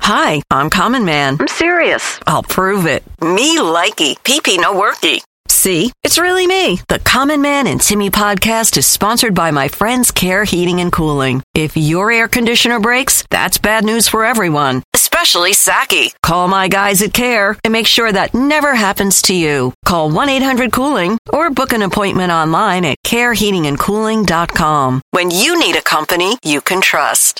Hi, I'm Common Man. I'm serious. I'll prove it. Me likey. PP no worky. See, it's really me. The Common Man and Timmy podcast is sponsored by my friends Care Heating and Cooling. If your air conditioner breaks, that's bad news for everyone, especially Saki. Call my guys at Care and make sure that never happens to you. Call 1-800-COOLING or book an appointment online at careheatingandcooling.com. When you need a company you can trust.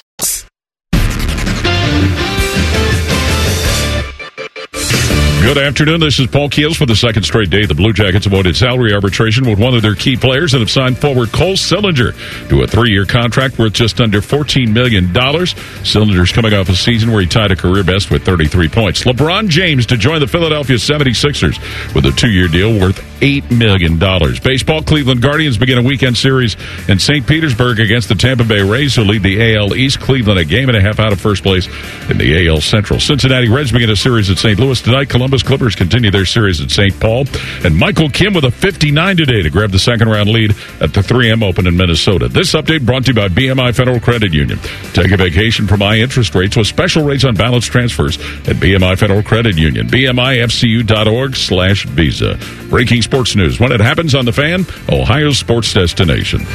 Good afternoon. This is Paul Keels. For the second straight day, the Blue Jackets avoided salary arbitration with one of their key players and have signed forward Cole Sillinger to a 3-year contract worth just under $14 million. Sillinger's coming off a season where he tied a career best with 33 points. LeBron James to join the Philadelphia 76ers with a 2-year deal worth $8 million. Baseball, Cleveland Guardians begin a weekend series in St. Petersburg against the Tampa Bay Rays, who lead the AL East. Cleveland a game and a half out of first place in the AL Central. Cincinnati Reds begin a series at St. Louis tonight. Columbus Clippers continue their series at St. Paul. And Michael Kim with a 59 today to grab the second-round lead at the 3M Open in Minnesota. This update brought to you by BMI Federal Credit Union. Take a vacation from high interest rates with special rates on balance transfers at BMI Federal Credit Union. BMIFCU.org/Visa. Breaking sports news when it happens on The Fan, Ohio's sports destination.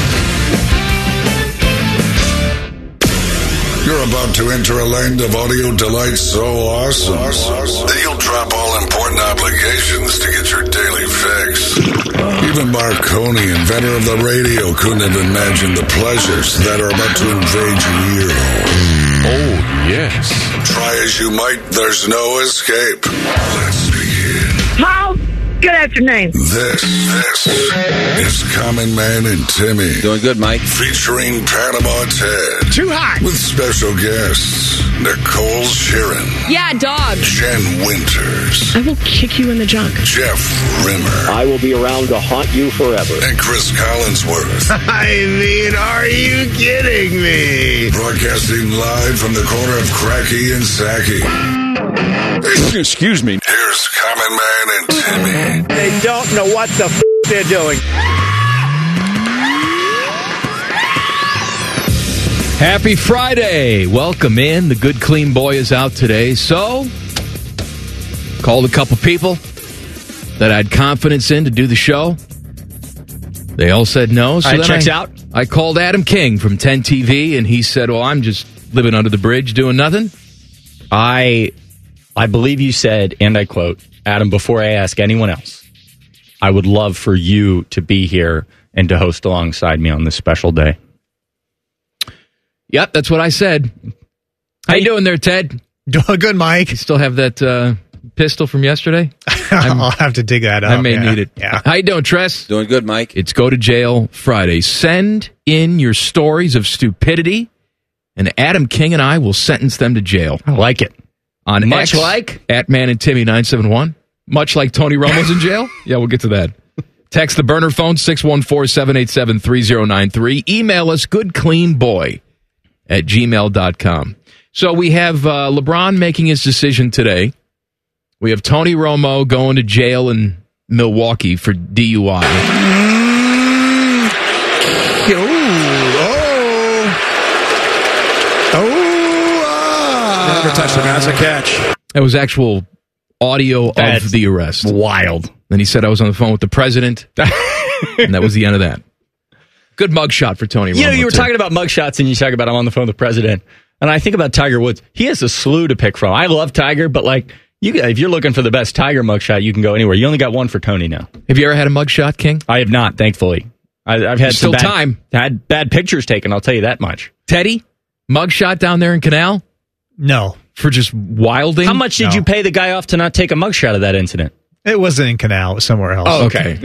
You're about to enter a land of audio delight so awesome that you'll drop all important obligations to get your daily fix. Even Marconi, inventor of the radio, couldn't have imagined the pleasures that are about to invade your ear hole. Oh, yes. Try as you might, there's no escape. Let's begin. Paul, good afternoon. This is Common Man and Timmy. Doing good, Mike. Featuring Panama Ted. Too hot. With special guests, Nicole Sheeran. Yeah, dog. Jen Winters. I will kick you in the junk. Jeff Rimmer. I will be around to haunt you forever. And Chris Collinsworth. I mean, are you kidding me? Broadcasting live from the corner of Cracky and Sacky. Excuse me. Here's Common Man and Timmy. They don't know what the they're doing. Happy Friday. Welcome in. The good, clean boy is out today. So, called a couple people that I had confidence in to do the show. They all said no. So checks out. I called Adam King from 10 TV, and he said, well, I'm just living under the bridge doing nothing. I believe you said, and I quote, Adam, before I ask anyone else, I would love for you to be here and to host alongside me on this special day. Yep, that's what I said. How you doing there, Ted? Doing good, Mike. You still have that pistol from yesterday? I'll have to dig that up. I may need it. Yeah. How you doing, Tress? Doing good, Mike. It's Go to Jail Friday. Send in your stories of stupidity, and Adam King and I will sentence them to jail. I like it. On Much X, like? at Man and Timmy 971. Much like Tony Romo's in jail? Yeah, we'll get to that. Text the burner phone 614-787-3093. Email us goodcleanboy@gmail.com. So we have LeBron making his decision today. We have Tony Romo going to jail in Milwaukee for DUI. Never touched him. That's a catch. That was actual audio of the arrest. Wild. Then he said I was on the phone with the president, and that was the end of that. Good mugshot for Tony Romo. You know, you were talking about mugshots, and you talk about I'm on the phone with the president, and I think about Tiger Woods. He has a slew to pick from. I love Tiger, but like, if you're looking for the best Tiger mugshot, you can go anywhere. You only got one for Tony now. Have you ever had a mugshot, King? I have not, thankfully. I've had Still had bad pictures taken, I'll tell you that much. Teddy, mugshot down there in Canal? No. For just wilding? How much did you pay the guy off to not take a mugshot of that incident? It wasn't in Canal. It was somewhere else. Oh, okay.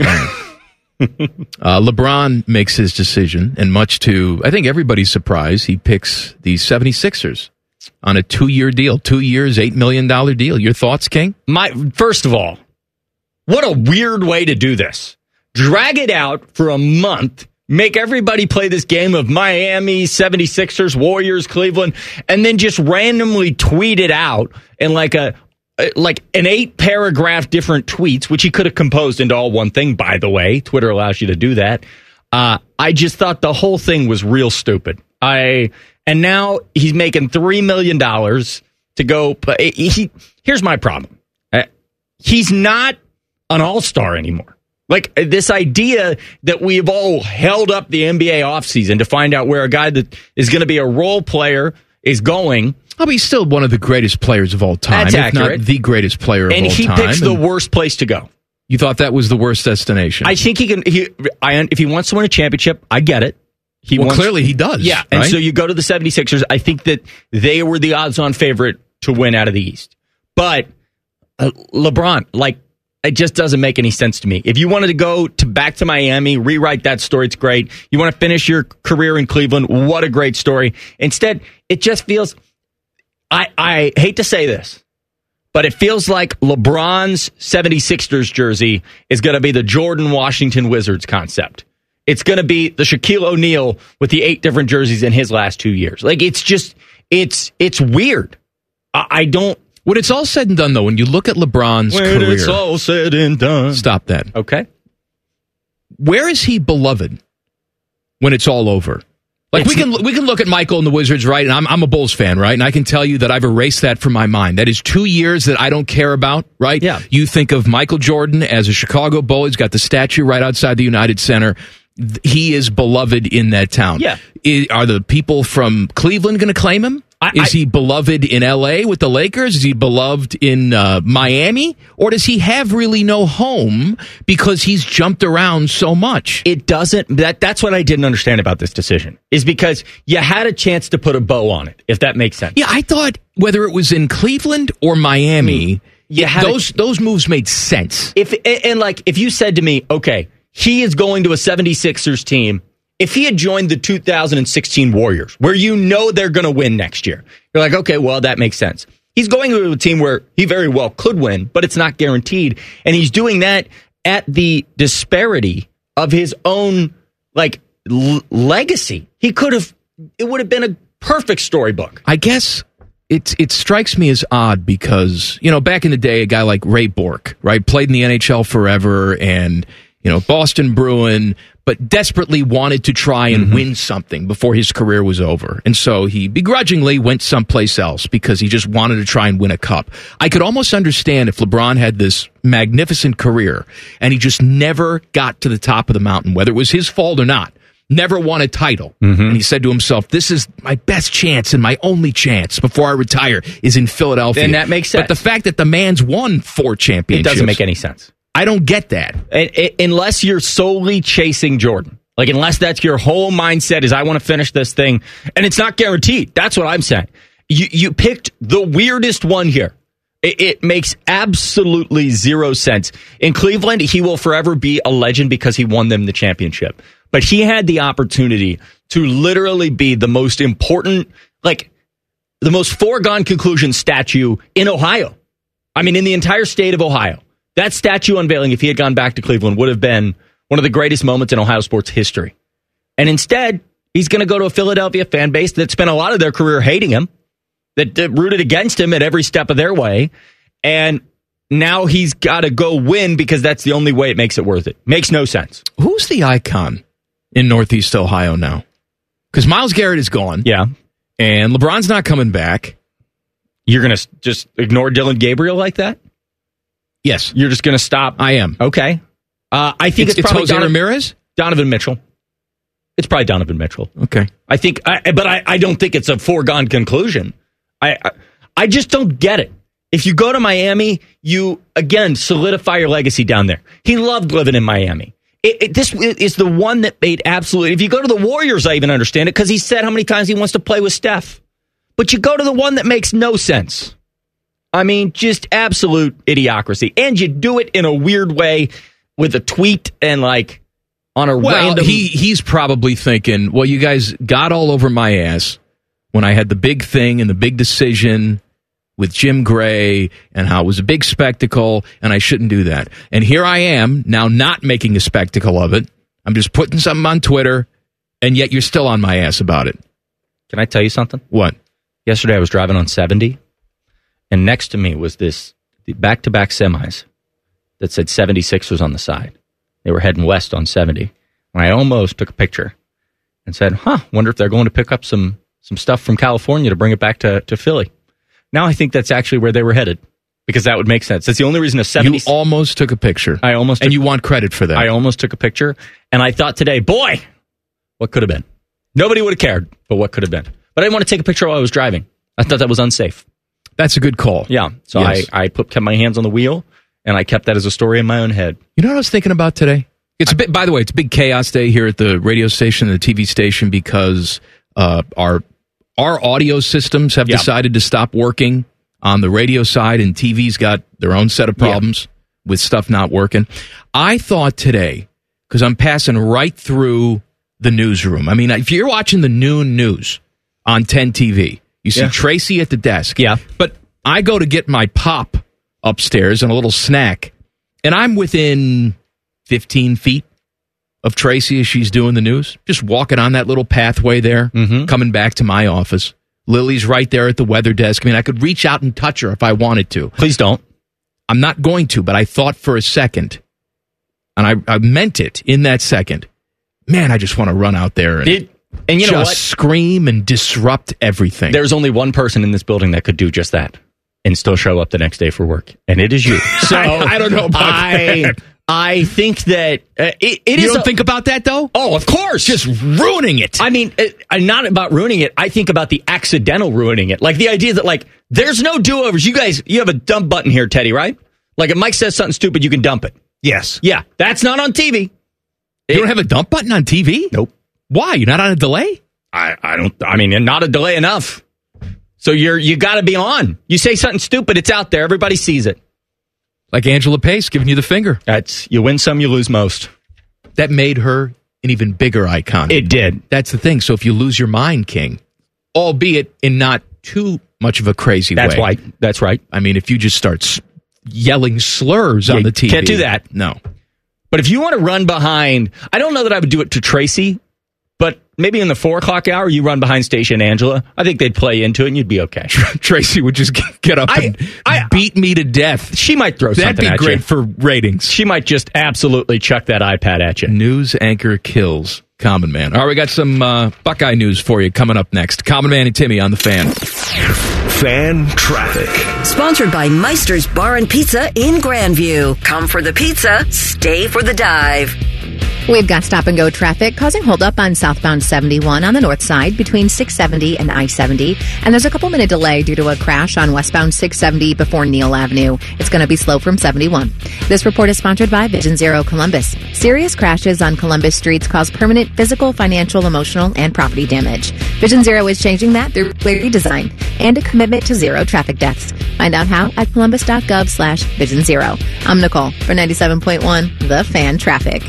LeBron makes his decision, and much to, I think, everybody's surprise, he picks the 76ers on a 2-year deal. 2 years, $8 million deal. Your thoughts, King? First of all, what a weird way to do this. Drag it out for a month, make everybody play this game of Miami, 76ers, Warriors, Cleveland, and then just randomly tweet it out in like an 8-paragraph different tweets, which he could have composed into all one thing, by the way. Twitter allows you to do that. I just thought the whole thing was real stupid. And now he's making $3 million. to go. Here's my problem. He's not an all-star anymore. Like, this idea that we've all held up the NBA offseason to find out where a guy that is going to be a role player is going. Oh, but he's still one of the greatest players of all time. That's accurate. If not the greatest player of all time. And he picks the worst place to go. You thought that was the worst destination? I think he can. If he wants to win a championship, I get it. Clearly he does. Yeah, and right? so you go to the 76ers. I think that they were the odds-on favorite to win out of the East. But LeBron, it just doesn't make any sense to me. If you wanted to go back to Miami, rewrite that story, it's great. You want to finish your career in Cleveland, what a great story. Instead, it just feels, I hate to say this, but it feels like LeBron's 76ers jersey is going to be the Jordan Washington Wizards concept. It's going to be the Shaquille O'Neal with the 8 different jerseys in his last 2 years. It's weird. I don't. When it's all said and done, though, when you look at LeBron's career. When it's all said and done. Stop that. Okay. Where is he beloved when it's all over? We can look at Michael and the Wizards, right? And I'm a Bulls fan, right? And I can tell you that I've erased that from my mind. That is 2 years that I don't care about, right? Yeah. You think of Michael Jordan as a Chicago Bull. He's got the statue right outside the United Center. He is beloved in that town. Yeah. Are the people from Cleveland going to claim him? Is he beloved in L.A. with the Lakers? Is he beloved in Miami? Or does he have really no home because he's jumped around so much? It doesn't. That's what I didn't understand about this decision, is because you had a chance to put a bow on it, if that makes sense. Yeah, I thought whether it was in Cleveland or Miami, those moves made sense. If you said to me, okay, he is going to a 76ers team. If he had joined the 2016 Warriors, where you know they're going to win next year, you're like, okay, well, that makes sense. He's going to a team where he very well could win, but it's not guaranteed. And he's doing that at the disparity of his own, legacy. It would have been a perfect storybook. I guess it strikes me as odd because, back in the day, a guy like Ray Bourque, right, played in the NHL forever and, Boston Bruin, but desperately wanted to try and win something before his career was over. And so he begrudgingly went someplace else because he just wanted to try and win a cup. I could almost understand if LeBron had this magnificent career and he just never got to the top of the mountain, whether it was his fault or not, never won a title. And he said to himself, this is my best chance and my only chance before I retire is in Philadelphia. And that makes sense. But the fact that the man's won 4 championships. It doesn't make any sense. I don't get that. Unless you're solely chasing Jordan. Unless that's your whole mindset is I want to finish this thing. And it's not guaranteed. That's what I'm saying. You picked the weirdest one here. It makes absolutely zero sense. In Cleveland, he will forever be a legend because he won them the championship. But he had the opportunity to literally be the most important, the most foregone conclusion statue in Ohio. In the entire state of Ohio. That statue unveiling, if he had gone back to Cleveland, would have been one of the greatest moments in Ohio sports history. And instead, he's going to go to a Philadelphia fan base that spent a lot of their career hating him, that rooted against him at every step of their way. And now he's got to go win because that's the only way it makes it worth it. Makes no sense. Who's the icon in Northeast Ohio now? Because Myles Garrett is gone. Yeah. And LeBron's not coming back. You're going to just ignore Dylan Gabriel like that? Yes. You're just going to stop? I am. Okay. I think it's probably Jose Ramirez? Donovan Mitchell. It's probably Donovan Mitchell. Okay. But I don't think it's a foregone conclusion. I just don't get it. If you go to Miami, you, again, solidify your legacy down there. He loved living in Miami. This is the one that made absolutely... If you go to the Warriors, I even understand it, because he said how many times he wants to play with Steph. But you go to the one that makes no sense. Just absolute idiocracy. And you do it in a weird way with a tweet and on a random... He's probably thinking, well, you guys got all over my ass when I had the big thing and the big decision with Jim Gray and how it was a big spectacle and I shouldn't do that. And here I am now not making a spectacle of it. I'm just putting something on Twitter and yet you're still on my ass about it. Can I tell you something? What? Yesterday I was driving on 70. And next to me was the back-to-back semis that said 76ers on the side. They were heading west on 70. And I almost took a picture and said, wonder if they're going to pick up some stuff from California to bring it back to Philly. Now I think that's actually where they were headed, because that would make sense. That's the only reason a 70... You almost took a picture. And you want credit for that. I almost took a picture, and I thought today, boy, what could have been? Nobody would have cared, but what could have been? But I didn't want to take a picture while I was driving. I thought that was unsafe. That's a good call. Yeah. So yes. I kept my hands on the wheel, and I kept that as a story in my own head. You know what I was thinking about today? By the way, it's a big chaos day here at the radio station and the TV station because our audio systems have decided to stop working on the radio side, and TV's got their own set of problems with stuff not working. I thought today, because I'm passing right through the newsroom. I mean, if you're watching the noon news on 10 TV, you see Tracy at the desk. Yeah. But I go to get my pop upstairs and a little snack, and I'm within 15 feet of Tracy as she's doing the news, just walking on that little pathway there, coming back to my office. Lily's right there at the weather desk. I mean, I could reach out and touch her if I wanted to. Please don't. I'm not going to, but I thought for a second, and I meant it in that second, man, I just want to run out there and you know what? Scream and disrupt everything. There's only one person in this building that could do just that and still show up the next day for work, and it is you. So I don't know about that. I think that it you is. You don't think about that, though? Oh, of course. Just ruining it. I mean, not about ruining it. I think about the accidental ruining it. Like the idea that, like, there's no do-overs. You guys, you have a dump button here, Teddy, right? Like if Mike says something stupid, you can dump it. Yes. Yeah, that's not on TV. You don't have a dump button on TV? Nope. Why? You're not on a delay? I don't. I mean, not a delay enough. So you got to be on. You say something stupid, it's out there. Everybody sees it. Like Angela Pace giving you the finger. That's you win some, you lose most. That made her an even bigger icon. It did. That's the thing. So if you lose your mind, King, albeit in not too much of a crazy way. That's right. I mean, if you just start yelling slurs on the TV. Can't do that. No. But if you want to run behind, I don't know that I would do it to Tracy, but maybe in the 4 o'clock hour, you run behind Stacia and Angela. I think they'd play into it and you'd be okay. Tracy would just get up and beat me to death. She might throw something at you. That'd be great for ratings. She might just absolutely chuck that iPad at you. News anchor kills Common Man. All right, we got some Buckeye news for you coming up next. Common Man and Timmy on the Fan. Fan traffic. Sponsored by Meister's Bar and Pizza in Grandview. Come for the pizza, stay for the dive. We've got stop-and-go traffic causing holdup on southbound 71 on the north side between 670 and I-70. And there's a couple-minute delay due to a crash on westbound 670 before Neal Avenue. It's going to be slow from 71. This report is sponsored by Vision Zero Columbus. Serious crashes on Columbus streets cause permanent physical, financial, emotional, and property damage. Vision Zero is changing that through clear redesign and a commitment to zero traffic deaths. Find out how at columbus.gov/Vision Zero. I'm Nicole for 97.1 The Fan Traffic.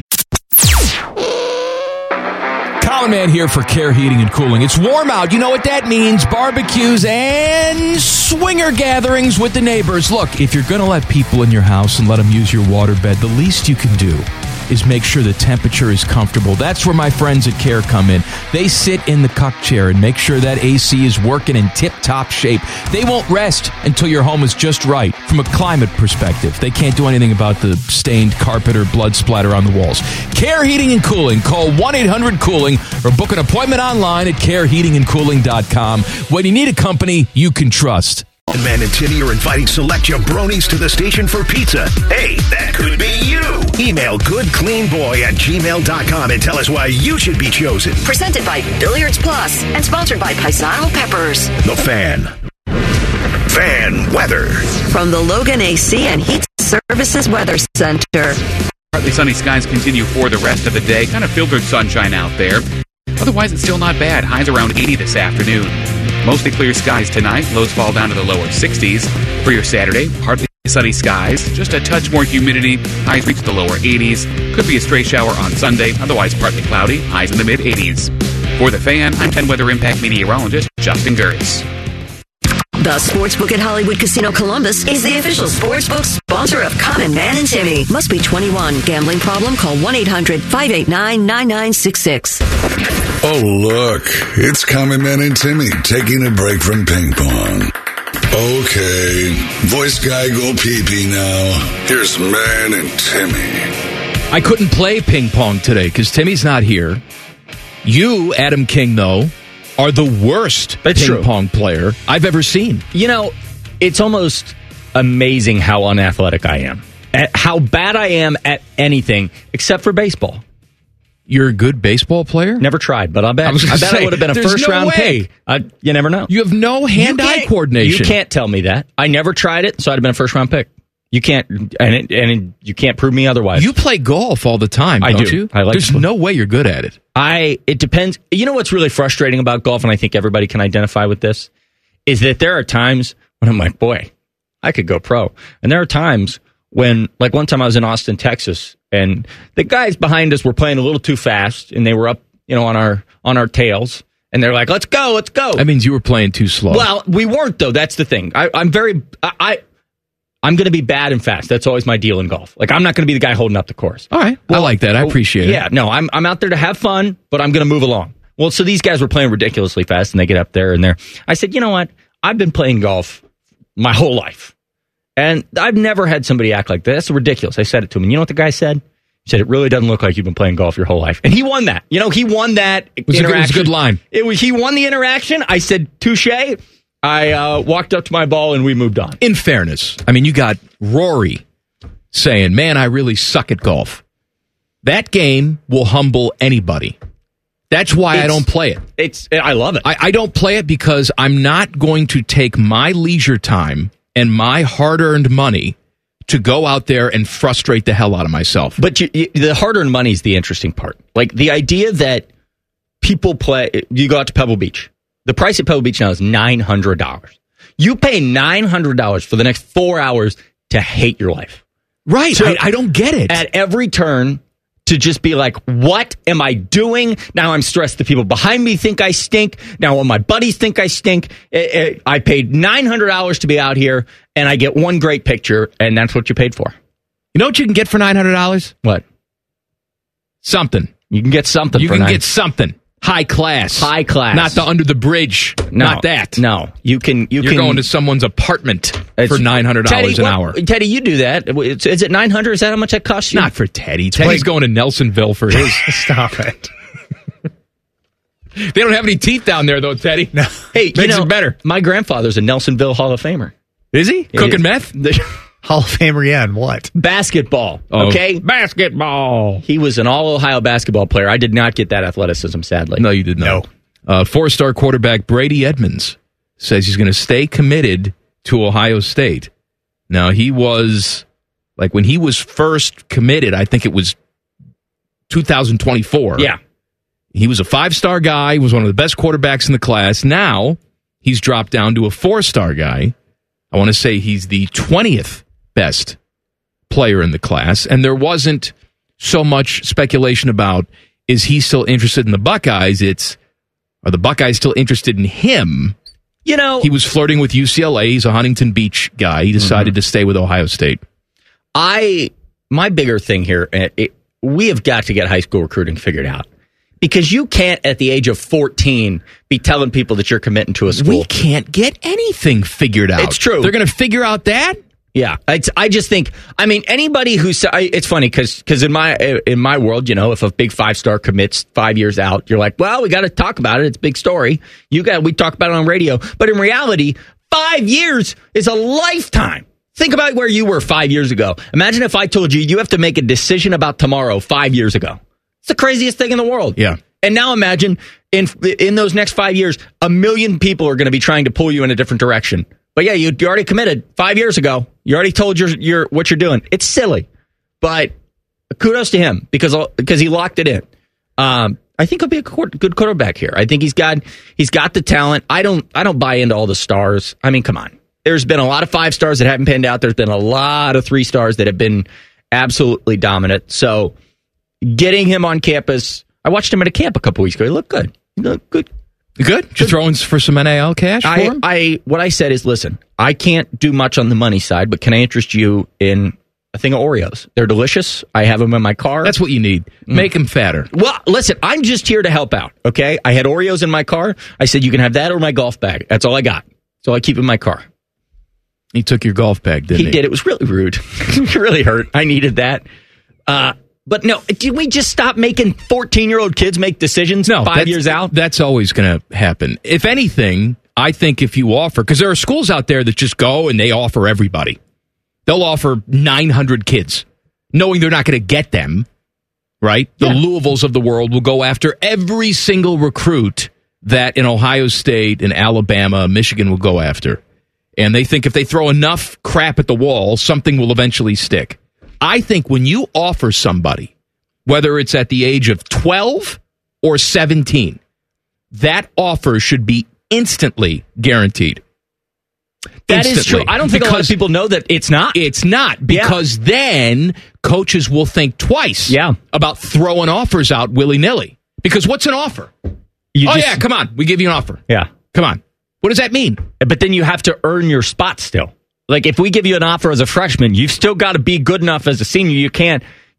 Common Man here for Care Heating and Cooling. It's warm out. You know what that means. Barbecues and swinger gatherings with the neighbors. Look, if you're going to let people in your house and let them use your waterbed, the least you can do is make sure the temperature is comfortable. That's where my friends at Care come in. They sit in the cuck chair and make sure that AC is working in tip-top shape. They won't rest until your home is just right from a climate perspective. They can't do anything about the stained carpet or blood splatter on the walls. Care Heating and Cooling. Call 1-800-COOLING or book an appointment online at careheatingandcooling.com. When you need a company you can trust. Man and Timmy are inviting select jabronis to the station for pizza. Hey, that could be you. Email goodcleanboy@gmail.com and tell us why you should be chosen. Presented by Billiards Plus and sponsored by Paisano Peppers. The Fan. Fan weather. From the Logan AC and Heat Services Weather Center. Partly sunny skies continue for the rest of the day. Kind of filtered sunshine out there. Otherwise, it's still not bad. Highs around 80 this afternoon. Mostly clear skies tonight. Lows fall down to the lower 60s. For your Saturday, partly sunny skies. Just a touch more humidity. Highs reach the lower 80s. Could be a stray shower on Sunday. Otherwise, partly cloudy. Highs in the mid-80s. For The Fan, I'm 10 Weather Impact meteorologist Justin Gertz. The Sportsbook at Hollywood Casino Columbus is the official sportsbook sponsor of Common Man and Timmy. Must be 21. Gambling problem? Call 1-800-589-9966. Oh, look. It's Common Man and Timmy taking a break from ping pong. Okay. Voice guy, go pee-pee now. Here's Man and Timmy. I couldn't play ping pong today because Timmy's not here. You, Adam King, though, are the worst ping pong player I've ever seen. You know, It's almost amazing how unathletic I am. How bad I am at anything except for baseball. You're a good baseball player? Never tried, but I bet I would have been a first-round pick. You never know. You have no hand-eye coordination. You can't tell me that. I never tried it, so I'd have been a first-round pick. You can't, and you can't prove me otherwise. You play golf all the time, don't you? There's no way you're good at it. It depends. You know what's really frustrating about golf, and I think everybody can identify with this, is that there are times when I'm like, boy, I could go pro. And there are times when, like one time I was in Austin, Texas, and the guys behind us were playing a little too fast, and they were up, on our tails, and they're like, let's go. That means you were playing too slow. Well, we weren't, though. That's the thing. I'm going to be bad and fast. That's always my deal in golf. Like, I'm not going to be the guy holding up the course. All right. Well, I like that. I appreciate it. Yeah, no, I'm out there to have fun, but I'm going to move along. Well, so these guys were playing ridiculously fast, and they get up there, and I said, you know what? I've been playing golf my whole life, and I've never had somebody act like this. That's ridiculous. I said it to him, and you know what the guy said? He said, it really doesn't look like you've been playing golf your whole life. And he won that. He won that interaction. It was a good line. He won the interaction. I said, touche. I walked up to my ball, and we moved on. In fairness, I mean, you got Rory saying, man, I really suck at golf. That game will humble anybody. That's why I don't play it. I love it. I don't play it because I'm not going to take my leisure time and my hard-earned money to go out there and frustrate the hell out of myself. But the hard-earned money is the interesting part. Like, the idea that people you go out to Pebble Beach. The price at Pebble Beach now is $900. You pay $900 for the next 4 hours to hate your life. Right. So I don't get it. At every turn, to just be like, what am I doing? Now I'm stressed the people behind me think I stink. Now all my buddies think I stink. I paid $900 to be out here, and I get one great picture, and that's what you paid for. You know what you can get for $900? What? Something. You can get something You can get something. High class. Not the under the bridge. No, not that. No. You're going to someone's apartment for $900 an hour. Teddy, you do that. Is it $900? Is that how much that costs you? Not for Teddy. Teddy's going to Nelsonville for his. Stop it. They don't have any teeth down there, though, Teddy. No. Hey, makes it better. My grandfather's a Nelsonville Hall of Famer. Is he? Cooking meth? Hall of Famer, yeah, and what? Basketball, okay? Basketball. He was an all-Ohio basketball player. I did not get that athleticism, sadly. No, you did not. No. Four-star quarterback Brady Edmonds says he's going to stay committed to Ohio State. Now, he was, like, when he was first committed, I think it was 2024. Yeah. He was a 5-star guy. He was one of the best quarterbacks in the class. Now, he's dropped down to a 4-star guy. I want to say he's the 20th best player in the class, and there wasn't so much speculation about, is he still interested in the Buckeyes? Are the Buckeyes still interested in him? He was flirting with UCLA. He's a Huntington Beach guy. He decided to stay with Ohio State. My bigger thing here, we have got to get high school recruiting figured out. Because you can't, at the age of 14, be telling people that you're committing to a school. We can't get anything figured out. It's true. They're going to figure out that? Yeah. I just think, anybody who's, it's funny because in my world, if a big 5-star commits 5 years out, you're like, well, we got to talk about it. It's a big story. We talk about it on radio. But in reality, 5 years is a lifetime. Think about where you were 5 years ago. Imagine if I told you have to make a decision about tomorrow 5 years ago. It's the craziest thing in the world. Yeah. And now imagine in those next 5 years, 1 million people are going to be trying to pull you in a different direction. But yeah, you already committed 5 years ago. You already told what you're doing. It's silly, but kudos to him because he locked it in. I think he'll be a good quarterback here. I think he's got the talent. I don't buy into all the stars. I mean, come on. There's been a lot of 5 stars that haven't panned out. There's been a lot of 3 stars that have been absolutely dominant. So getting him on campus, I watched him at a camp a couple weeks ago. He looked good. Good. Did you throw in for some NIL cash for him? What I said is, listen, I can't do much on the money side, but can I interest you in a thing of Oreos? They're delicious. I have them in my car. That's what you need. Make them fatter. Well, listen, I'm just here to help out, okay? I had Oreos in my car. I said, you can have that or my golf bag. That's all I got. So I keep in my car. He took your golf bag, didn't he? He did. It was really rude. It really hurt. I needed that. But no, did we just stop making 14-year-old kids make decisions 5 years out? That's always going to happen. If anything, I think if you offer, because there are schools out there that just go and they offer everybody. They'll offer 900 kids, knowing they're not going to get them, right? The Louisvilles of the world will go after every single recruit that in Ohio State and Alabama, Michigan will go after. And they think if they throw enough crap at the wall, something will eventually stick. I think when you offer somebody, whether it's at the age of 12 or 17, that offer should be instantly guaranteed. That is true. I don't think a lot of people know that it's not. It's not, because then coaches will think twice about throwing offers out willy-nilly. Because what's an offer? Come on. We give you an offer. Yeah. Come on. What does that mean? But then you have to earn your spot still. Like, if we give you an offer as a freshman, you've still got to be good enough as a senior. You can't,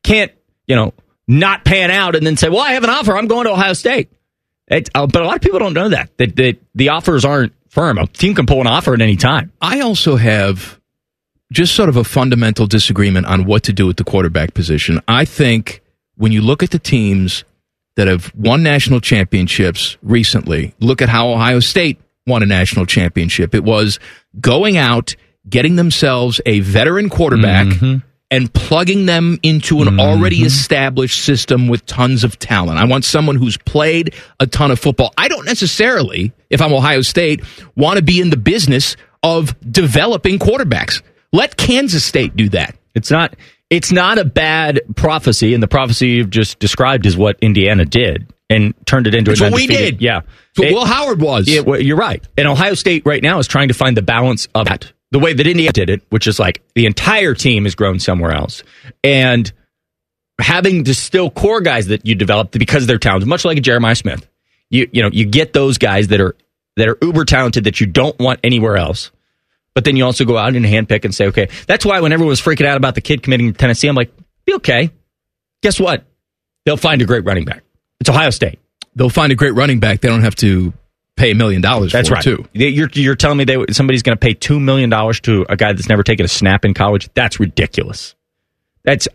not pan out and then say, well, I have an offer. I'm going to Ohio State. But a lot of people don't know that the offers aren't firm. A team can pull an offer at any time. I also have just sort of a fundamental disagreement on what to do with the quarterback position. I think when you look at the teams that have won national championships recently, look at how Ohio State won a national championship. It was going out, getting themselves a veteran quarterback, and plugging them into an already established system with tons of talent. I want someone who's played a ton of football. I don't necessarily, if I'm Ohio State, want to be in the business of developing quarterbacks. Let Kansas State do that. It's not a bad prophecy, and the prophecy you've just described is what Indiana did and turned it into an undefeated. What we did. Yeah. It's what Will Howard was. Yeah, well, you're right. And Ohio State right now is trying to find the balance of that. The way that Indiana did it, which is like the entire team has grown somewhere else, and having to still core guys that you developed because they're talented, much like a Jeremiah Smith. You get those guys that are uber talented that you don't want anywhere else. But then you also go out and handpick and say, okay, that's why when everyone was freaking out about the kid committing to Tennessee, I'm like, be okay. Guess what? They'll find a great running back. It's Ohio State. They'll find a great running back. They don't have to pay $1 million that's for right. it, too. You're telling me somebody's going to pay $2 million to a guy that's never taken a snap in college? That's ridiculous. It's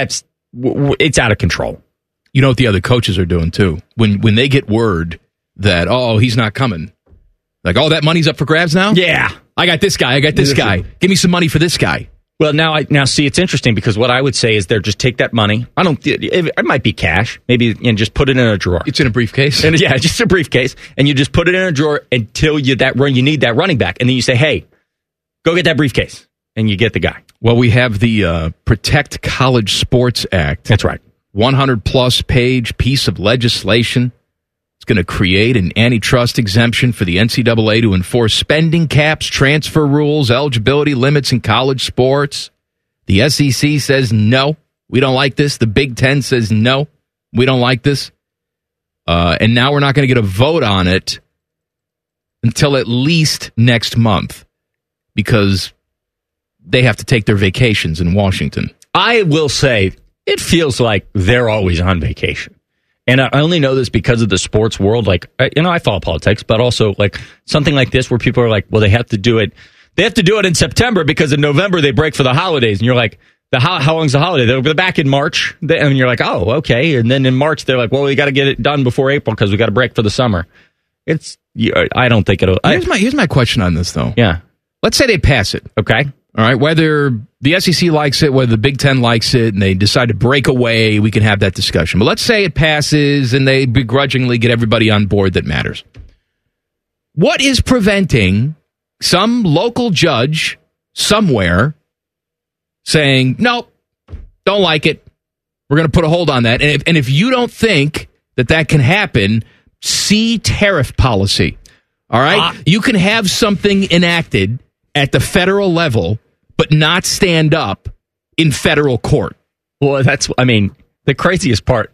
out of control. You know what the other coaches are doing, too? When they get word that, he's not coming, like, that money's up for grabs now? Yeah. I got this guy. Give me some money for this guy. Well, now see, it's interesting because what I would say is just take that money. It might be cash, maybe, and just put it in a drawer. It's in a briefcase. And just a briefcase, and you just put it in a drawer until you need that running back, and then you say, "Hey, go get that briefcase," and you get the guy. Well, we have the Protect College Sports Act. That's right, 100-plus page piece of legislation. It's going to create an antitrust exemption for the NCAA to enforce spending caps, transfer rules, eligibility limits in college sports. The SEC says no, we don't like this. The Big Ten says no, we don't like this. And now we're not going to get a vote on it until at least next month because they have to take their vacations in Washington. I will say it feels like they're always on vacation. And I only know this because of the sports world. Like, I follow politics, but also like something like this where people are like, well, they have to do it. They have to do it in September because in November they break for the holidays. And you're like, how long's the holiday? They'll be back in March. And you're like, oh, okay. And then in March, they're like, well, we got to get it done before April because we got to break for the summer. I don't think it'll. Here's my question on this, though. Yeah. Let's say they pass it. Okay. All right, whether the SEC likes it, whether the Big Ten likes it, and they decide to break away, we can have that discussion. But let's say it passes and they begrudgingly get everybody on board that matters. What is preventing some local judge somewhere saying, nope, don't like it, we're going to put a hold on that? And if you don't think that can happen, see tariff policy. All right? You can have something enacted at the federal level but not stand up in federal court. Well, the craziest part,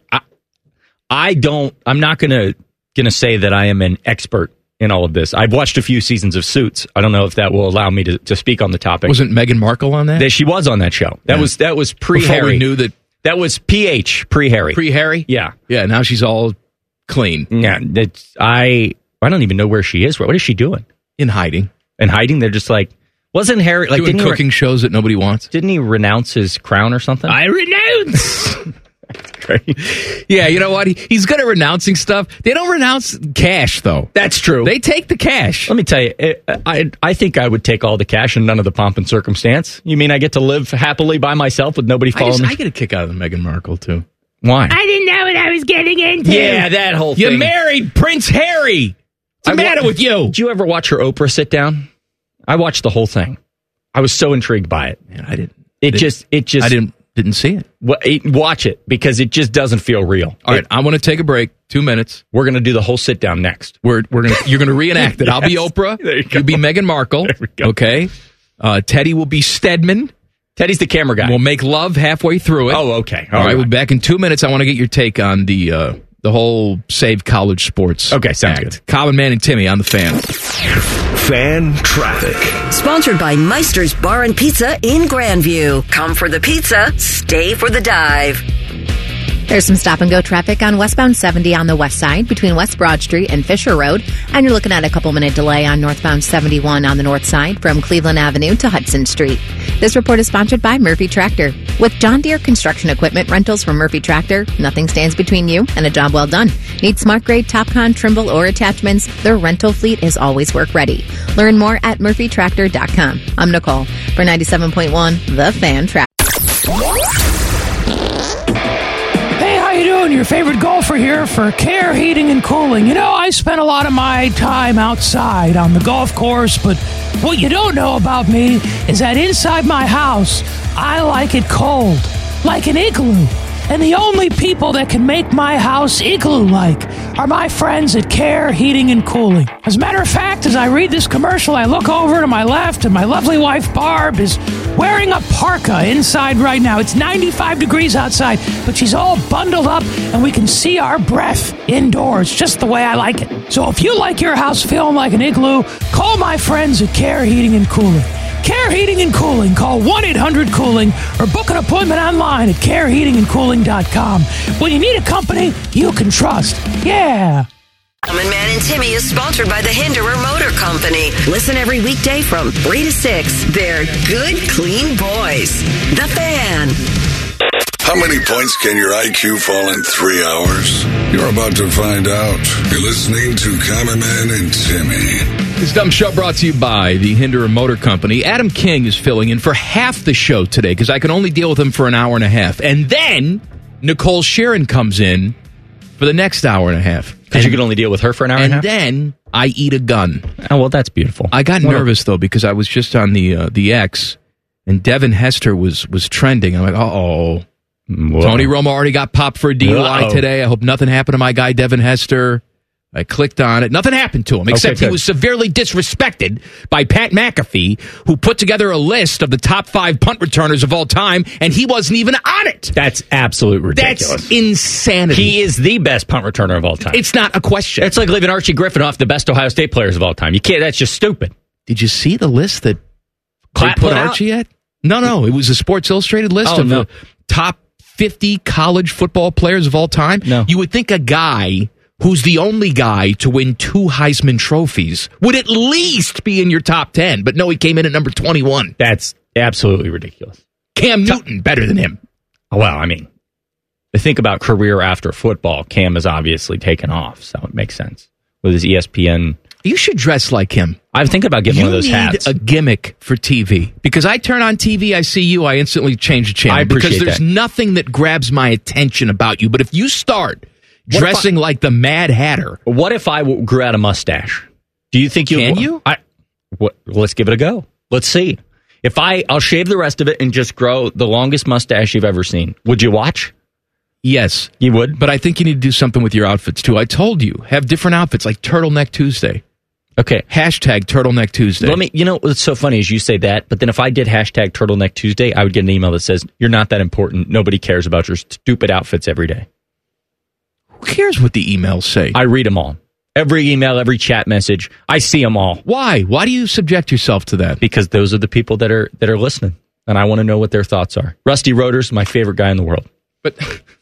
I'm not going to say that I am an expert in all of this. I've watched a few seasons of Suits. I don't know if that will allow me to speak on the topic. Wasn't Meghan Markle on that? She was on that show. That was pre-Harry. Before we knew that. That was PH, pre-Harry. Pre-Harry? Yeah. Yeah, now she's all clean. Yeah, I don't even know where she is. What is she doing? In hiding. In hiding? They're just like, wasn't Harry like doing cooking shows that nobody wants? Didn't he renounce his crown or something? I renounce. Great. Yeah, you know what? He's good at renouncing stuff. They don't renounce cash, though. That's true. They take the cash. Let me tell you, I think I would take all the cash and none of the pomp and circumstance. You mean I get to live happily by myself with nobody following me? I get a kick out of the Meghan Markle, too. Why? I didn't know what I was getting into. Yeah, that whole thing. You married Prince Harry. What's the matter with you? Did you ever watch her Oprah sit down? I watched the whole thing. I was so intrigued by it. Man, I didn't. I didn't see it. Watch it because it just doesn't feel real. All right, I want to take a break. 2 minutes. We're going to do the whole sit down next. You're going to reenact it. Yes. I'll be Oprah. You'll be Meghan Markle. There we go. Okay. Teddy will be Stedman. Teddy's the camera guy. We'll make love halfway through it. Oh, okay. All right. We'll be back in 2 minutes. I want to get your take on the whole Save College Sports. Okay, sounds good. Common Man and Timmy on the Fan. Fan traffic. Sponsored by Meister's Bar and Pizza in Grandview. Come for the pizza, stay for the dive. There's some stop-and-go traffic on westbound 70 on the west side between West Broad Street and Fisher Road. And you're looking at a couple-minute delay on northbound 71 on the north side from Cleveland Avenue to Hudson Street. This report is sponsored by Murphy Tractor. With John Deere construction equipment rentals from Murphy Tractor, nothing stands between you and a job well done. Need smart-grade Topcon, Trimble, or attachments? Their rental fleet is always work-ready. Learn more at murphytractor.com. I'm Nicole for 97.1 The Fan Traffic. How you doing? Your favorite golfer here for Care Heating and Cooling. You know, I spent a lot of my time outside on the golf course, but what you don't know about me is that inside my house, I like it cold, like an igloo. And the only people that can make my house igloo-like are my friends at Care Heating and Cooling. As a matter of fact, as I read this commercial, I look over to my left, and my lovely wife, Barb, is wearing a parka inside right now. It's 95 degrees outside, but she's all bundled up, and we can see our breath indoors, just the way I like it. So if you like your house feeling like an igloo, call my friends at Care Heating and Cooling. Care Heating and Cooling. Call 1-800-COOLING or book an appointment online at careheatingandcooling.com. When you need a company you can trust. Yeah. Common Man and Timmy is sponsored by the Hinderer Motor Company. Listen every weekday from 3 to 6. They're good, clean boys. The Fan. How many points can your IQ fall in 3 hours? You're about to find out. You're listening to Common Man and Timmy. This dumb show brought to you by the Hinderer Motor Company. Adam King is filling in for half the show today because I can only deal with him for an hour and a half. And then Nicole Sheeran comes in for the next hour and a half. Because you can only deal with her for an hour and a half? And then I eat a gun. Oh, well, that's beautiful. I got nervous, though, because I was just on the X, and Devin Hester was trending. I'm like, uh-oh. Whoa. Tony Romo already got popped for a DUI today. I hope nothing happened to my guy, Devin Hester. I clicked on it. Nothing happened to him, except he was severely disrespected by Pat McAfee, who put together a list of the top 5 punt returners of all time, and he wasn't even on it. That's absolute ridiculous. That's insanity. He is the best punt returner of all time. It's not a question. It's like leaving Archie Griffin off the best Ohio State players of all time. You can't. That's just stupid. Did you see the list that they put Archie at? No. It was a Sports Illustrated list of the top 50 college football players of all time. No. You would think a guy who's the only guy to win 2 Heisman trophies would at least be in your top 10. But no, he came in at number 21. That's absolutely ridiculous. Cam Newton, better than him. Well, I mean, to think about career after football, Cam has obviously taken off, so it makes sense. With his ESPN. You should dress like him. I'm thinking about getting one of those hats. You need a gimmick for TV. Because I turn on TV, I see you, I instantly change the channel. I appreciate because there's nothing that grabs my attention about you. But if you start dressing like the Mad Hatter. What if I grew out a mustache? Do you think you can? You? Let's give it a go. Let's see. If I'll shave the rest of it and just grow the longest mustache you've ever seen. Would you watch? Yes. You would? But I think you need to do something with your outfits, too. I told you, have different outfits, like Turtleneck Tuesday. Okay. Hashtag Turtleneck Tuesday. What's so funny is you say that, but then if I did hashtag Turtleneck Tuesday, I would get an email that says, you're not that important. Nobody cares about your stupid outfits every day. Who cares what the emails say? I read them all. Every email, every chat message, I see them all. Why? Why do you subject yourself to that? Because those are the people that are listening, and I want to know what their thoughts are. Rusty Roeder's my favorite guy in the world. But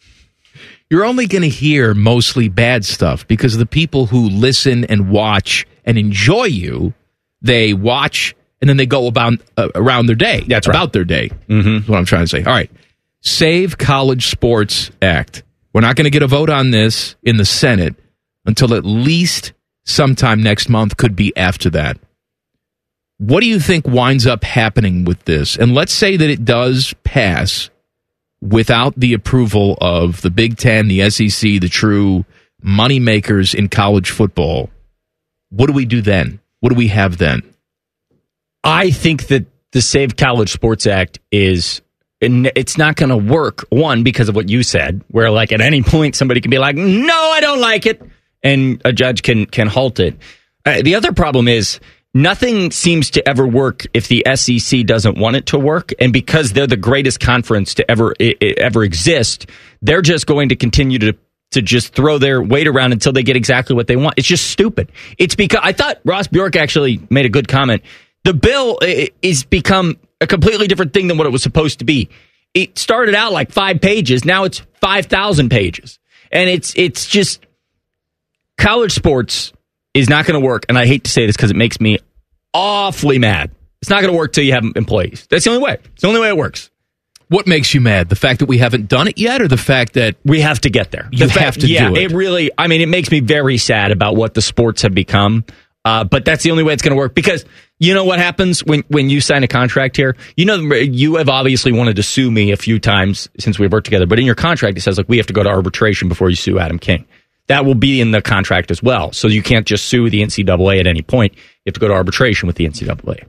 you're only going to hear mostly bad stuff because the people who listen and watch and enjoy you, they watch and then they go around their day. That's right. About their day. Mm-hmm. That's what I'm trying to say. All right. Save College Sports Act. We're not going to get a vote on this in the Senate until at least sometime next month, could be after that. What do you think winds up happening with this? And let's say that it does pass without the approval of the Big Ten, the SEC, the true money makers in college football. What do we do then? What do we have then? I think that the Save College Sports Act is, it's not going to work, one, because of what you said, where like at any point somebody can be like, no, I don't like it, and a judge can halt it. The other problem is nothing seems to ever work if the SEC doesn't want it to work, and because they're the greatest conference to ever exist, they're just going to continue to just throw their weight around until they get exactly what they want. It's just stupid. It's because I thought Ross Bjork actually made a good comment. The bill is become a completely different thing than what it was supposed to be. It started out like 5 pages. Now it's 5,000 pages. And it's just college sports is not going to work. And I hate to say this because it makes me awfully mad. It's not going to work till you have employees. That's the only way. It's the only way it works. What makes you mad? The fact that we haven't done it yet, or the fact that we have to get there? You have to do it. It really, I mean, it makes me very sad about what the sports have become. But that's the only way it's going to work, because you know what happens when you sign a contract here? You know, you have obviously wanted to sue me a few times since we've worked together, but in your contract it says, like, we have to go to arbitration before you sue Adam King. That will be in the contract as well. So you can't just sue the NCAA at any point. You have to go to arbitration with the NCAA.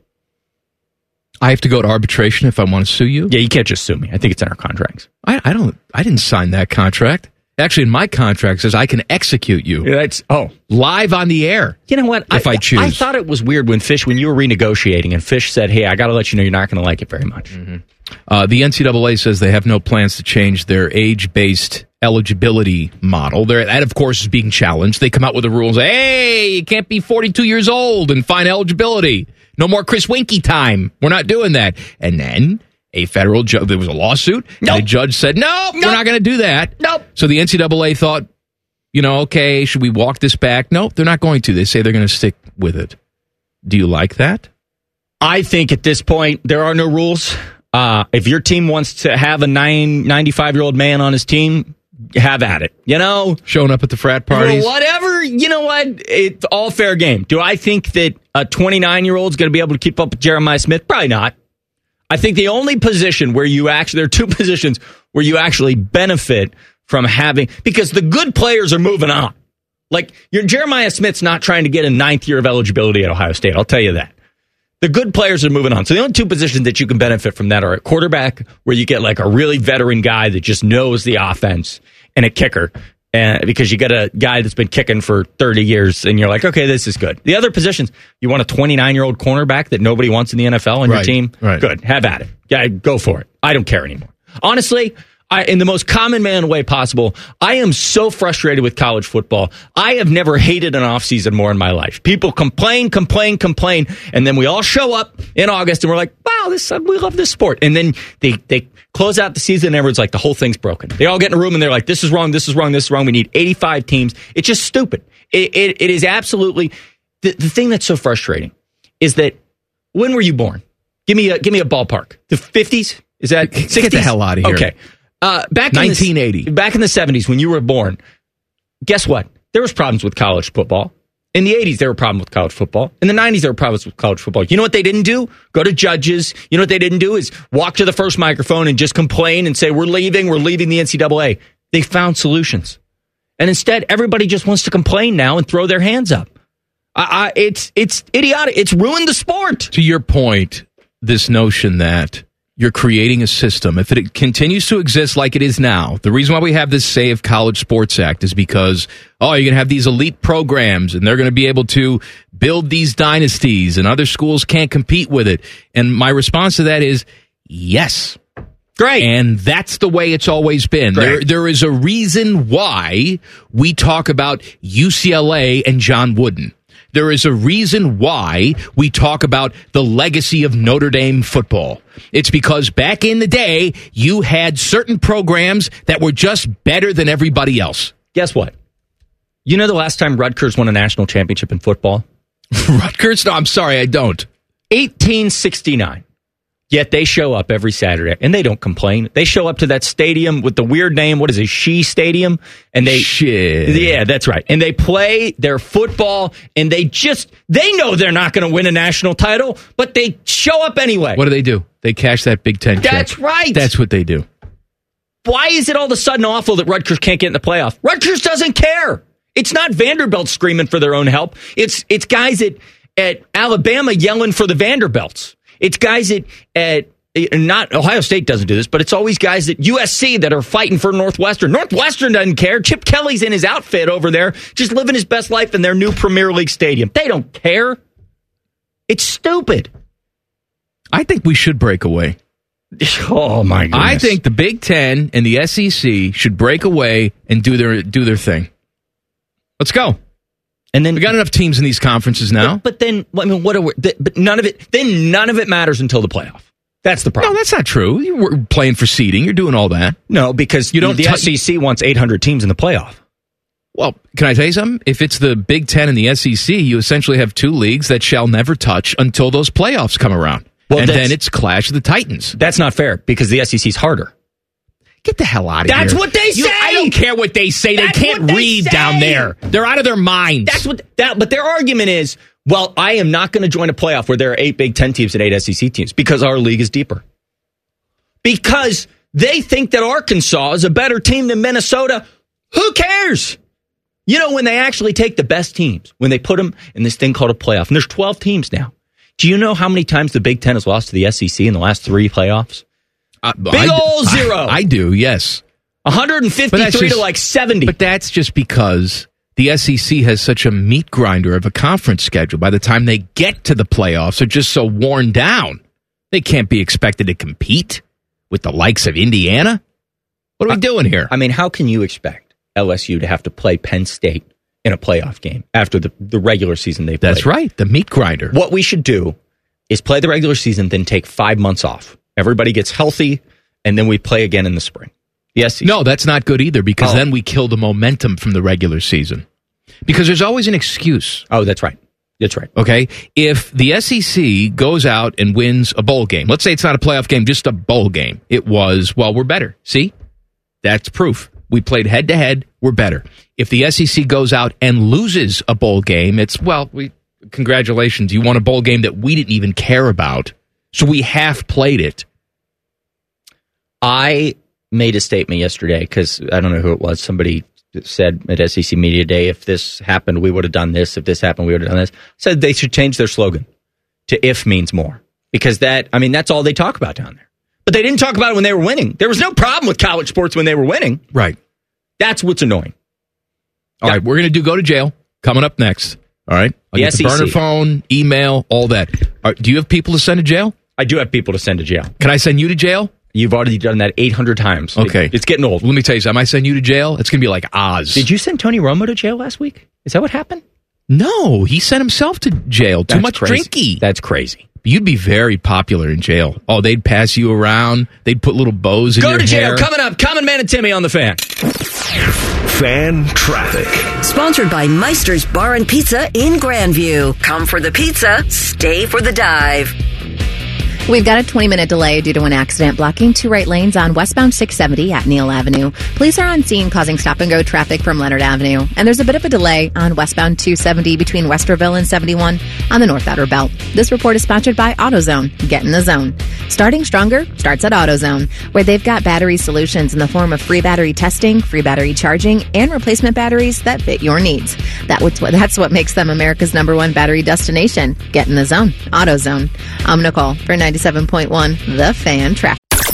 I have to go to arbitration if I want to sue you? Yeah, you can't just sue me. I think it's in our contracts. I didn't sign that contract. Actually, in my contract it says I can execute you. Yeah, live on the air. You know what? If I choose. I thought it was weird when you were renegotiating, and Fish said, hey, I got to let you know you're not going to like it very much. Mm-hmm. The NCAA says they have no plans to change their age-based eligibility model. That, of course, is being challenged. They come out with the rules. Hey, you can't be 42 years old and find eligibility. No more Chris Winkie time. We're not doing that. And then a federal judge, there was a lawsuit, and a judge said, nope, we're not going to do that. Nope. So the NCAA thought, okay, should we walk this back? Nope, they're not going to. They say they're going to stick with it. Do you like that? I think at this point, there are no rules. If your team wants to have a 95-year-old man on his team, have at it. Showing up at the frat parties. Whatever. You know what? It's all fair game. Do I think that a 29-year-old is going to be able to keep up with Jeremiah Smith? Probably not. I think the only position where there are two positions where you actually benefit from having, because the good players are moving on. Like, Jeremiah Smith's not trying to get a 9th year of eligibility at Ohio State. I'll tell you that. The good players are moving on. So the only two positions that you can benefit from that are at quarterback, where you get like a really veteran guy that just knows the offense, and a kicker, because you get a guy that's been kicking for 30 years, and you're like, okay, this is good. The other positions, you want a 29-year-old cornerback that nobody wants in the NFL on your team? Right. Good. Have at it. Yeah, go for it. I don't care anymore. Honestly, in the most common man way possible, I am so frustrated with college football. I have never hated an offseason more in my life. People complain, and then we all show up in August, and we're like, wow, we love this sport. And then they close out the season, and everyone's like, the whole thing's broken. They all get in a room, and they're like, this is wrong, this is wrong, this is wrong. We need 85 teams. It's just stupid. It is absolutely... The thing that's so frustrating is that, when were you born? Give me a ballpark. The 50s? Is that 60s? Get the hell out of here. Okay. Back 1980. Back in the 70s, when you were born, guess what? There was problems with college football. In the 80s, there were problems with college football. In the 90s, there were problems with college football. You know what they didn't do? Go to judges. You know what they didn't do is walk to the first microphone and just complain and say, we're leaving the NCAA. They found solutions. And instead, everybody just wants to complain now and throw their hands up. It's idiotic. It's ruined the sport. To your point, this notion that you're creating a system, if it continues to exist like it is now, the reason why we have this Save College Sports Act is because, you're going to have these elite programs, and they're going to be able to build these dynasties, and other schools can't compete with it. And my response to that is, yes. Great. And that's the way it's always been. There is a reason why we talk about UCLA and John Wooden. There is a reason why we talk about the legacy of Notre Dame football. It's because back in the day, you had certain programs that were just better than everybody else. Guess what? You know the last time Rutgers won a national championship in football? Rutgers? No, I'm sorry, I don't. 1869. Yet they show up every Saturday, and they don't complain. They show up to that stadium with the weird name. What is it, Shea Stadium? And yeah, that's right. And they play their football, and they know they're not going to win a national title, but they show up anyway. What do? They cash that Big Ten check. That's right. That's what they do. Why is it all of a sudden awful that Rutgers can't get in the playoff? Rutgers doesn't care. It's not Vanderbilt screaming for their own help. It's guys at Alabama yelling for the Vanderbilts. It's guys at not Ohio State doesn't do this, but it's always guys at USC that are fighting for Northwestern. Northwestern doesn't care. Chip Kelly's in his outfit over there, just living his best life in their new Premier League stadium. They don't care. It's stupid. I think we should break away. Oh my goodness. I think the Big Ten and the SEC should break away and do their thing. Let's go. And then we got enough teams in these conferences now. But then, I mean, but none of it matters until the playoff. That's the problem. No, that's not true. You're playing for seeding. You're doing all that. No, because the SEC wants 800 teams in the playoff. Well, can I tell you something? If it's the Big Ten and the SEC, you essentially have two leagues that shall never touch until those playoffs come around. Well, and then it's Clash of the Titans. That's not fair because the SEC's harder. Get the hell out of here. That's what they say. I don't care what they say. They can't read down there. They're out of their minds. But their argument is, well, I am not going to join a playoff where there are 8 Big Ten teams and 8 SEC teams because our league is deeper. Because they think that Arkansas is a better team than Minnesota. Who cares? You know, when they actually take the best teams, when they put them in this thing called a playoff, and there's 12 teams now. Do you know how many times the Big Ten has lost to the SEC in the last 3 playoffs? Big ol' zero. I do, yes. 153 to like 70. But that's just because the SEC has such a meat grinder of a conference schedule. By the time they get to the playoffs, they're just so worn down. They can't be expected to compete with the likes of Indiana. What are we doing here? I mean, how can you expect LSU to have to play Penn State in a playoff game after the regular season they played? That's right, the meat grinder. What we should do is play the regular season, then take 5 months off. Everybody gets healthy, and then we play again in the spring. Yes. No, that's not good either, because then we kill the momentum from the regular season. Because there's always an excuse. Oh, that's right. That's right. Okay? If the SEC goes out and wins a bowl game, let's say it's not a playoff game, just a bowl game. It was, well, we're better. See? That's proof. We played head-to-head, we're better. If the SEC goes out and loses a bowl game, it's, well, congratulations, you won a bowl game that we didn't even care about. So we half played it. I made a statement yesterday because I don't know who it was. Somebody said at SEC Media Day, if this happened, we would have done this. If this happened, we would have done this. Said they should change their slogan to "if means more," because that's all they talk about down there. But they didn't talk about it when they were winning. There was no problem with college sports when they were winning. Right. That's what's annoying. All right, we're going to do Go to Jail coming up next. All right? I'll get the burner phone, email, all that. Do you have people to send to jail? I do have people to send to jail. Can I send you to jail? You've already done that 800 times. Okay. It's getting old. Let me tell you something. I send you to jail, it's going to be like Oz. Did you send Tony Romo to jail last week? Is that what happened? No, he sent himself to jail. Too much drinky. That's crazy. You'd be very popular in jail. Oh, they'd pass you around. They'd put little bows in your hair. Go to jail. Coming up. Common Man and Timmy on the Fan. Fan Traffic. Sponsored by Meister's Bar and Pizza in Grandview. Come for the pizza, stay for the dive. We've got a 20-minute delay due to an accident blocking 2 right lanes on westbound 670 at Neal Avenue. Police are on scene causing stop-and-go traffic from Leonard Avenue. And there's a bit of a delay on westbound 270 between Westerville and 71 on the North Outer Belt. This report is sponsored by AutoZone. Get in the zone. Starting stronger starts at AutoZone, where they've got battery solutions in the form of free battery testing, free battery charging, and replacement batteries that fit your needs. That's what makes them America's #1 battery destination. Get in the zone. AutoZone. I'm Nicole for 97.1 The Fan Traffic.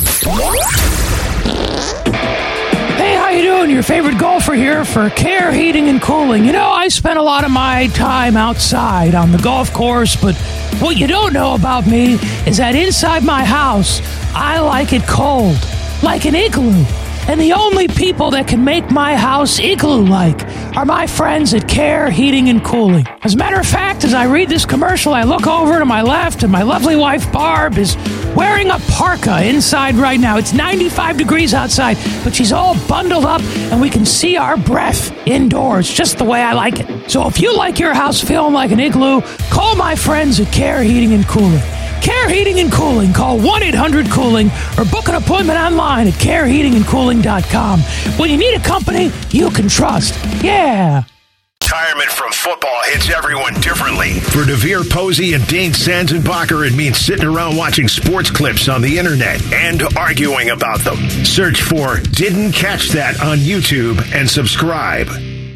Hey, how you doing? Your favorite golfer here for Care Heating and Cooling. You know, I spend a lot of my time outside on the golf course, but what you don't know about me is that inside my house, I like it cold, like an igloo. And the only people that can make my house igloo-like are my friends at Care Heating and Cooling. As a matter of fact, as I read this commercial, I look over to my left, and my lovely wife, Barb, is wearing a parka inside right now. It's 95 degrees outside, but she's all bundled up, and we can see our breath indoors, just the way I like it. So if you like your house feeling like an igloo, call my friends at Care Heating and Cooling. Care Heating and Cooling. Call 1-800-COOLING or book an appointment online at careheatingandcooling.com. When you need a company you can trust. Yeah. Retirement from football hits everyone differently. For DeVere Posey and Dane Sanzenbacher, it means sitting around watching sports clips on the internet and arguing about them. Search for Didn't Catch That on YouTube and subscribe.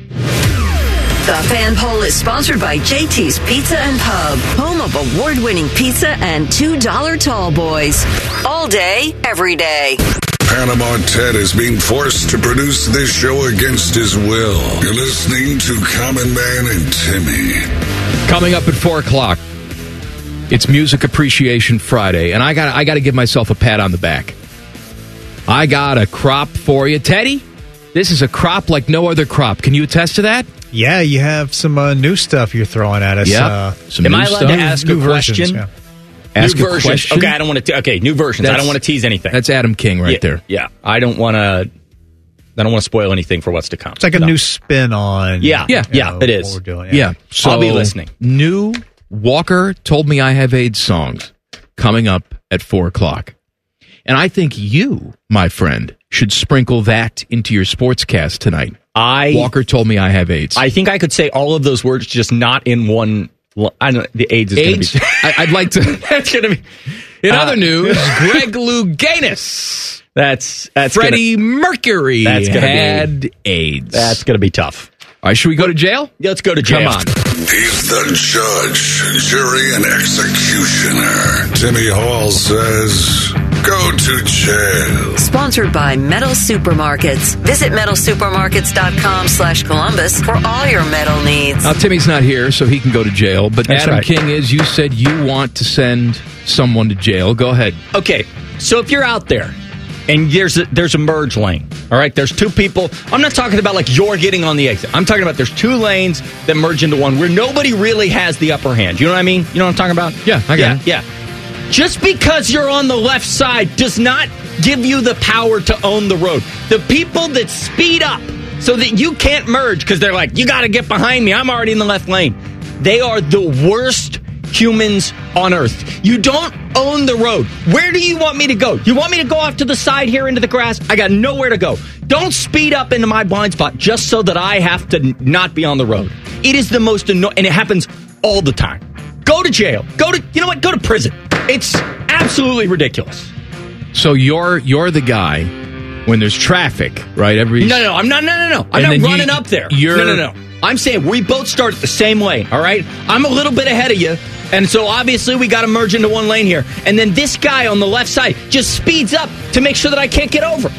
The Fan Poll is sponsored by JT's Pizza and Pub, home of award-winning pizza and $2 tall boys. All day, every day. Panama Ted is being forced to produce this show against his will. You're listening to Common Man and Timmy. Coming up at 4 o'clock, it's Music Appreciation Friday, and I got to give myself a pat on the back. I got a crop for you. Teddy, this is a crop like no other crop. Can you attest to that? Yeah, you have some new stuff you're throwing at us. Yeah. Am I allowed to ask a question? Yeah. Ask new a versions. question? Okay, I don't want to. Okay, new versions. I don't want to tease anything. That's Adam King right there. Yeah, I don't want to. I don't want to spoil anything for what's to come. It's like a new spin on. Yeah, it is. What we're doing. Yeah, so I'll be listening. New Walker Told Me I Have AIDS songs coming up at 4 o'clock. And I think you, my friend, should sprinkle that into your sportscast tonight. Walker Told Me I Have AIDS. I think I could say all of those words, just not in one. I know the AIDS is going to be. I'd like to. That's going to be. In other news, Greg Louganis. That's Freddie Mercury had AIDS. That's going to be tough. All right, should we go to jail? Yeah, let's go to jail. Come on. He's the judge, jury, and executioner. Timmy Hall says, go to jail. Sponsored by Metal Supermarkets. Visit metalsupermarkets.com/Columbus for all your metal needs. Now, Timmy's not here, so he can go to jail. But That's Adam right. King is, you said you want to send someone to jail. Go ahead. Okay, so if you're out there and there's a merge lane, all right, there's two people. I'm not talking about like you're getting on the exit. I'm talking about there's two lanes that merge into one where nobody really has the upper hand. You know what I mean? You know what I'm talking about? Yeah, I got it. Yeah. Just because you're on the left side does not give you the power to own the road. The people that speed up so that you can't merge because they're like, you got to get behind me. I'm already in the left lane. They are the worst humans on earth. You don't own the road. Where do you want me to go? You want me to go off to the side here into the grass? I got nowhere to go. Don't speed up into my blind spot just so that I have to not be on the road. It is the most annoying, and it happens all the time. Go to jail. Go to prison. It's absolutely ridiculous. So you're the guy when there's traffic, right? No, I'm not. No. I'm not running up there. No. I'm saying we both start at the same lane, all right? I'm a little bit ahead of you, and so obviously we got to merge into one lane here. And then this guy on the left side just speeds up to make sure that I can't get over.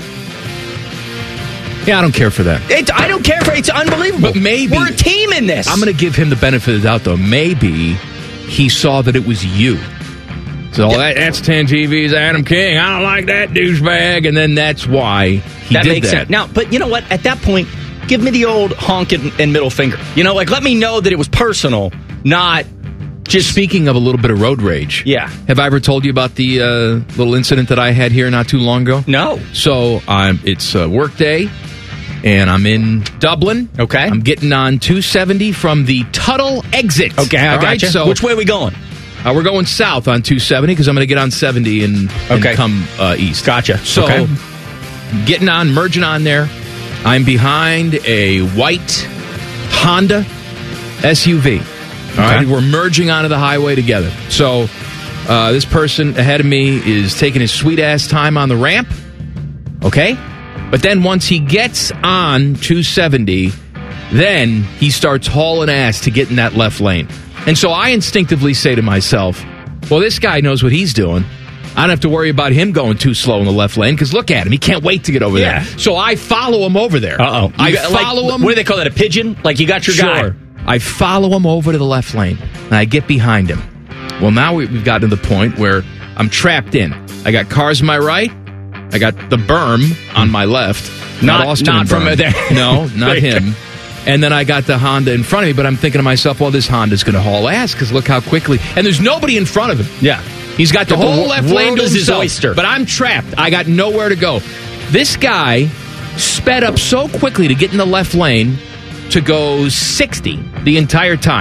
Yeah, I don't care for that. I don't care for it. It's unbelievable. But maybe we're a team in this. I'm going to give him the benefit of the doubt, though. Maybe he saw that it was you. So that's 10 TV's Adam King. I don't like that douchebag. And then that's why he did makes that. Sense. Now, but you know what? At that point, give me the old honk and middle finger. You know, like let me know that it was personal, not just... Speaking of a little bit of road rage. Yeah. Have I ever told you about the little incident that I had here not too long ago? No. So it's a work day, and I'm in Dublin. Okay. I'm getting on 270 from the Tuttle exit. Okay, I got you. So which way are we going? We're going south on 270 because I'm going to get on 70 and come east. Gotcha. So getting on, merging on there. I'm behind a white Honda SUV. All right, we're merging onto the highway together. So this person ahead of me is taking his sweet-ass time on the ramp. Okay? But then once he gets on 270, then he starts hauling ass to get in that left lane. And so I instinctively say to myself, well, this guy knows what he's doing. I don't have to worry about him going too slow in the left lane because look at him. He can't wait to get over there. So I follow him over there. Uh-oh. I follow him. What do they call that, a pigeon? Like you got your guy. I follow him over to the left lane, and I get behind him. Well, now we've gotten to the point where I'm trapped in. I got cars on my right. I got the berm on my left. Not Austin not from berm. there. No, not him. And then I got the Honda in front of me, but I'm thinking to myself, well, this Honda's going to haul ass because look how quickly. And there's nobody in front of him. Yeah. He's got the whole left lane to his himself. oyster. But I'm trapped. I got nowhere to go. This guy sped up so quickly to get in the left lane to go 60 the entire time.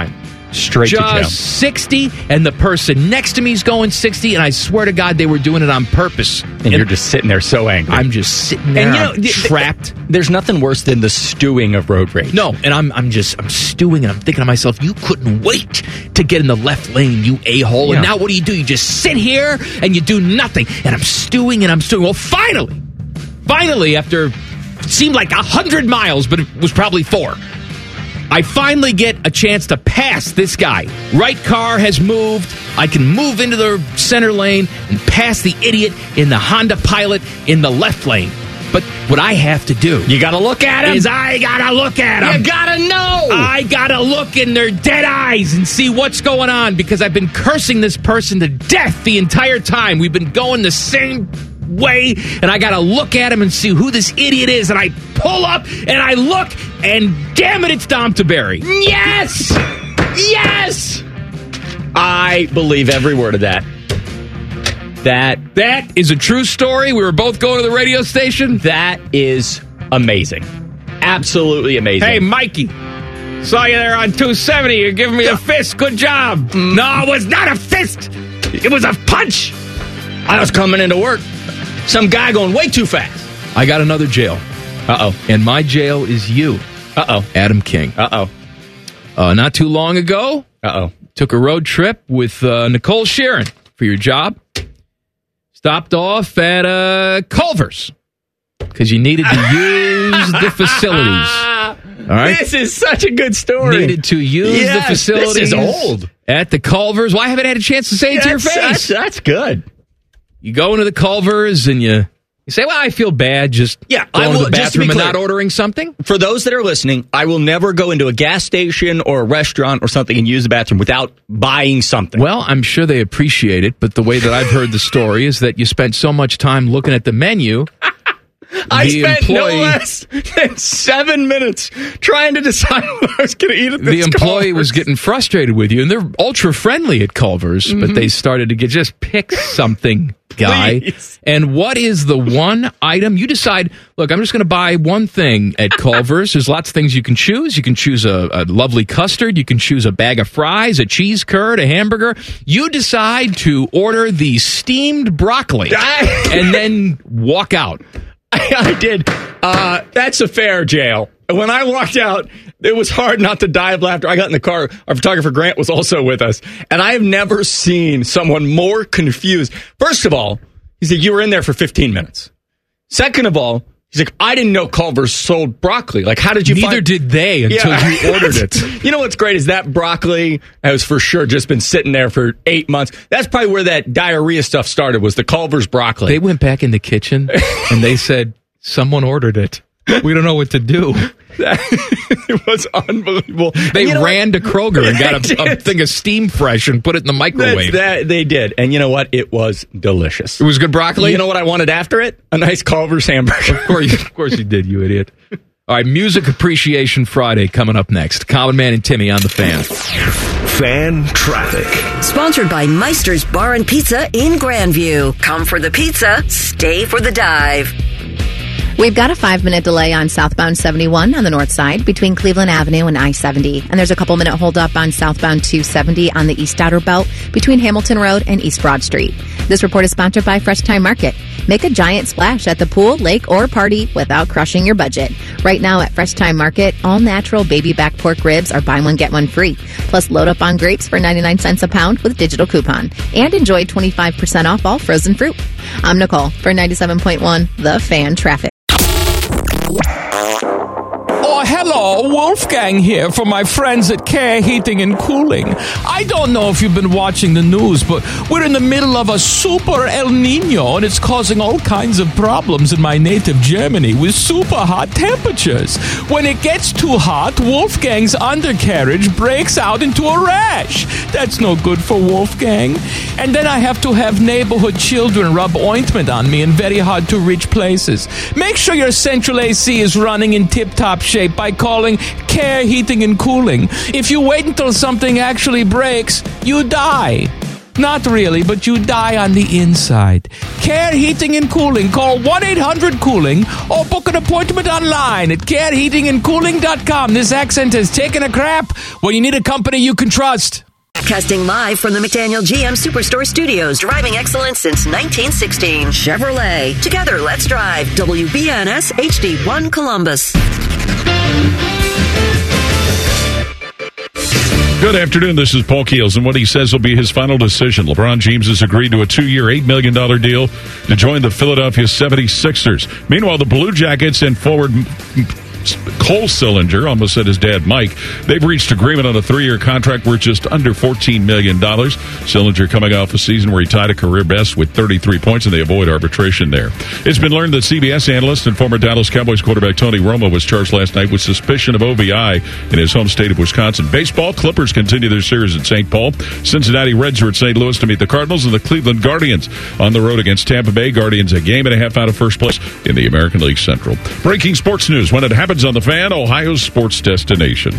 Straight to jail. Just 60, and the person next to me is going 60, and I swear to God they were doing it on purpose. And you're just sitting there so angry. I'm just sitting there, and trapped. There's nothing worse than the stewing of road rage. No, and I'm stewing, and I'm thinking to myself, you couldn't wait to get in the left lane, you a-hole. Yeah. And now what do? You just sit here, and you do nothing. And I'm stewing, and I'm stewing. Well, finally, after it seemed like 100 miles, but it was probably 4, I finally get a chance to pass this guy. Right car has moved. I can move into the center lane and pass the idiot in the Honda Pilot in the left lane. But what I have to do... You gotta look at him. I gotta look at him. You gotta know. I gotta look in their dead eyes and see what's going on, because I've been cursing this person to death the entire time. We've been going the same way, and I gotta look at him and see who this idiot is, and I pull up and I look, and damn it, it's Dom Taberry. Yes! Yes! I believe every word of that. That is a true story. We were both going to the radio station. That is amazing. Absolutely amazing. Hey, Mikey. Saw you there on 270. You're giving me a fist. Good job. No, it was not a fist. It was a punch. I was coming into work. Some guy going way too fast. I got another jail. Uh-oh. And my jail is you. Uh-oh. Adam King. Uh-oh. Not too long ago. Uh-oh. Took a road trip with Nicole Sheeran for your job. Stopped off at Culver's because you needed to use the facilities. All right? This is such a good story. Needed to use the facilities. This is old. At the Culver's. Well, I haven't had a chance to say it to your face. That's good. You go into the Culver's and you say, well, I feel bad just going to the bathroom and not ordering something. For those that are listening, I will never go into a gas station or a restaurant or something and use the bathroom without buying something. Well, I'm sure they appreciate it, but the way that I've heard the story is that you spent so much time looking at the menu. I spent no less than 7 minutes trying to decide what I was going to eat at this The employee Culver's. was getting frustrated with you, and they're ultra-friendly at Culver's, but they started to just pick something, guy. Please. And what is the one item? You decide, look, I'm just going to buy one thing at Culver's. There's lots of things you can choose. You can choose a lovely custard. You can choose a bag of fries, a cheese curd, a hamburger. You decide to order the steamed broccoli and then walk out. I did. That's a fair jail. When I walked out, it was hard not to die of laughter. I got in the car. Our photographer, Grant, was also with us. And I have never seen someone more confused. First of all, he said, you were in there for 15 minutes. Second of all, he's like, I didn't know Culver's sold broccoli. Like, how did you Neither did they until you ordered it. You know what's great is that broccoli has for sure just been sitting there for 8 months. That's probably where that diarrhea stuff started, was the Culver's broccoli. They went back in the kitchen and they said, someone ordered it. We don't know what to do. It was unbelievable. They ran to Kroger and got a thing of Steam Fresh and put it in the microwave. They did. And you know what? It was delicious. It was good broccoli? You know what I wanted after it? A nice Culver's hamburger. Of course you did, you idiot. All right, Music Appreciation Friday coming up next. Common Man and Timmy on the Fan. Fan Traffic. Sponsored by Meister's Bar and Pizza in Grandview. Come for the pizza, stay for the dive. We've got a 5-minute delay on southbound 71 on the north side between Cleveland Avenue and I-70. And there's a couple-minute holdup on southbound 270 on the East Outer Belt between Hamilton Road and East Broad Street. This report is sponsored by Fresh Time Market. Make a giant splash at the pool, lake, or party without crushing your budget. Right now at Fresh Time Market, all natural baby back pork ribs are buy one, get one free. Plus, load up on grapes for 99 cents a pound with digital coupon. And enjoy 25% off all frozen fruit. I'm Nicole for 97.1 The Fan Traffic. Oh, hello, Wolfgang here for my friends at Care Heating and Cooling. I don't know if you've been watching the news, but we're in the middle of a super El Nino, and it's causing all kinds of problems in my native Germany with super hot temperatures. When it gets too hot, Wolfgang's undercarriage breaks out into a rash. That's no good for Wolfgang. And then I have to have neighborhood children rub ointment on me in very hard-to-reach places. Make sure your central AC is running in tip-top shape by calling Care Heating and Cooling. If you wait until something actually breaks, you die. Not really, but you die on the inside. Care Heating and Cooling. Call 1-800-COOLING or book an appointment online at careheatingandcooling.com. This accent has taken a crap. Well, you need a company you can trust. Broadcasting live from the McDaniel GM Superstore Studios. Driving excellence since 1916. Chevrolet. Together, let's drive. WBNS HD1 Columbus. Good afternoon. This is Paul Keels, and what he says will be his final decision. LeBron James has agreed to a 2-year, $8 million deal to join the Philadelphia 76ers. Meanwhile, the Blue Jackets and forward Cole Sillinger, almost said his dad Mike, they've reached agreement on a 3-year contract worth just under $14 million. Sillinger coming off a season where he tied a career best with 33 points, and they avoid arbitration there. It's been learned that CBS analyst and former Dallas Cowboys quarterback Tony Romo was charged last night with suspicion of OVI in his home state of Wisconsin. Baseball, Clippers continue their series at St. Paul. Cincinnati Reds are at St. Louis to meet the Cardinals, and the Cleveland Guardians on the road against Tampa Bay. Guardians a game and a half out of first place in the American League Central. Breaking sports news when it happens on the Fan, Ohio's sports destination.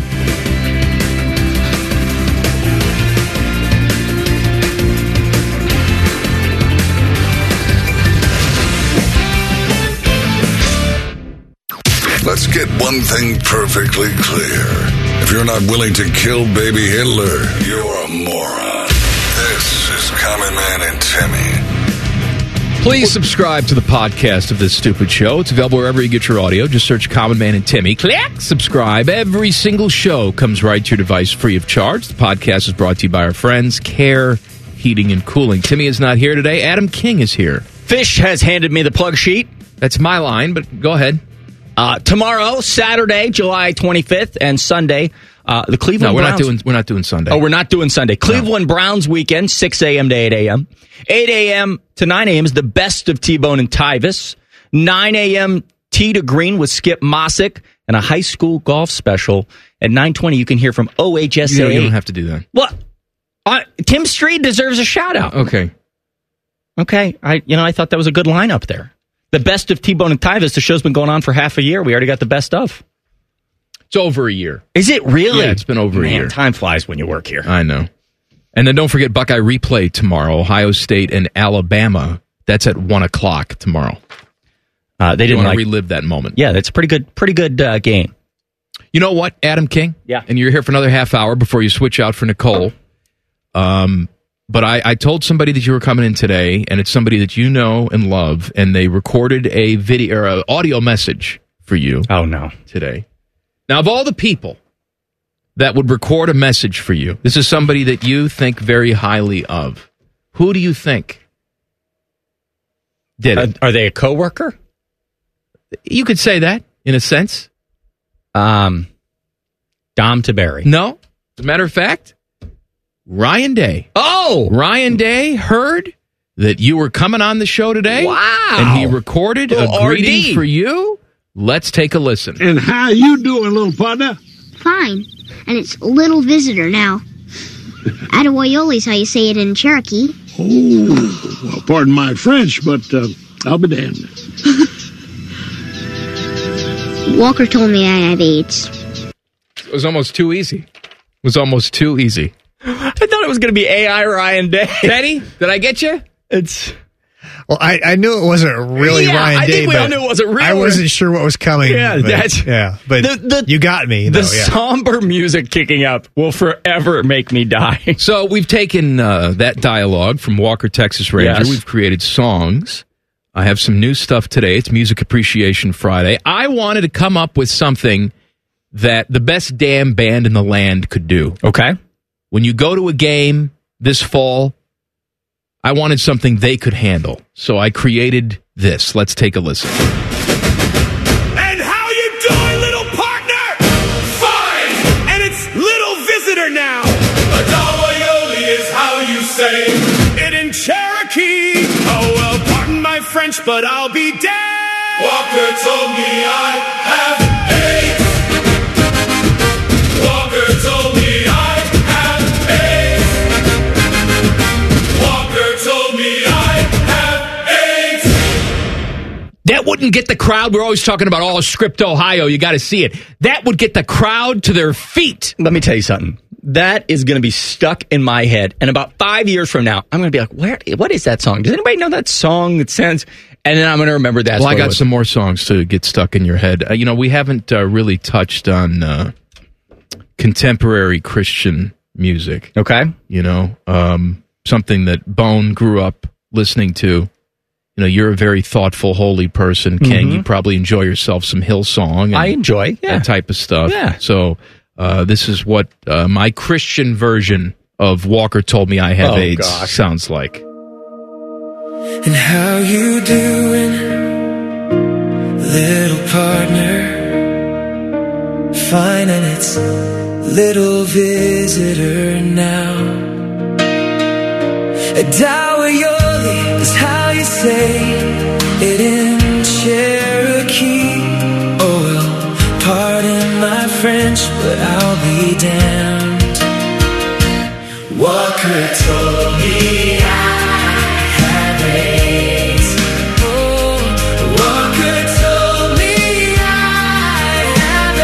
Let's get one thing perfectly clear. If you're not willing to kill baby Hitler, you're a moron. This is Common Man and Timmy. Please subscribe to the podcast of this stupid show. It's available wherever you get your audio. Just search Common Man and Timmy. Click subscribe. Every single show comes right to your device free of charge. The podcast is brought to you by our friends, Care Heating and Cooling. Timmy is not here today. Adam King is here. Fish has handed me the plug sheet. That's my line, but go ahead. Tomorrow, Saturday, July 25th, and Sunday, the Cleveland Browns. No, we're not doing Sunday. Oh, we're not doing Sunday. Cleveland Browns weekend, 6 a.m. to 8 a.m. 8 a.m. to 9 a.m. is the best of T-Bone and Tyvis. 9 a.m. Tee to Green with Skip Mossick and a high school golf special. At 9:20, you can hear from OHSA. You don't have to do that. What? Tim Street deserves a shout-out. Okay. I thought that was a good lineup there. The best of T-Bone and Tyvis. The show's been going on for half a year. We already got the best of. It's over a year. Is it really? Yeah, it's been over a year. Time flies when you work here. I know. And then don't forget Buckeye Replay tomorrow, Ohio State and Alabama. That's at 1 o'clock tomorrow. They didn't want to relive that moment. Yeah, that's a pretty good game. You know what, Adam King? Yeah. And you're here for another half hour before you switch out for Nicole. But I told somebody that you were coming in today, and it's somebody that you know and love, and they recorded a video or an audio message for you. Oh, no. Today. Now, of all the people that would record a message for you, this is somebody that you think very highly of. Who do you think did it? Are they a coworker? You could say that, in a sense. Dom Taberry. No. As a matter of fact, Ryan Day. Oh! Ryan Day heard that you were coming on the show today. Wow! And he recorded a greeting for you. Let's take a listen. And how you doing, little partner? Fine. And it's little visitor now. Attaboyoli's how you say it in Cherokee. Oh, well, pardon my French, but I'll be damned. Walker told me I have AIDS. It was almost too easy. I thought it was going to be AI Ryan Day. Teddy, did I get you? Well, I knew it wasn't really Ryan Day. I think we all knew it wasn't real. I wasn't sure what was coming. Yeah, but you got me. The somber music kicking up will forever make me die. So we've taken that dialogue from Walker, Texas Ranger. Yes. We've created songs. I have some new stuff today. It's Music Appreciation Friday. I wanted to come up with something that the best damn band in the land could do. Okay. When you go to a game this fall, I wanted something they could handle. So I created this. Let's take a listen. And how you doing, little partner? Fine. And it's little visitor now. Attaboyoli is how you say it in Cherokee. Oh, well, pardon my French, but I'll be damned. Walker told me I have AIDS. Walker told me I have AIDS. Walker told me I have AIDS. That wouldn't get the crowd. We're always talking about all script Ohio. You got to see it. That would get the crowd to their feet. Let me tell you something. That is going to be stuck in my head. And about 5 years from now, I'm going to be like, what is that song? Does anybody know that song that sounds... And then I'm going to remember that. Well, I got some more songs to get stuck in your head. We haven't really touched on contemporary Christian music. Okay. Something that Bone grew up listening to. You're a very thoughtful, holy person, King. You probably enjoy yourself some Hillsong. And I enjoy, that type of stuff. Yeah. So this is what my Christian version of Walker Told Me I Have AIDS sounds like. And how you doing, little partner? Fine, and it's little visitor now. Adawayoli is how you say it in Cherokee. Oh well, pardon my French, but I'll be damned. Walker told me I have AIDS. Oh, Walker told me I have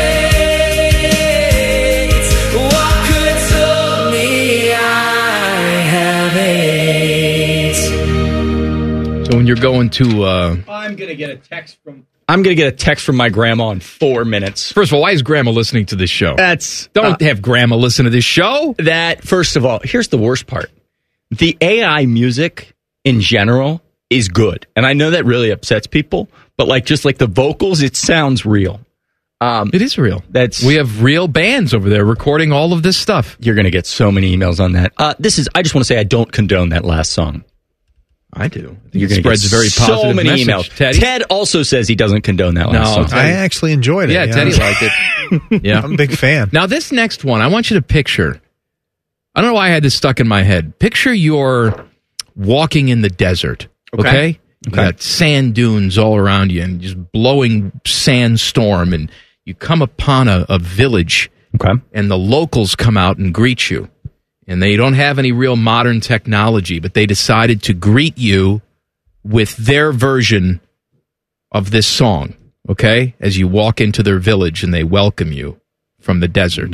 AIDS. Walker told me I have AIDS. So when you're going to... I'm going to get a text from my grandma in 4 minutes. First of all, why is Grandma listening to this show? Don't have Grandma listen to this show. First of all, here's the worst part. The AI music in general is good. And I know that really upsets people, but just the vocals, it sounds real. It is real. We have real bands over there recording all of this stuff. You're going to get so many emails on that. I just want to say I don't condone that last song. I do. It spreads a very positive so many message. emails. Teddy? Ted also says he doesn't condone that last song. I actually enjoyed it. Yeah, Teddy liked it. Yeah, I'm a big fan. Now, this next one, I want you to picture. I don't know why I had this stuck in my head. Picture you're walking in the desert, okay? You got sand dunes all around you and just blowing sandstorm, and you come upon a village, and the locals come out and greet you. And they don't have any real modern technology, but they decided to greet you with their version of this song, okay? As you walk into their village and they welcome you from the desert.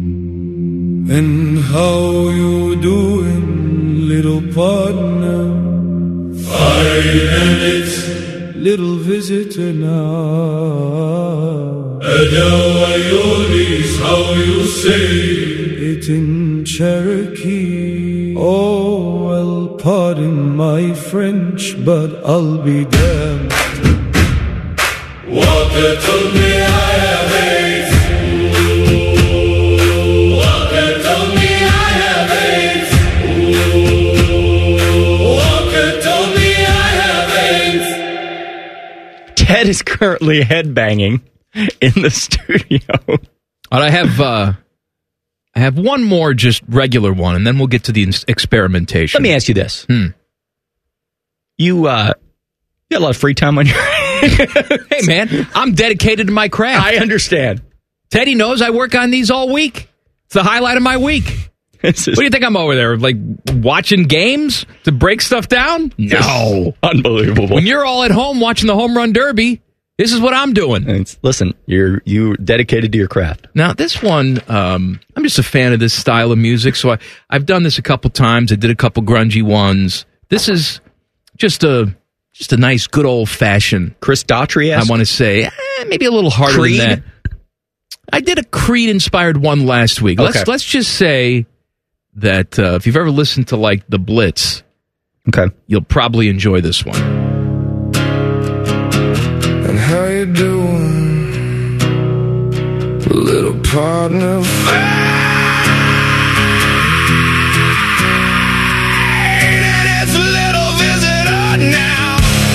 And how you doing, little partner? Fine, and it's little visitor now. Adawayoli's how you say it in Cherokee. Oh, well, pardon my French, but I'll be damned. Walker told me I have AIDS. Walker told me I have AIDS. Walker told me I have AIDS. Ted is currently headbanging in the studio. All right, I have one more just regular one, and then we'll get to the experimentation. Let me ask you this. You got a lot of free time on your... Hey, man, I'm dedicated to my craft. I understand. Teddy knows I work on these all week. It's the highlight of my week. What do you think I'm over there, watching games to break stuff down? No. Unbelievable. When you're all at home watching the Home Run Derby, this is what I'm doing. Listen, you're dedicated to your craft. Now, this one, I'm just a fan of this style of music, so I've done this a couple times. I did a couple grungy ones. This is just a nice, good old-fashioned... Chris Daughtry-esque? I want to say, maybe a little harder Creed? than that. I did a Creed-inspired one last week. Okay. Let's just say that if you've ever listened to, the Blitz, you'll probably enjoy this one. And how you doing, little partner? It's little visitor now.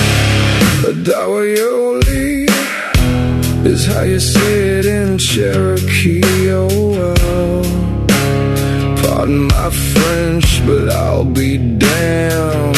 Adawayoli is how you say it in Cherokee. Oh well, pardon my French, but I'll be damned.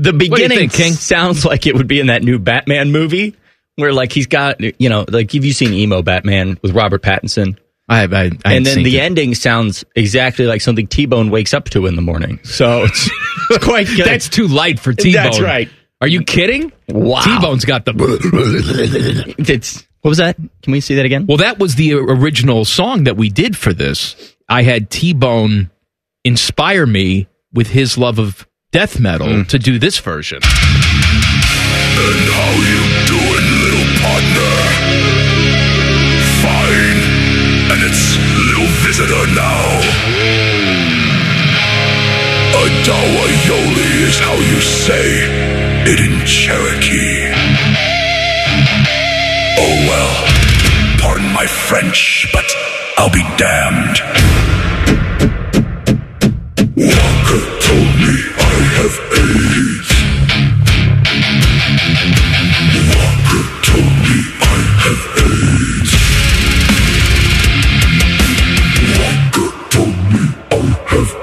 The beginning think, King? sounds like it would be in that new Batman movie where, like, he's got, you know, like, have you seen Emo Batman with Robert Pattinson? I have. And then the ending sounds exactly like something T-Bone wakes up to in the morning. So it's quite good. That's too light for T-Bone. That's right. Are you kidding? Wow. T-Bone's got the... What was that? Can we see that again? Well, that was the original song that we did for this. I had T-Bone inspire me with his love of death metal to do this version. And how you doing, little partner? Fine. And it's little visitor now. Adawayoli is how you say it in Cherokee. Oh well, pardon my French, but I'll be damned. Walker told me I have AIDS. Walker told me I have AIDS. Walker told me I have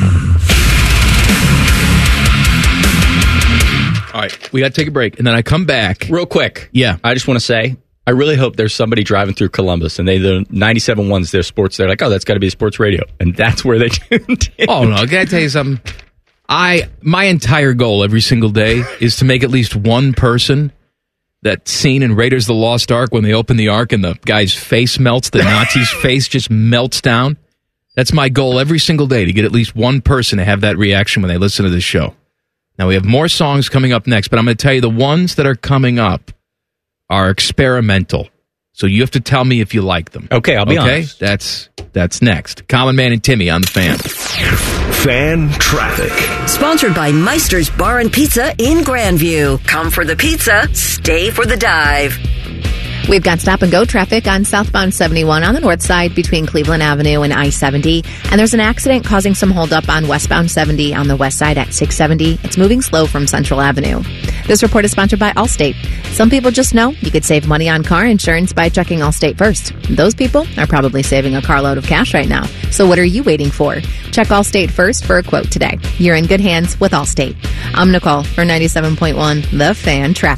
AIDS. All right, we got to take a break, and then I come back. Real quick. Yeah. I just want to say, I really hope there's somebody driving through Columbus and the 97.1's their sports. They're like, oh, that's got to be sports radio. And that's where they tuned in. Oh, no, can I tell you something? My entire goal every single day is to make at least one person that scene in Raiders of the Lost Ark when they open the Ark and the guy's face melts, the Nazi's face just melts down. That's my goal every single day, to get at least one person to have that reaction when they listen to this show. Now, we have more songs coming up next, but I'm going to tell you the ones that are coming up are experimental. So you have to tell me if you like them. Okay, I'll be honest. That's next. Common Man and Timmy on the Fan. Fan Traffic. Sponsored by Meister's Bar and Pizza in Grandview. Come for the pizza, stay for the dive. We've got stop-and-go traffic on southbound 71 on the north side between Cleveland Avenue and I-70. And there's an accident causing some holdup on westbound 70 on the west side at 670. It's moving slow from Central Avenue. This report is sponsored by Allstate. Some people just know you could save money on car insurance by checking Allstate first. Those people are probably saving a carload of cash right now. So what are you waiting for? Check Allstate first for a quote today. You're in good hands with Allstate. I'm Nicole for 97.1 The Fan Traffic.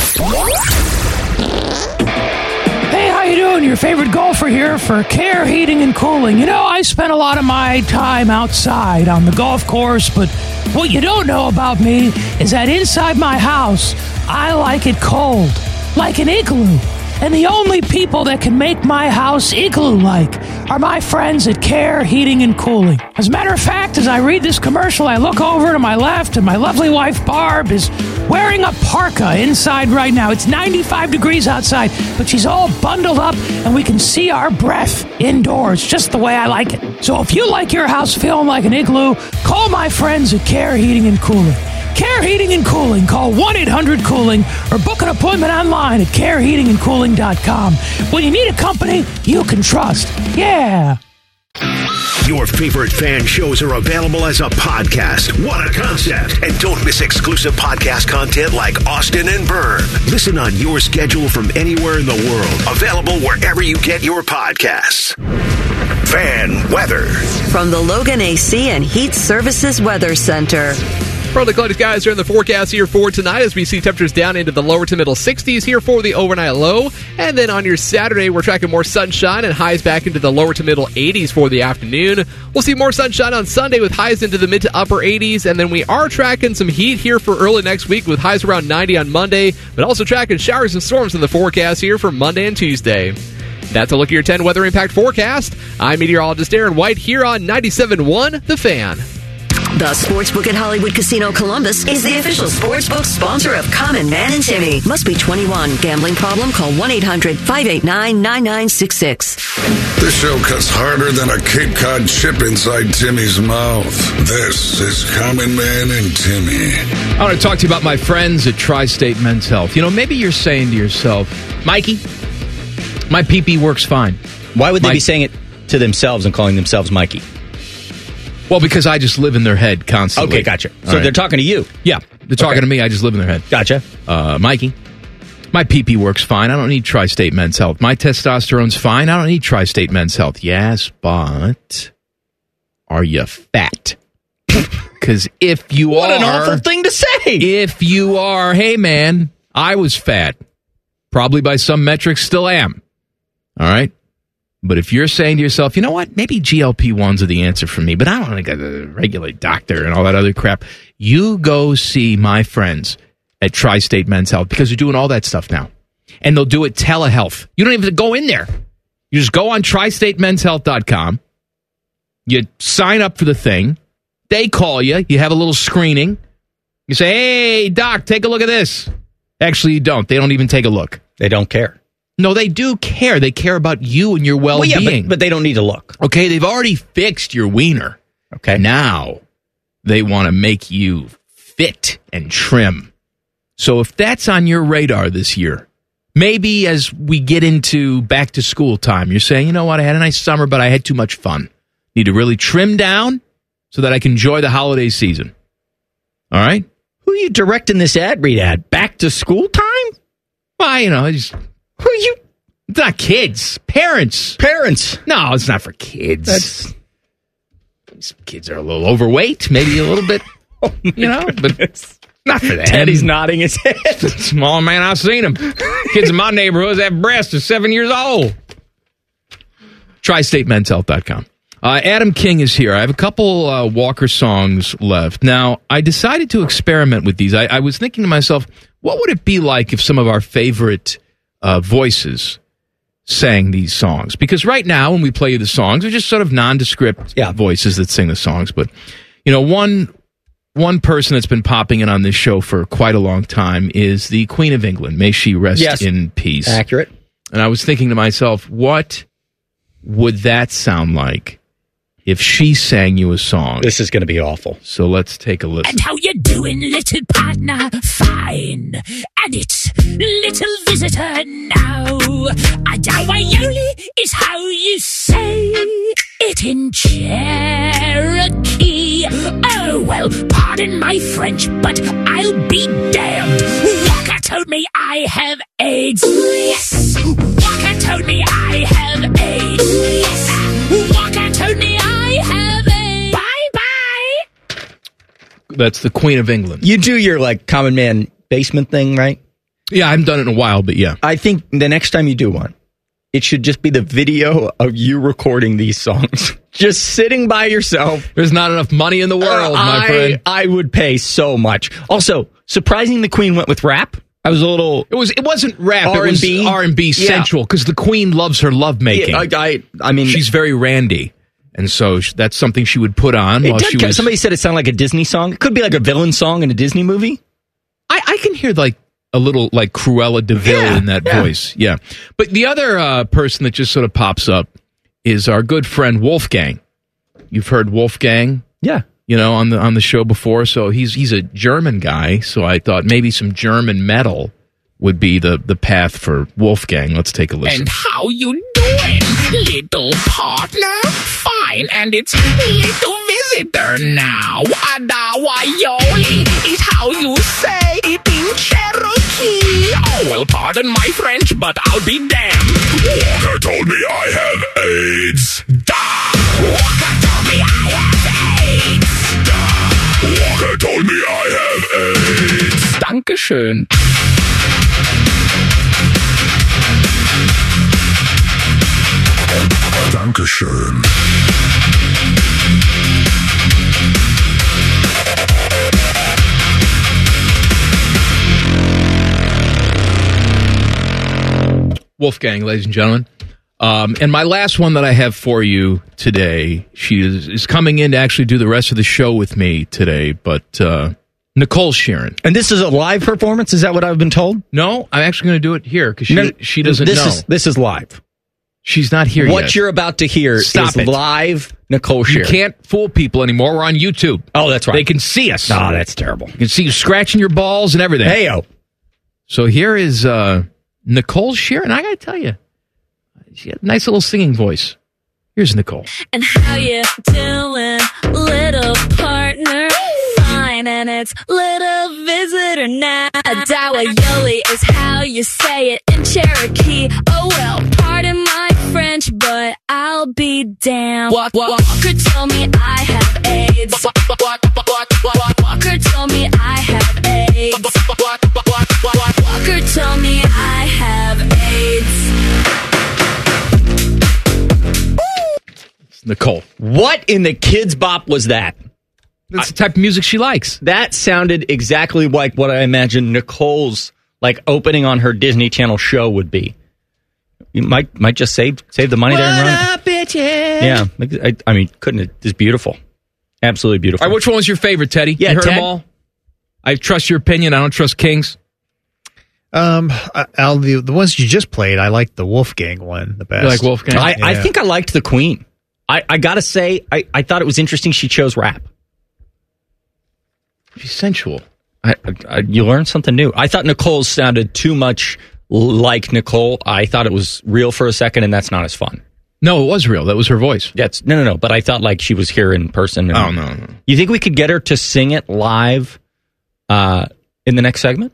How you doing? Your favorite golfer here for Care Heating and Cooling. You know, I spend a lot of my time outside on the golf course, but what you don't know about me is that inside my house, I like it cold, like an igloo. And the only people that can make my house igloo-like are my friends at Care Heating and Cooling. As a matter of fact, as I read this commercial, I look over to my left, and my lovely wife, Barb, is wearing a parka inside right now. It's 95 degrees outside, but she's all bundled up, and we can see our breath indoors, just the way I like it. So if you like your house feeling like an igloo, call my friends at Care Heating and Cooling. Care Heating and Cooling. Call 1-800-COOLING or book an appointment online at careheatingandcooling.com. When you need a company you can trust. Yeah. Your favorite fan shows are available as a podcast. What a concept. And don't miss exclusive podcast content like Austin and Byrne. Listen on your schedule from anywhere in the world. Available wherever you get your podcasts. Fan weather. From the Logan AC and Heat Services Weather Center. Partly cloudy skies are in the forecast here for tonight as we see temperatures down into the lower to middle 60s here for the overnight low. And then on your Saturday, we're tracking more sunshine and highs back into the lower to middle 80s for the afternoon. We'll see more sunshine on Sunday with highs into the mid to upper 80s. And then we are tracking some heat here for early next week with highs around 90 on Monday, but also tracking showers and storms in the forecast here for Monday and Tuesday. That's a look at your 10 weather impact forecast. I'm meteorologist Aaron White here on 97.1 The Fan. The Sportsbook at Hollywood Casino Columbus is the official sportsbook sponsor of Common Man and Timmy. Must be 21. Gambling problem? Call 1-800-589-9966. This show cuts harder than a Cape Cod chip inside Timmy's mouth. This is Common Man and Timmy. I want to talk to you about my friends at Tri-State Men's Health. You know, maybe you're saying to yourself, Mikey, my pee-pee works fine. Why would they be saying it to themselves and calling themselves Mikey? Well, because I just live in their head constantly. Okay, gotcha. So they're talking to you? Yeah, they're talking to me. I just live in their head. Gotcha. Mikey, my pee-pee works fine. I don't need Tri-State Men's Health. My testosterone's fine. I don't need Tri-State Men's Health. Yes, but are you fat? Because if you what an awful thing to say. If you are, hey man, I was fat. Probably by some metrics still am. All right? But if you're saying to yourself, you know what, maybe GLP-1s are the answer for me, but I don't want to go to a regular doctor and all that other crap, you go see my friends at Tri-State Men's Health because they're doing all that stuff now. And they'll do it telehealth. You don't even have to go in there. You just go on tristatemenshealth.com. You sign up for the thing. They call you. You have a little screening. You say, hey, doc, take a look at this. Actually, you don't. They don't even take a look. They don't care. No, they do care. They care about you and your well-being. Well, yeah, but they don't need to look. Okay, they've already fixed your wiener. Okay. Now, they want to make you fit and trim. So if that's on your radar this year, maybe as we get into back to school time, you're saying, you know what, I had a nice summer, but I had too much fun. Need to really trim down so that I can enjoy the holiday season. All right? Who are you directing this ad read at? Back to school time? Well, you know, who are you? It's not kids. Parents. No, it's not for kids. These kids are a little overweight, maybe a little bit, you know, but not for that. Teddy's nodding his head. Small man, I've seen them. Kids in my neighborhood have breasts. They're 7 years old. TriStateMen'sHealth.com. Adam King is here. I have a couple Walker songs left. Now, I decided to experiment with these. I was thinking to myself, what would it be like if some of our favorite voices sang these songs? Because right now, when we play you the songs, they're just sort of nondescript voices that sing the songs. But, you know, one person that's been popping in on this show for quite a long time is the Queen of England. May she rest in peace. Accurate. And I was thinking to myself, what would that sound like if she sang you a song? This is going to be awful. So let's take a listen. And how you doing, little partner? Fine. And it's little visitor now. Adawayoli is how you say it in Cherokee. Oh, well, pardon my French, but I'll be damned. Walker told me I have AIDS. Yes. Walker told me I have AIDS. Yes. Walker told me I have AIDS. Bye-bye. That's the Queen of England. You do your, like, common man basement thing, right? Yeah, I haven't done it in a while, but yeah. I think the next time you do one, it should just be the video of you recording these songs. Just sitting by yourself. There's not enough money in the world, my friend. I would pay so much. Also, surprising the Queen went with rap. I was a little... It wasn't rap. R&B. It was R&B central, because the Queen loves her lovemaking. Yeah, I mean... She's very randy. And so that's something she would put on while she was... Somebody said it sounded like a Disney song. It could be like a villain song in a Disney movie. I can hear like a little like Cruella de Vil in that voice. Yeah. But the other person that just sort of pops up is our good friend Wolfgang. You've heard Wolfgang? Yeah. You know, on the show before. So he's a German guy. So I thought maybe some German metal would be the path for Wolfgang. Let's take a listen. And how you doing, little partner? Fine, and it's little visitor now. Adawayoli is how you say it in Cherokee. Oh, well, pardon my French, but I'll be damned. Walker told me I have AIDS. Walker told me I have AIDS. Walker told me I have AIDS. Dankeschön. Dankeschön. Wolfgang, ladies and gentlemen. And my last one that I have for you today, she is coming in to actually do the rest of the show with me today, but Nicole Sheeran. And this is a live performance? Is that what I've been told? No, I'm actually going to do it here because she doesn't know. This is live. She's not here yet. What you're about to hear is live Nicole Sheeran. You can't fool people anymore. We're on YouTube. Oh, that's right. They can see us. Oh, that's terrible. You can see you scratching your balls and everything. Hey-o. So here is Nicole Sheeran. I got to tell you, she had a nice little singing voice. Here's Nicole. And how you doing, little partner? Fine, and it's little visitor now. Adawayoli is how you say it in Cherokee. Oh well, pardon my French, but but I'll be damned. Walker told me I have AIDS. Walker told me I have AIDS. Walker told me I have AIDS. Nicole. What in the Kids Bop was that? That's the type of music she likes. That sounded exactly like what I imagined Nicole's opening on her Disney Channel show would be. You might just save the money there and run. What up, bitches? Yeah, I mean, couldn't it? It's beautiful, absolutely beautiful. All right, which one was your favorite, Teddy? Yeah, you heard Ted? them all. I trust your opinion. I don't trust King's. Al, the ones you just played, I like the Wolfgang one the best. You like Wolfgang? I think I liked the Queen. I gotta say, I thought it was interesting she chose rap. She's sensual. You learn something new. I thought Nicole sounded too much like Nicole. I thought it was real for a second, and that's not as fun. No, it was real. That was her voice. That's no. But I thought she was here in person. Oh, no. You think we could get her to sing it live in the next segment?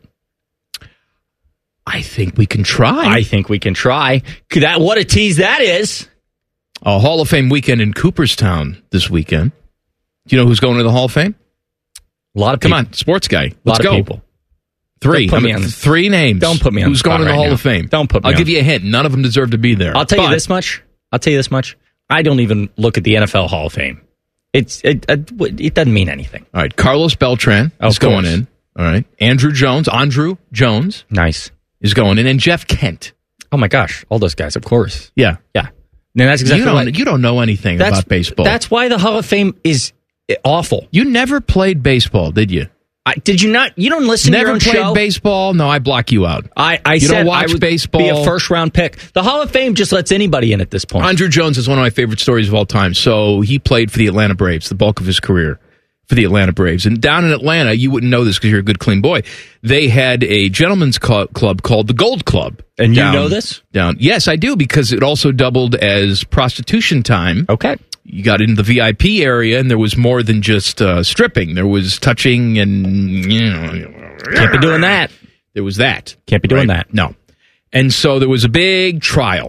I think we can try. What a tease that is. A Hall of Fame weekend in Cooperstown this weekend. Do you know who's going to the Hall of Fame? A lot of people. Come on, sports guy. Let's go. People. Three. Three names. Don't put me on Who's the spot going to the right Hall now. of Fame? Don't put me I'll on. give you a hint. None of them deserve to be there. I'll tell you this much. I don't even look at the NFL Hall of Fame. It doesn't mean anything. All right. Carlos Beltran is going in. All right. Andrew Jones. Nice. Is going in. And Jeff Kent. Oh, my gosh. All those guys, of course. Yeah. Yeah. And that's exactly you don't know anything about baseball. That's why the Hall of Fame is awful. You never played baseball, did you? Did you not? You don't listen to your own show? Never played baseball? No, I block you out. I said don't watch I would baseball. Be a first-round pick. The Hall of Fame just lets anybody in at this point. Andrew Jones is one of my favorite stories of all time. So he played for the Atlanta Braves, the bulk of his career for the Atlanta Braves. And down in Atlanta, you wouldn't know this because you're a good, clean boy, they had a gentleman's club called the Gold Club. And you know this? Yes, I do, because it also doubled as prostitution time. Okay. You got into the VIP area, and there was more than just stripping. There was touching and, Can't be doing that. There was that. Can't be doing that. No. And so there was a big trial,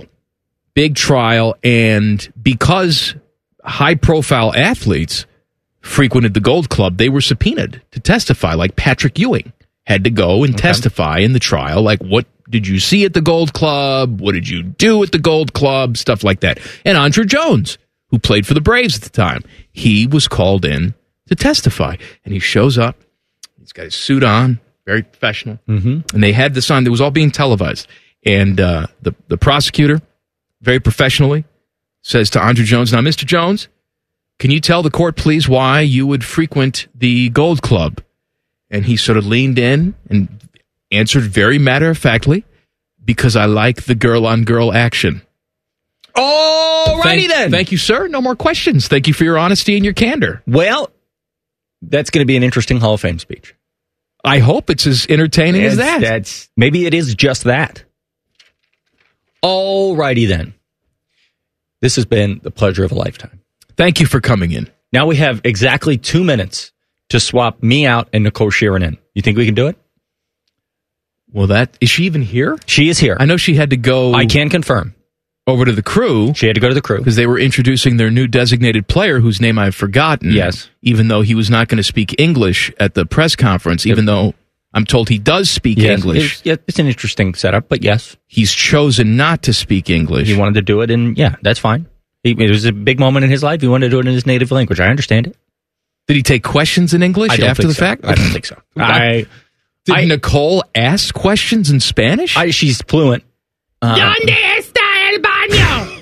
and because high-profile athletes frequented the Gold Club, they were subpoenaed to testify, like Patrick Ewing had to go and testify in the trial, like, what did you see at the Gold Club? What did you do at the Gold Club? Stuff like that. And Andrew Jones, who played for the Braves at the time, he was called in to testify. And he shows up. He's got his suit on, very professional. Mm-hmm. And they had this on. It was all being televised. And the prosecutor, very professionally, says to Andrew Jones, "Now, Mr. Jones, can you tell the court, please, why you would frequent the Gold Club?" And he sort of leaned in and answered very matter-of-factly, "Because I like the girl-on-girl action." All righty then. Thank you, sir. No more questions. Thank you for your honesty and your candor. Well, that's going to be an interesting Hall of Fame speech. I hope it's as entertaining as that. Maybe it is just that. All righty then. This has been the pleasure of a lifetime. Thank you for coming in. Now we have exactly 2 minutes to swap me out and Nicole Sheeran in. You think we can do it? Well, is she even here? She is here. I know she had to go. I can confirm. Over to the crew. She had to go to the crew. Because they were introducing their new designated player whose name I've forgotten. Yes. Even though he was not going to speak English at the press conference, even though I'm told he does speak English. It's an interesting setup, but yes. He's chosen not to speak English. He wanted to do it, and that's fine. It was a big moment in his life. He wanted to do it in his native language. I understand it. Did he take questions in English after the fact? I don't think so. Did Nicole ask questions in Spanish? She's fluent. ¿Dónde está el baño?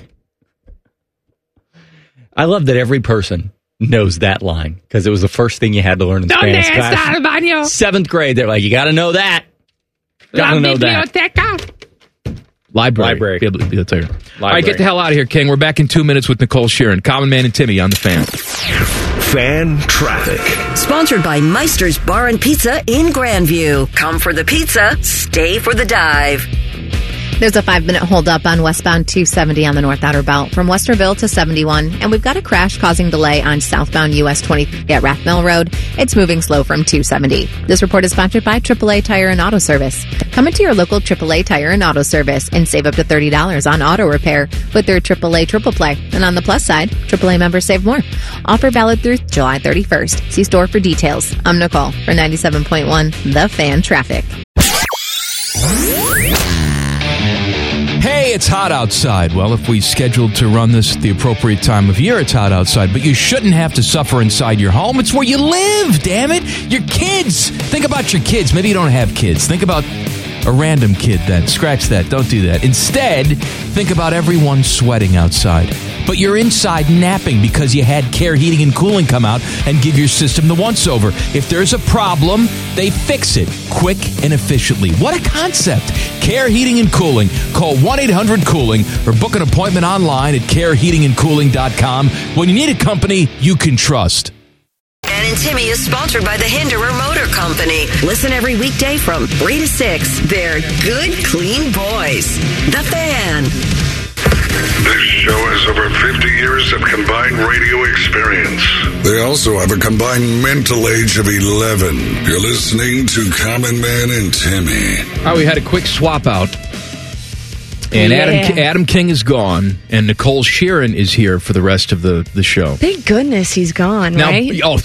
I love that every person knows that line because it was the first thing you had to learn in Spanish class. ¿Dónde está el baño? 7th grade, they're like, you got to know that. Got to know that. Library. Biblioteca. All right, get the hell out of here, King. We're back in 2 minutes with Nicole Sheeran. Common Man and Timmy on the Fan. Fan traffic. Sponsored by Meister's Bar and Pizza in Grandview. Come for the pizza, stay for the dive. There's a 5-minute holdup on westbound 270 on the North Outer Belt from Westerville to 71. And we've got a crash causing delay on southbound US 20 at Rathmill Road. It's moving slow from 270. This report is sponsored by AAA Tire and Auto Service. Come into your local AAA Tire and Auto Service and save up to $30 on auto repair with their AAA Triple Play. And on the plus side, AAA members save more. Offer valid through July 31st. See store for details. I'm Nicole for 97.1 The Fan Traffic. Hey, it's hot outside. Well, if we scheduled to run this at the appropriate time of year, it's hot outside. But you shouldn't have to suffer inside your home. It's where you live, damn it. Your kids. Think about your kids. Maybe you don't have kids. Think about a random kid then. Scratch that. Don't do that. Instead, think about everyone sweating outside. But you're inside napping because you had Care Heating and Cooling come out and give your system the once-over. If there's a problem, they fix it quick and efficiently. What a concept. Care Heating and Cooling. Call 1-800-COOLING or book an appointment online at careheatingandcooling.com when you need a company you can trust. Ann and Timmy is sponsored by the Hinderer Motor Company. Listen every weekday from 3 to 6. They're good, clean boys. The Fan. This show has over 50 years of combined radio experience. They also have a combined mental age of 11. You're listening to Common Man and Timmy. All right, we had a quick swap out. And Adam King is gone, and Nicole Sheeran is here for the rest of the show. Thank goodness he's gone, now, right? Oh,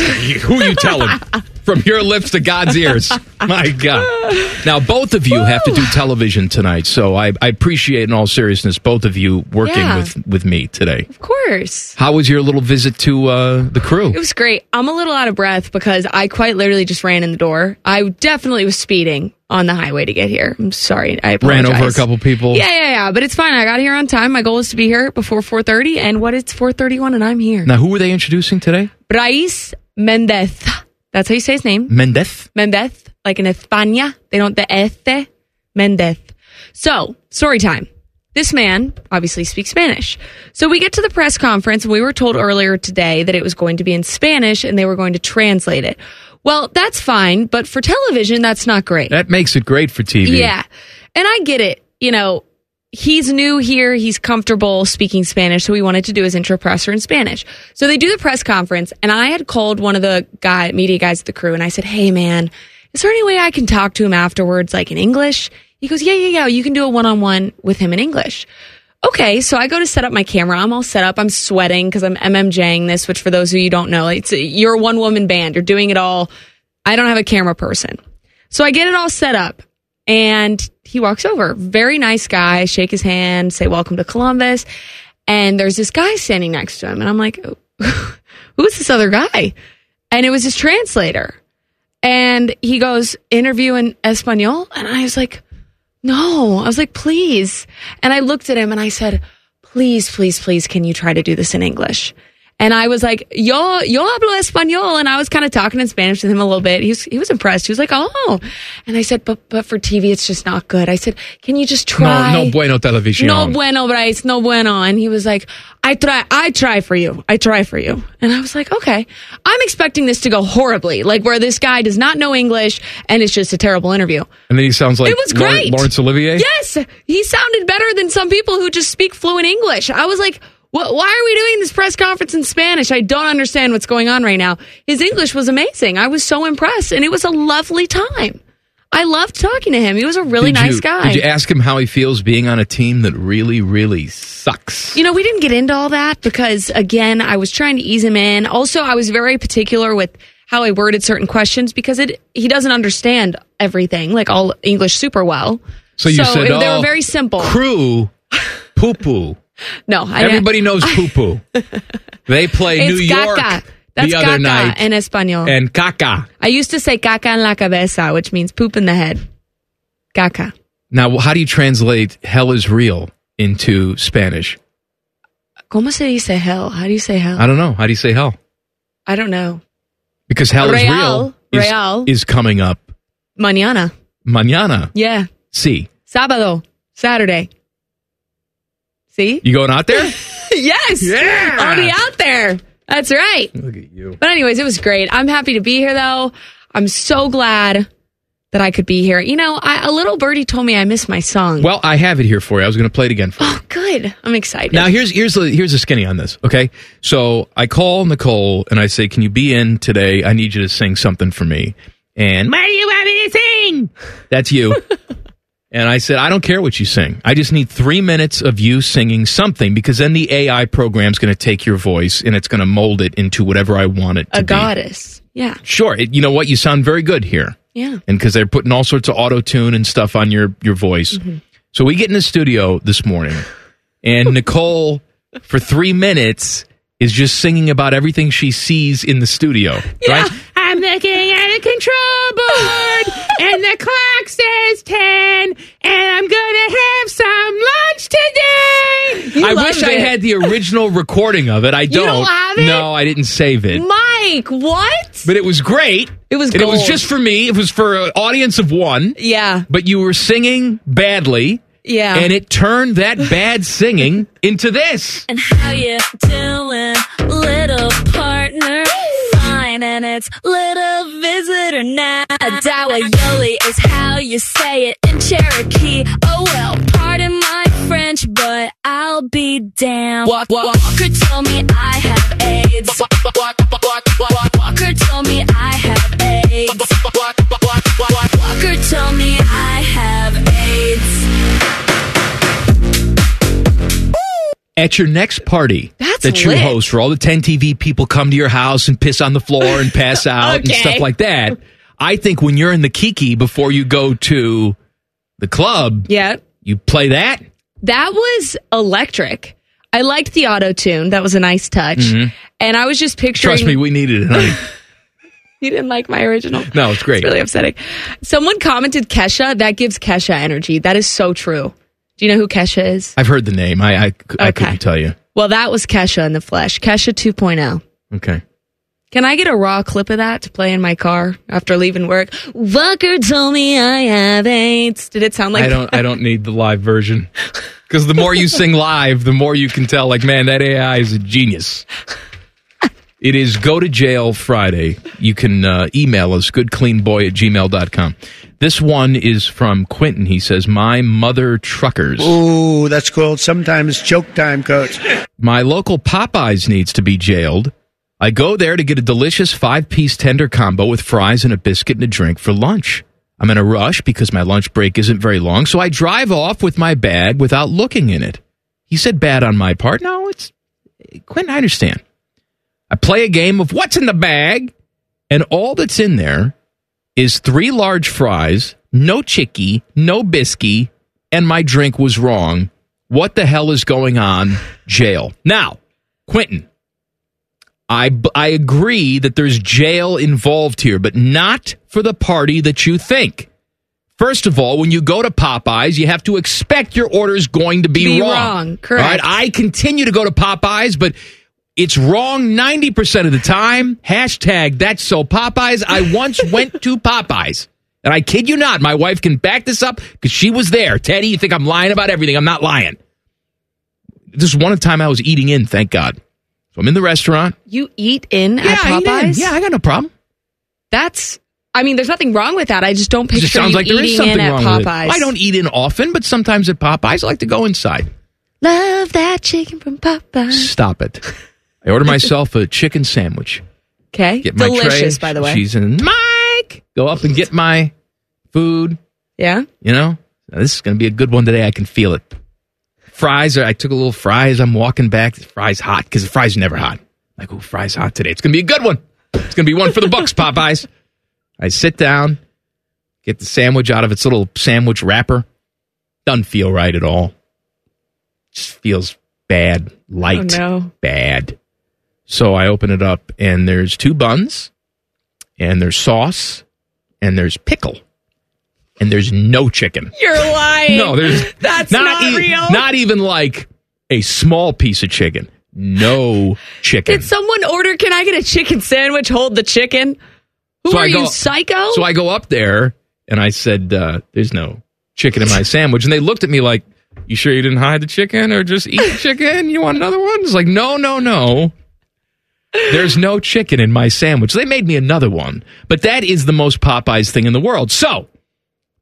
who you telling? From your lips to God's ears. My God. Now, both of you have to do television tonight, so I appreciate, in all seriousness, both of you working with me today. Of course. How was your little visit to the crew? It was great. I'm a little out of breath because I quite literally just ran in the door. I definitely was speeding on the highway to get here. I'm sorry. I apologize. Ran over a couple people? Yeah. But it's fine. I got here on time. My goal is to be here before 4:30, and it's 4:31, and I'm here. Now, who were they introducing today? Brais Mendez. That's how you say his name. Mendez? Mendez. Like in España. They don't, the este. Mendez. So, story time. This man obviously speaks Spanish. So we get to the press conference, and we were told earlier today that it was going to be in Spanish, and they were going to translate it. Well, that's fine, but for television, that's not great. That makes it great for TV. Yeah. And I get it. You know, he's new here. He's comfortable speaking Spanish, so we wanted to do his intro presser in Spanish. So they do the press conference, and I had called one of the media guys at the crew, and I said, hey, man, is there any way I can talk to him afterwards, like in English? He goes, yeah. You can do a one-on-one with him in English. Okay, so I go to set up my camera. I'm all set up. I'm sweating because I'm MMJing this, which for those of you who don't know, you're a one-woman band. You're doing it all. I don't have a camera person. So I get it all set up, and he walks over. Very nice guy. I shake his hand, say, welcome to Columbus. And there's this guy standing next to him, and I'm like, who's this other guy? And it was his translator. And he goes, interview in Espanol? And I was like, no. I was like, please. And I looked at him and I said, please, can you try to do this in English? And I was like, yo hablo español. And I was kind of talking in Spanish with him a little bit. He was impressed. He was like, oh. And I said, but for TV, it's just not good. I said, can you just try? No bueno televisión. No bueno, Brais, no bueno. And he was like, I try for you. And I was like, okay. I'm expecting this to go horribly, like where this guy does not know English and it's just a terrible interview. And then he sounds like it was great. Laurence Olivier? Yes. He sounded better than some people who just speak fluent English. I was like, why are we doing this press conference in Spanish? I don't understand what's going on right now. His English was amazing. I was so impressed, and it was a lovely time. I loved talking to him. He was a really nice guy. Did you ask him how he feels being on a team that really, really sucks? You know, we didn't get into all that because, again, I was trying to ease him in. Also, I was very particular with how I worded certain questions because he doesn't understand everything, like all English super well. So you said, they were very simple. Crew, poo-poo. No, everybody knows poo-poo. They play New York caca. That's the other caca night in Espanol. And caca. I used to say caca en la cabeza, which means poop in the head. Caca. Now, how do you translate hell is real into Spanish? ¿Cómo se dice hell? How do you say hell? I don't know. How do you say hell? I don't know. Because hell is real is coming up. Mañana. Yeah. Sí. Sábado. Saturday. See? You going out there? Yes. Yeah. I'll be out there. That's right. Look at you. But anyways, it was great. I'm happy to be here, though. I'm so glad that I could be here. You know, a little birdie told me I missed my song. Well, I have it here for you. I was going to play it again for you. Oh, good. I'm excited. Now, here's the skinny on this, okay? So I call Nicole and I say, can you be in today? I need you to sing something for me. And, what do you want me to sing? That's you. And I said, I don't care what you sing. I just need 3 minutes of you singing something, because then the AI program's going to take your voice and it's going to mold it into whatever I want it to be. A goddess. Yeah. Sure. You know what? You sound very good here. Yeah. And because they're putting all sorts of auto-tune and stuff on your voice. Mm-hmm. So we get in the studio this morning, and Nicole, for 3 minutes, is just singing about everything she sees in the studio. Yeah. Right? I'm looking at a control board, and the clock says 10, and I'm gonna have some lunch today. I wish I had the original recording of it. I don't. You don't have it? No, I didn't save it. Mike, what? But it was great. It was And gold. it was just for me. It was for an audience of one. Yeah. But you were singing badly. Yeah. And it turned that bad singing into this. And how you doing, little partner? Fine, and it's little visitor now. Adawayoli is how you say it in Cherokee. Oh well, pardon my French, but I'll be damned. Walker told me I have AIDS. Walker told me I have AIDS. Walker told me I have AIDS. At your next party That's that you lit. host, where all the 10 TV people come to your house and piss on the floor and pass out and Okay. stuff like that, I think when you're in the Kiki before you go to the club, Yeah. you play that. That was electric. I liked the auto tune. That was a nice touch. Mhm. And I was just picturing. Trust me, we needed it, honey. You didn't like my original? No, it's great. It's really upsetting. Someone commented Kesha. That gives Kesha energy. That is so true. Do you know who Kesha is? I've heard the name. I couldn't tell you. Well, that was Kesha in the flesh. Kesha 2.0. Okay. Can I get a raw clip of that to play in my car after leaving work? Walker told me I have AIDS. Did it sound like I don't need the live version. Because the more you sing live, the more you can tell, like, man, that AI is a genius. It is Go to Jail Friday. You can email us, goodcleanboy@gmail.com. This one is from Quentin. He says, my mother truckers. Ooh, that's called sometimes choke time, Coach. My local Popeyes needs to be jailed. I go there to get a delicious 5-piece tender combo with fries and a biscuit and a drink for lunch. I'm in a rush because my lunch break isn't very long, so I drive off with my bag without looking in it. He said bad on my part. No, it's... Quentin, I understand. I play a game of what's in the bag, and all that's in there is 3 large fries, no chickie, no biscuit, and my drink was wrong. What the hell is going on? Jail. Now, Quentin, I agree that there's jail involved here, but not for the party that you think. First of all, when you go to Popeyes, you have to expect your order's going to be wrong. Correct. All right? I continue to go to Popeyes, but it's wrong 90% of the time. Hashtag that's so Popeyes. I once went to Popeyes. And I kid you not, my wife can back this up because she was there. Teddy, you think I'm lying about everything. I'm not lying. This is one time I was eating in, thank God. So I'm in the restaurant. You eat in at I eat in. Popeyes? Yeah, I got no problem. I mean, there's nothing wrong with that. I just don't It picture just sounds you like there is eating something in at wrong with it. Popeyes. I don't eat in often, but sometimes at Popeyes I like to go inside. Love that chicken from Popeyes. Stop it. I order myself a chicken sandwich. Okay. Get my Delicious, tray, by the way. cheese and Mike. Go up and get my food. Yeah. You know, now, this is going to be a good one today. I can feel it. Fries. I took a little fries. I'm walking back. The fries hot because the fries are never hot. Like, oh, fries hot today. It's going to be a good one. It's going to be one for the books, Popeyes. I sit down, get the sandwich out of its little sandwich wrapper. Doesn't feel right at all. Just feels bad, light, bad. So I open it up, and there's 2 buns, and there's sauce, and there's pickle, and there's no chicken. You're lying. No, there's That's not real. Not even like a small piece of chicken. No chicken. Did someone order, can I get a chicken sandwich, hold the chicken? Who So are I you, go- psycho? So I go up there, and I said, there's no chicken in my sandwich. And they looked at me like, you sure you didn't hide the chicken or just eat the chicken? You want another one? It's like, no. There's no chicken in my sandwich. They made me another one. But that is the most Popeyes thing in the world. So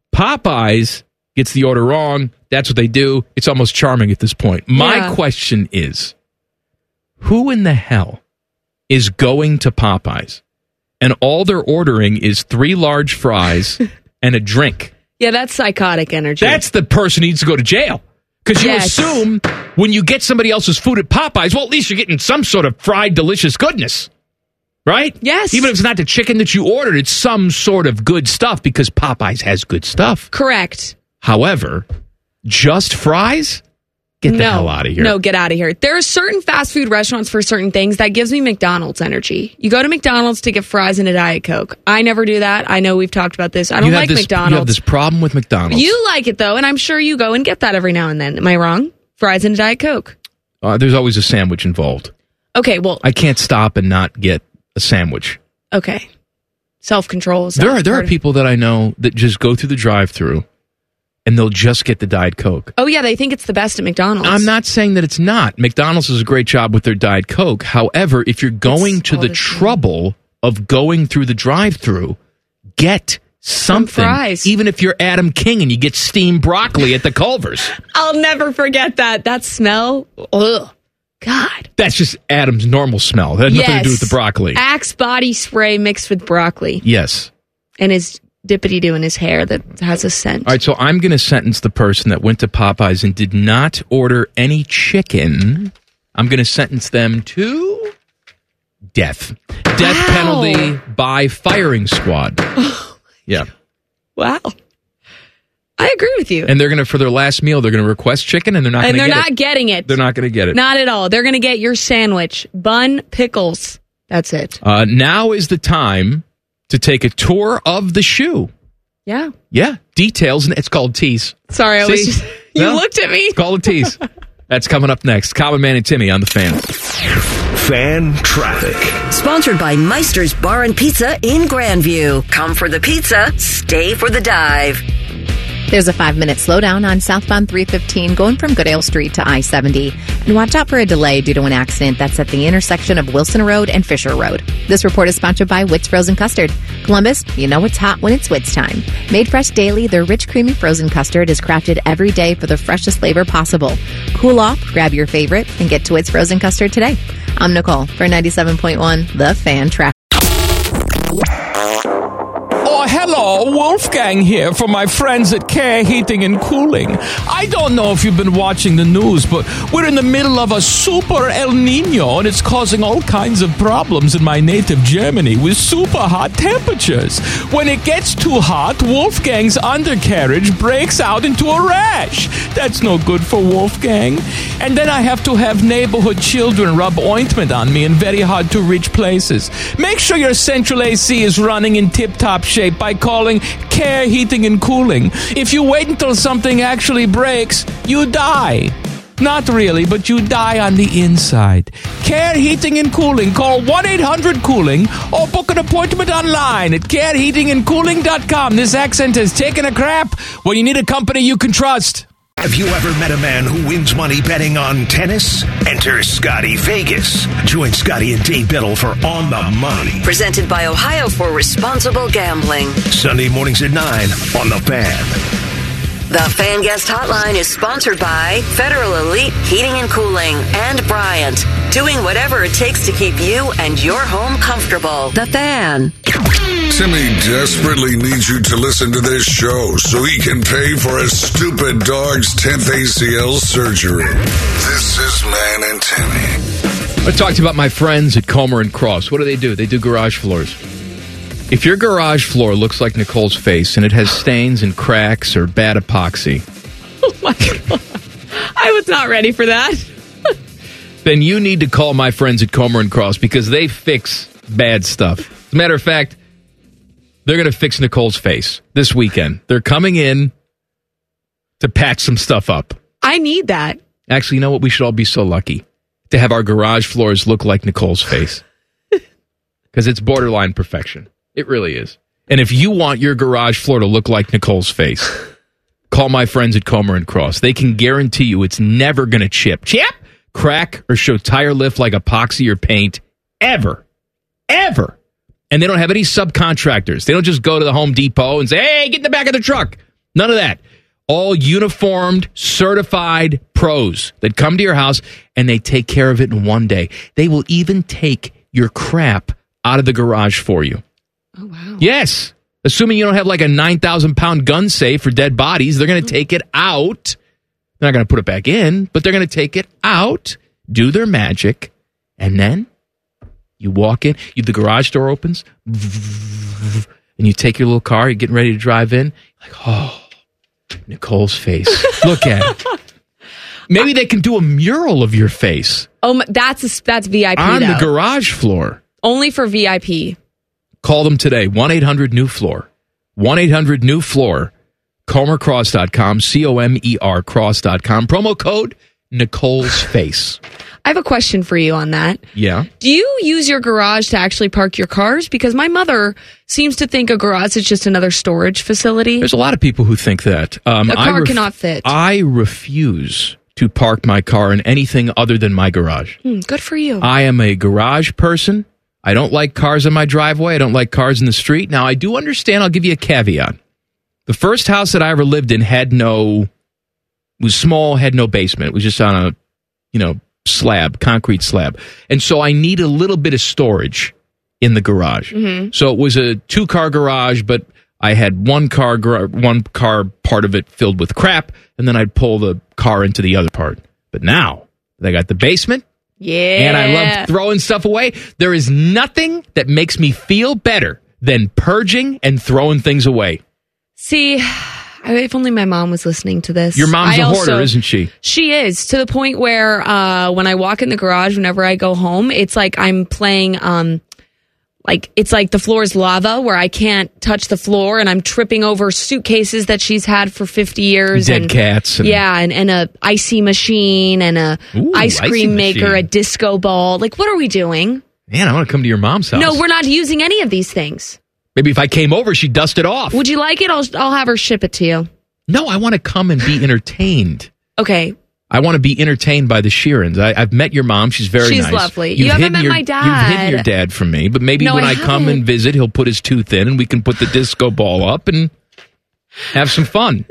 Popeyes gets the order wrong. That's what they do. It's almost charming at this point. My question is, who in the hell is going to Popeyes and all they're ordering is 3 large fries and a drink? Yeah, that's psychotic energy. That's the person who needs to go to jail. Because you assume when you get somebody else's food at Popeyes, well, at least you're getting some sort of fried, delicious goodness. Right? Yes. Even if it's not the chicken that you ordered, it's some sort of good stuff because Popeyes has good stuff. Correct. However, just fries? Get the hell out of here. No, get out of here. There are certain fast food restaurants for certain things that gives me McDonald's energy. You go to McDonald's to get fries and a Diet Coke. I never do that. I know we've talked about this. I don't like McDonald's. You have this problem with McDonald's. You like it, though, and I'm sure you go and get that every now and then. Am I wrong? Fries and a Diet Coke. There's always a sandwich involved. Okay, well... I can't stop and not get a sandwich. Okay. Self-control. There are people that I know that just go through the drive-thru and they'll just get the Diet Coke. Oh, yeah, they think it's the best at McDonald's. I'm not saying that it's not. McDonald's does a great job with their Diet Coke. However, if you're going to the trouble of going through the drive-thru, get something. Fries. Even if you're Adam King and you get steamed broccoli at the Culver's. I'll never forget that. That smell. Ugh. God. That's just Adam's normal smell. That had nothing to do with the broccoli. Axe body spray mixed with broccoli. Yes. And his dippity-doo in his hair that has a scent. All right, so I'm going to sentence the person that went to Popeyes and did not order any chicken. I'm going to sentence them to death. Death penalty by firing squad. Yeah. Wow. I agree with you. And they're going to, for their last meal, they're going to request chicken and they're not going to get it. And they're not getting it. They're not going to get it. Not at all. They're going to get your sandwich. Bun, pickles. That's it. Now is the time to take a tour of the shoe. Yeah. Yeah. Details. And it's called Tease. Sorry, I was just... You looked at me. It's called a Tease. That's coming up next. Common Man and Timmy on The Fan. Fan Traffic. Sponsored by Meister's Bar and Pizza in Grandview. Come for the pizza, stay for the dive. There's a 5-minute slowdown on southbound 315 going from Goodale Street to I-70. And watch out for a delay due to an accident that's at the intersection of Wilson Road and Fisher Road. This report is sponsored by Witt's Frozen Custard. Columbus, you know it's hot when it's Witt's time. Made fresh daily, their rich, creamy frozen custard is crafted every day for the freshest flavor possible. Cool off, grab your favorite, and get to Witt's Frozen Custard today. I'm Nicole for 97.1 The Fan Traffic. Oh, hello, Wolfgang here for my friends at Care Heating and Cooling. I don't know if you've been watching the news, but we're in the middle of a super El Nino, and it's causing all kinds of problems in my native Germany with super hot temperatures. When it gets too hot, Wolfgang's undercarriage breaks out into a rash. That's no good for Wolfgang. And then I have to have neighborhood children rub ointment on me in very hard-to-reach places. Make sure your central AC is running in tip-top shape by calling Care Heating and Cooling. If you wait until something actually breaks, you die. Not really, but you die on the inside. Care Heating and Cooling. Call 1-800-COOLING or book an appointment online at careheatingandcooling.com. This accent has taken a crap. Well, you need a company you can trust. Have you ever met a man who wins money betting on tennis? Enter Scotty Vegas. Join Scotty and Dave Biddle for On the Money. Presented by Ohio for Responsible Gambling. Sunday mornings at 9 on The Fan. The Fan Guest Hotline is sponsored by Federal Elite Heating and Cooling and Bryant. Doing whatever it takes to keep you and your home comfortable. The Fan. Timmy desperately needs you to listen to this show so he can pay for his stupid dog's 10th ACL surgery. This is Man and Timmy. I talked about my friends at Comer and Cross. What do? They do garage floors. If your garage floor looks like Nicole's face and it has stains and cracks or bad epoxy. Oh my God. I was not ready for that. Then you need to call my friends at Comer and Cross because they fix bad stuff. As a matter of fact, they're going to fix Nicole's face this weekend. They're coming in to patch some stuff up. I need that. Actually, you know what? We should all be so lucky to have our garage floors look like Nicole's face. Because it's borderline perfection. It really is. And if you want your garage floor to look like Nicole's face, call my friends at Comer and Cross. They can guarantee you it's never going to chip, crack, or show tire lift like epoxy or paint. Ever. And they don't have any subcontractors. They don't just go to the Home Depot and say, hey, get in the back of the truck. None of that. All uniformed, certified pros that come to your house and they take care of it in one day. They will even take your crap out of the garage for you. Oh, wow. Yes. Assuming you don't have like a 9,000-pound gun safe for dead bodies, they're going to take it out. They're not going to put it back in, but they're going to take it out, do their magic, and then you walk in, the garage door opens, and you take your little car, you're getting ready to drive in, like, oh, Nicole's face. Look at it. Maybe they can do a mural of your face. Oh, that's VIP, on though. the garage floor. Only for VIP. Call them today, 1-800-NEW-FLOOR. 1-800-NEW-FLOOR. ComerCross.com, COMER Cross.com. Promo code Nicole's Face. I have a question for you on that. Yeah. Do you use your garage to actually park your cars? Because my mother seems to think a garage is just another storage facility. There's a lot of people who think that. A car cannot fit. I refuse to park my car in anything other than my garage. Good for you. I am a garage person. I don't like cars in my driveway. I don't like cars in the street. Now, I do understand. I'll give you a caveat. The first house that I ever lived in was small, had no basement. It was just on a, slab, concrete slab. And so I need a little bit of storage in the garage. Mm-hmm. So it was a 2-car garage, but I had one car part of it filled with crap, and then I'd pull the car into the other part. But now I got the basement. Yeah. And I love throwing stuff away. There is nothing that makes me feel better than purging and throwing things away. See, if only my mom was listening to this. Your mom's a hoarder, isn't she? She is, to the point where when I walk in the garage, whenever I go home, it's like I'm playing, it's like the floor is lava where I can't touch the floor, and I'm tripping over suitcases that she's had for 50 years. Dead cats. And a icy machine and a ice cream maker, a disco ball. Like, what are we doing? Man, I want to come to your mom's house. No, we're not using any of these things. Maybe if I came over, she'd dust it off. Would you like it? I'll have her ship it to you. No, I want to come and be entertained. Okay. I want to be entertained by the Sheerans. I've met your mom. She's very nice. She's lovely. You haven't met my dad. You've hidden your dad from me, but maybe when I come and visit, he'll put his tooth in and we can put the disco ball up and have some fun.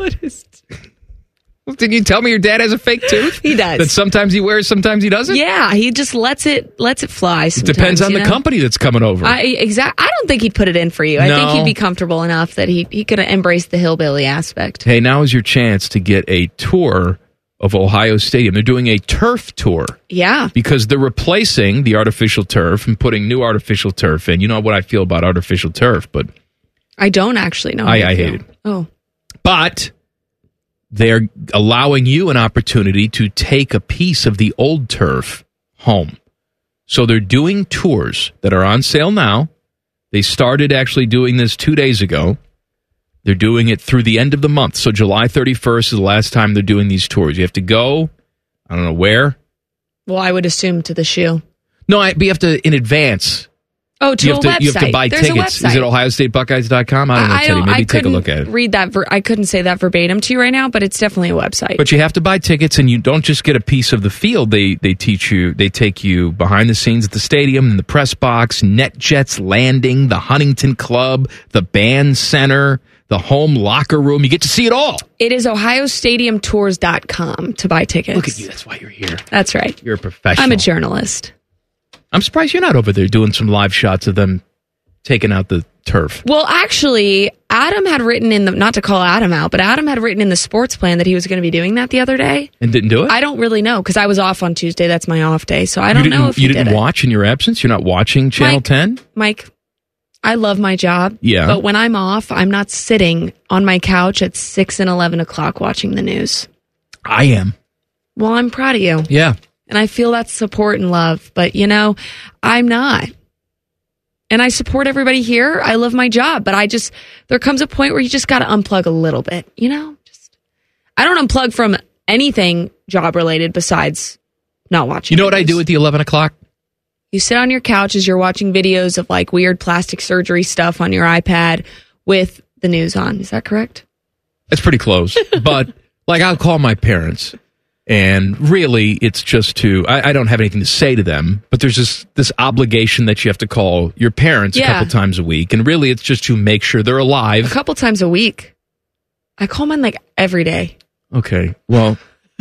Did you tell me your dad has a fake tooth? He does. That sometimes he wears, sometimes he doesn't? Yeah, he just lets it fly sometimes. It depends on the company that's coming over. I don't think he'd put it in for you. I think he'd be comfortable enough that he could embrace the hillbilly aspect. Hey, now is your chance to get a tour of Ohio Stadium. They're doing a turf tour. Yeah. Because they're replacing the artificial turf and putting new artificial turf in. You know what I feel about artificial turf, but I don't actually know. I hate it. Oh. But they're allowing you an opportunity to take a piece of the old turf home. So they're doing tours that are on sale now. They started actually doing this 2 days ago. They're doing it through the end of the month. So July 31st is the last time they're doing these tours. You have to go, I don't know where. Well, I would assume to the shoe. No, but you have to, in advance. Oh, to a website. You have to buy tickets. Is it OhioStateBuckeyes.com? I don't know, Teddy. Maybe take a look at it. Read that. I couldn't say that verbatim to you right now, but it's definitely a website. But you have to buy tickets, and you don't just get a piece of the field. They teach you. They take you behind the scenes at the stadium, in the press box, NetJets landing, the Huntington Club, the band center, the home locker room. You get to see it all. It is OhioStadiumTours.com to buy tickets. Look at you. That's why you're here. That's right. You're a professional. I'm a journalist. I'm surprised you're not over there doing some live shots of them taking out the turf. Well, actually, Adam had written not to call Adam out, but Adam had written in the sports plan that he was going to be doing that the other day. And didn't do it? I don't really know, because I was off on Tuesday. That's my off day, so I don't know if he did it. You didn't watch in your absence? You're not watching Channel 10? Mike, I love my job. Yeah. But when I'm off, I'm not sitting on my couch at 6 and 11 o'clock watching the news. I am. Well, I'm proud of you. Yeah. And I feel that support and love. But, I'm not. And I support everybody here. I love my job. But there comes a point where you just got to unplug a little bit. I don't unplug from anything job related besides not watching. You know what I do at the 11 o'clock? You sit on your couch as you're watching videos of like weird plastic surgery stuff on your iPad with the news on. Is that correct? That's pretty close. But I'll call my parents. And really, it's just I don't have anything to say to them, but there's this obligation that you have to call your parents a couple times a week. And really, it's just to make sure they're alive. A couple times a week. I call mine like every day. Okay. Well,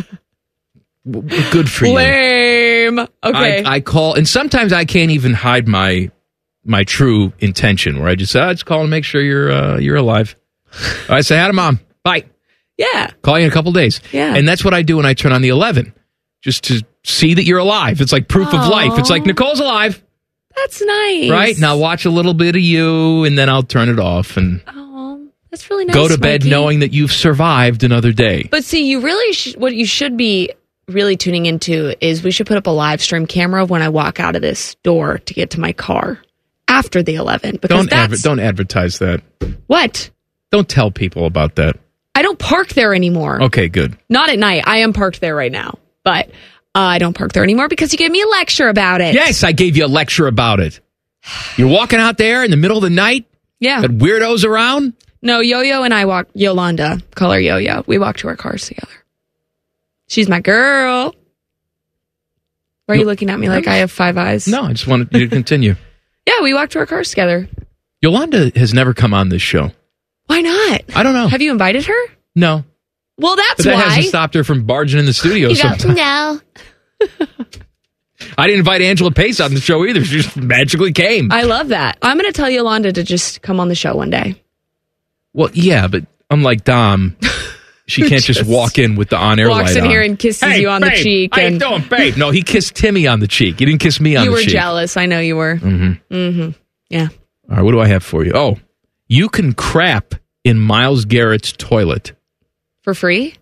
good for you. Lame. Okay. I call, and sometimes I can't even hide my true intention, where I just call and make sure you're alive. I say hi to Mom. Bye. Yeah. Call you in a couple days. Yeah. And that's what I do when I turn on the 11, just to see that you're alive. It's like proof of life. It's like, Nicole's alive. That's nice. Right? Now watch a little bit of you, and then I'll turn it off and that's really nice. go to bed Mikey. knowing that you've survived another day. But see, you really what you should be really tuning into is we should put up a live stream camera when I walk out of this door to get to my car after the 11. Because Don't advertise that. What? Don't tell people about that. I don't park there anymore. Okay, good. Not at night. I am parked there right now. But I don't park there anymore because you gave me a lecture about it. Yes, I gave you a lecture about it. You're walking out there in the middle of the night? Yeah. Got weirdos around? No, Yo-Yo and I walk, Yolanda, call her Yo-Yo. We walk to our cars together. She's my girl. Why are you looking at me like I have 5 eyes? No, I just wanted you to continue. Yeah, we walk to our cars together. Yolanda has never come on this show. Why not? I don't know. Have you invited her? No. Well, that's But that why. hasn't stopped her from barging in the studio You go, sometimes. no. I didn't invite Angela Pace on the show either. She just magically came. I love that. I'm going to tell Yolanda to just come on the show one day. Well, yeah, but unlike Dom, she can't just walk in with the on-air light on. Walks in here and kisses you on the cheek. How you doing, babe? No, he kissed Timmy on the cheek. He didn't kiss me on You the were cheek. jealous. I know you were. Mm-hmm. Yeah. All right, what do I have for you? Oh, you can crap in Myles Garrett's toilet. For free?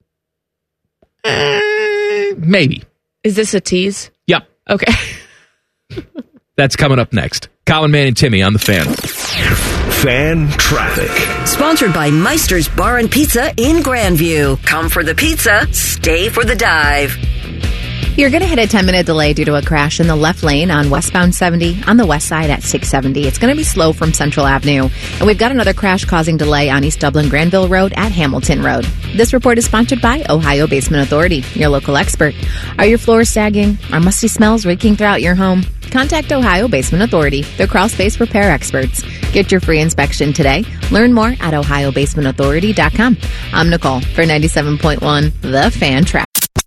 Maybe. Is this a tease? Yep. Okay. That's coming up next. Colin, Man, and Timmy on the Fan. Fan traffic. Sponsored by Meister's Bar and Pizza in Grandview. Come for the pizza, stay for the dive. You're going to hit a 10-minute delay due to a crash in the left lane on westbound 70 on the west side at 670. It's going to be slow from Central Avenue. And we've got another crash causing delay on East Dublin Granville Road at Hamilton Road. This report is sponsored by Ohio Basement Authority, your local expert. Are your floors sagging? Are musty smells reeking throughout your home? Contact Ohio Basement Authority, the crawl space repair experts. Get your free inspection today. Learn more at ohiobasementauthority.com. I'm Nicole for 97.1 The Fan Trap.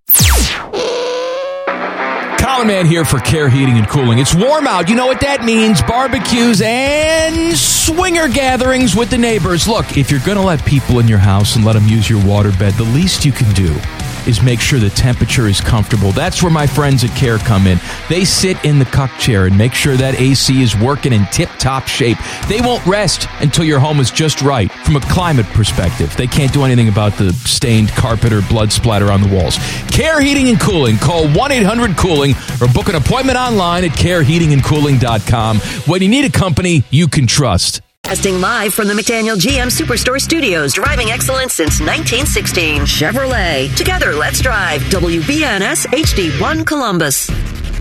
Colin Man here for Care Heating and Cooling. It's warm out. You know what that means. Barbecues and swinger gatherings with the neighbors. Look, if you're going to let people in your house and let them use your waterbed, the least you can do is make sure the temperature is comfortable. That's where my friends at Care come in. They sit in the cuck chair and make sure that AC is working in tip-top shape. They won't rest until your home is just right from a climate perspective. They can't do anything about the stained carpet or blood splatter on the walls. Care Heating and Cooling. Call 1-800-COOLING or book an appointment online at careheatingandcooling.com. When you need a company you can trust. Casting live from the McDaniel GM Superstore Studios, driving excellence since 1916. Chevrolet. Together, let's drive. WBNS HD1 Columbus.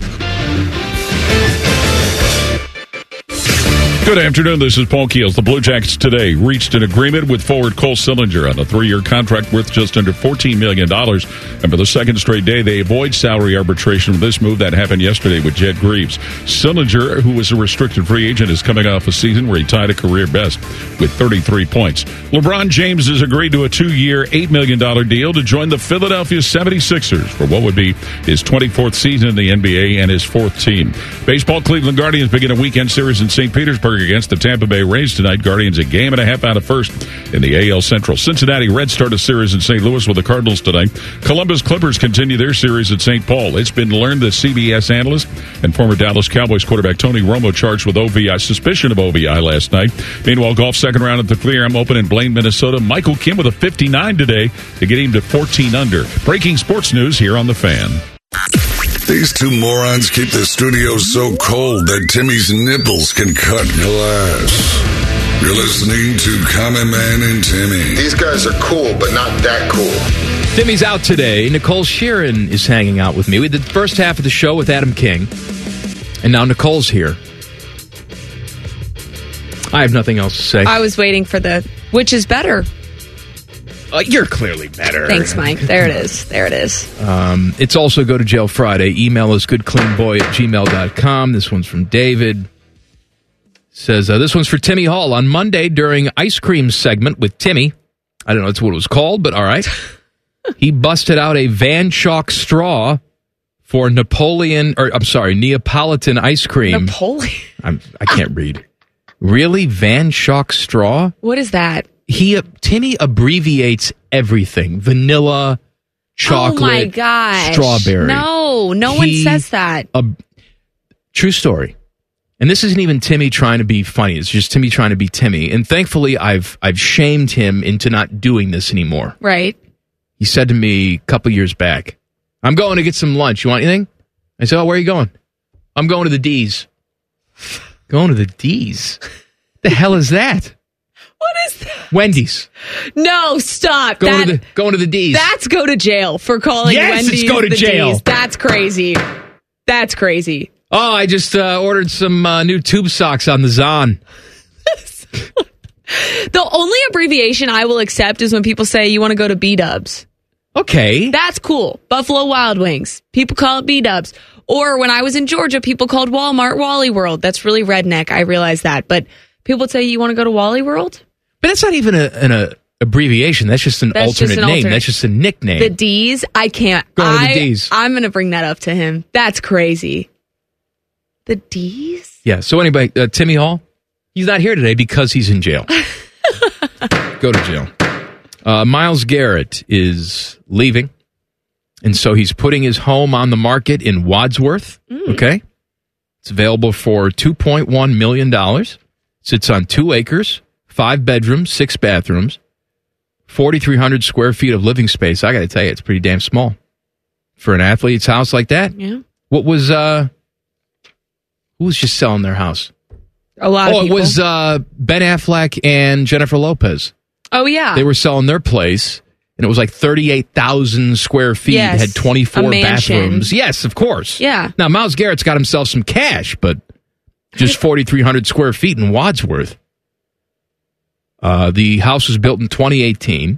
Good afternoon. This is Paul Keels. The Blue Jackets today reached an agreement with forward Cole Sillinger on a 3-year contract worth just under $14 million. And for the second straight day, they avoid salary arbitration with this move that happened yesterday with Jed Greaves. Sillinger, who was a restricted free agent, is coming off a season where he tied a career best with 33 points. LeBron James has agreed to a 2-year, $8 million deal to join the Philadelphia 76ers for what would be his 24th season in the NBA and his 4th team. Baseball, Cleveland Guardians begin a weekend series in St. Petersburg against the Tampa Bay Rays tonight. Guardians a game and a half out of first in the AL Central. Cincinnati Reds start a series in St. Louis with the Cardinals tonight. Columbus Clippers continue their series at St. Paul. It's been learned that CBS analyst and former Dallas Cowboys quarterback Tony Romo charged with suspicion of OVI last night. Meanwhile, golf second round at the Clear Open in Blaine, Minnesota. Michael Kim with a 59 today to get him to 14 under. Breaking sports news here on The Fan. These two morons keep the studio so cold that Timmy's nipples can cut glass. You're listening to Common Man and Timmy. These guys are cool, but not that cool. Timmy's out today. Nicole Sheeran is hanging out with me. We did the first half of the show with Adam King, and now Nicole's here. I have nothing else to say. I was waiting for which is better. You're clearly better. Thanks, Mike. There it is. There it is. It's also Go to Jail Friday. Email us goodcleanboy@gmail.com. This one's from David. Says, this one's for Timmy Hall. On Monday during ice cream segment with Timmy, I don't know that's what it was called, but all right. He busted out a Van Chalk straw for Neapolitan ice cream. Napoleon? I can't read. Really? Van Chalk straw? What is that? Timmy abbreviates everything. Vanilla, chocolate, oh my gosh. Strawberry. No one says that. True story. And this isn't even Timmy trying to be funny. It's just Timmy trying to be Timmy. And thankfully, I've shamed him into not doing this anymore. Right. He said to me a couple years back, I'm going to get some lunch. You want anything? I said, where are you going? I'm going to the D's. Going to the D's? The hell is that? What is that? Wendy's. No, stop. Going to the D's. That's go to jail for calling Wendy's it's go to the jail. D's. That's crazy. That's crazy. Oh, I just ordered some new tube socks on the Zon. The only abbreviation I will accept is when people say you want to go to B-Dubs. Okay. That's cool. Buffalo Wild Wings. People call it B-Dubs. Or when I was in Georgia, people called Walmart Wally World. That's really redneck. I realize that. But people would say, you want to go to Wally World? But that's not even an abbreviation. That's just an alternate name. That's just a nickname. The D's? I can't. Going to the D's. I'm going to bring that up to him. That's crazy. The D's? Yeah. So anyway, Timmy Hall, he's not here today because he's in jail. Go to jail. Myles Garrett is leaving. And so he's putting his home on the market in Wadsworth. Okay. It's available for $2.1 million. Sits on 2 acres, 5 bedrooms, 6 bathrooms, 4,300 square feet of living space. I got to tell you, it's pretty damn small for an athlete's house like that. Yeah. What was, who was just selling their house? A lot of people. It was Ben Affleck and Jennifer Lopez. Oh, yeah. They were selling their place, and it was like 38,000 square feet. Yes, had 24 a mansion. bathrooms. Yes, of course. Yeah. Now, Myles Garrett's got himself some cash, but just 4,300 square feet in Wadsworth. The house was built in 2018.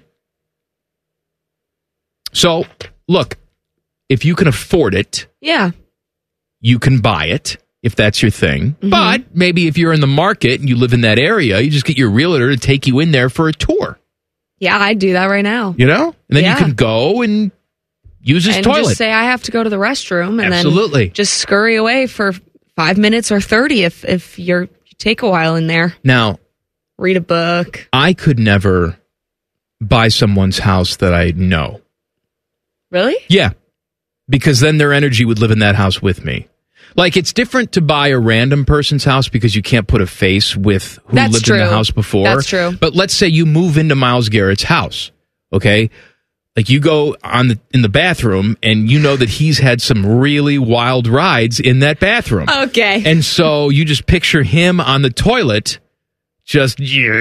So, look, if you can afford it, yeah, you can buy it. If that's your thing. Mm-hmm. But maybe if you're in the market and you live in that area, you just get your realtor to take you in there for a tour. Yeah, I'd do that right now. You know? And then you can go and use his toilet. And just say, I have to go to the restroom. And Absolutely. then just scurry away for 5 minutes or 30 if you take a while in there. Now, read a book. I could never buy someone's house that I know. Really? Yeah. Because then their energy would live in that house with me. Like, it's different to buy a random person's house because you can't put a face with who lived in the house before. That's true. But let's say you move into Myles Garrett's house, okay? Like, you go in the bathroom, and you know that he's had some really wild rides in that bathroom. Okay. And so you just picture him on the toilet, just,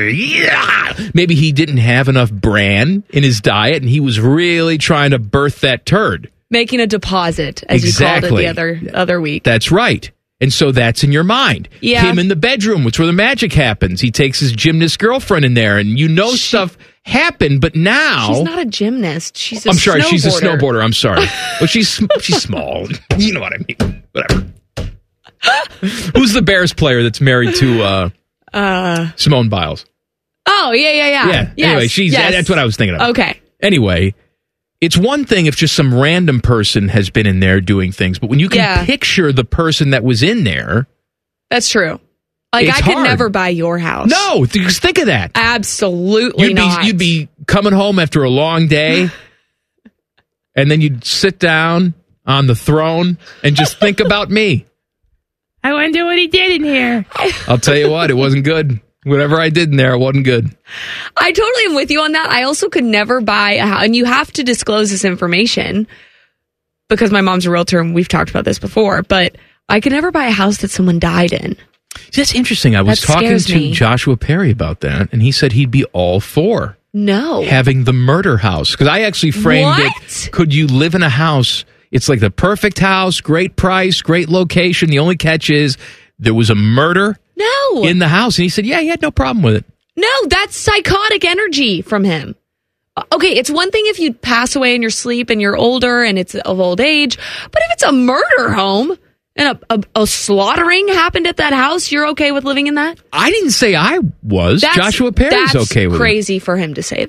maybe he didn't have enough bran in his diet, and he was really trying to birth that turd. Making a deposit, as you called it the other week. That's right. And so that's in your mind. Yeah. Him in the bedroom, which where the magic happens. He takes his gymnast girlfriend in there, and stuff happened, but now... She's not a gymnast. She's a I'm sorry, snowboarder. she's a snowboarder. I'm sorry. Well, she's small. You know what I mean. Whatever. Who's the Bears player that's married to Simone Biles? Oh, yeah. Yeah. Yes, Anyway, that's what I was thinking of. Okay. Anyway... It's one thing if just some random person has been in there doing things, but when you can picture the person that was in there... That's true. Like, I could never buy your house. No, just think of that. Absolutely not. You'd be coming home after a long day, and then you'd sit down on the throne and just think about me. I wonder what he did in here. I'll tell you what, it wasn't good. Whatever I did in there, it wasn't good. I totally am with you on that. I also could never buy a house, and you have to disclose this information because my mom's a realtor, and we've talked about this before, but I could never buy a house that someone died in. That's interesting. I was talking to Joshua Perry about that, and he said he'd be all for having the murder house. Because I actually framed it, could you live in a house? It's like the perfect house, great price, great location. The only catch is there was a murder in the house. And he said, yeah, he had no problem with it. No, that's psychotic energy from him. Okay, it's one thing if you pass away in your sleep and you're older and it's of old age, but if it's a murder home and a slaughtering happened at that house, you're okay with living in that? I didn't say I was. Joshua Perry's okay with it. That's crazy for him to say that.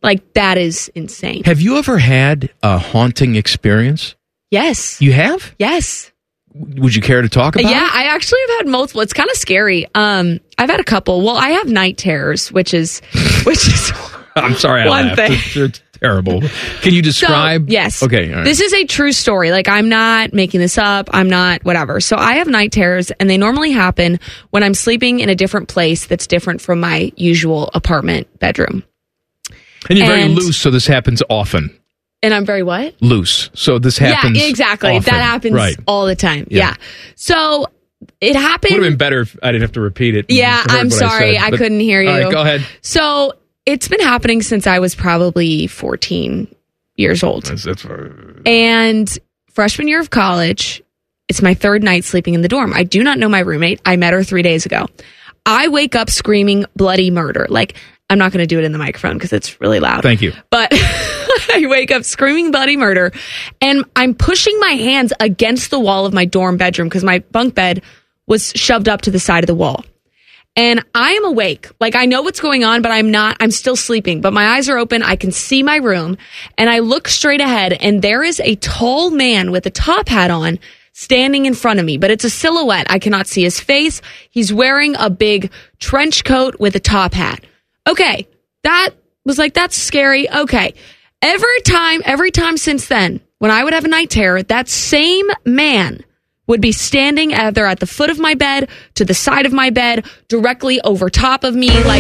Like, that is insane. Have you ever had a haunting experience? Yes. You have? Yes. Would you care to talk about it? Yeah, I actually have had multiple. It's kind of scary. I've had a couple. Well, I have night terrors, which is I'm sorry, I one laughed. thing. It's terrible. Can you describe? So, yes. Okay. All right. This is a true story. Like, I'm not making this up. I'm not whatever. So I have night terrors, and they normally happen when I'm sleeping in a different place that's different from my usual apartment bedroom. And you're very loose, so this happens often. And I'm very what? Loose. So this happens. Yeah, exactly. often. That happens all the time. Yeah. So it happened. Would have been better if I didn't have to repeat it. Yeah, I'm sorry. I couldn't hear you. All right, go ahead. So it's been happening since I was probably 14 years old. And freshman year of college, it's my third night sleeping in the dorm. I do not know my roommate. I met her 3 days ago. I wake up screaming bloody murder. Like, I'm not going to do it in the microphone because it's really loud. Thank you. But I wake up screaming bloody murder, and I'm pushing my hands against the wall of my dorm bedroom because my bunk bed was shoved up to the side of the wall. And I am awake. Like, I know what's going on, but I'm still sleeping. But my eyes are open. I can see my room, and I look straight ahead, and there is a tall man with a top hat on standing in front of me, but it's a silhouette. I cannot see his face. He's wearing a big trench coat with a top hat. Okay, that was like, that's scary. Okay. Every time since then, when I would have a night terror, that same man would be standing either at the foot of my bed, to the side of my bed, directly over top of me, like,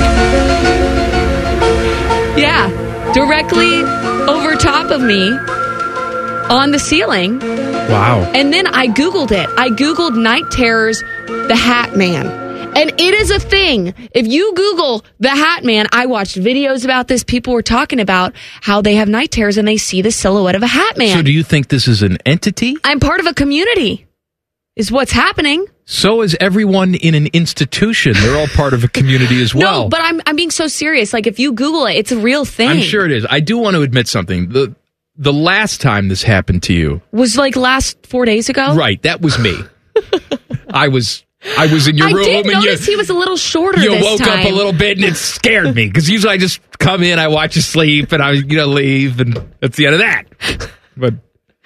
yeah, directly over top of me on the ceiling. Wow. And then I Googled it. I Googled night terrors, the Hat Man. And it is a thing. If you Google the Hat Man, I watched videos about this. People were talking about how they have night terrors and they see the silhouette of a Hat Man. So do you think this is an entity? I'm part of a community, is what's happening. So is everyone in an institution. They're all part of a community as well. No, but I'm being so serious. Like, if you Google it, it's a real thing. I'm sure it is. I do want to admit something. The last time this happened to you was like last 4 days ago. Right, that was me. I was in your room. I did notice he was a little shorter this time. You woke up a little bit, and it scared me, because usually I just come in, I watch you sleep, and I leave, and that's the end of that. But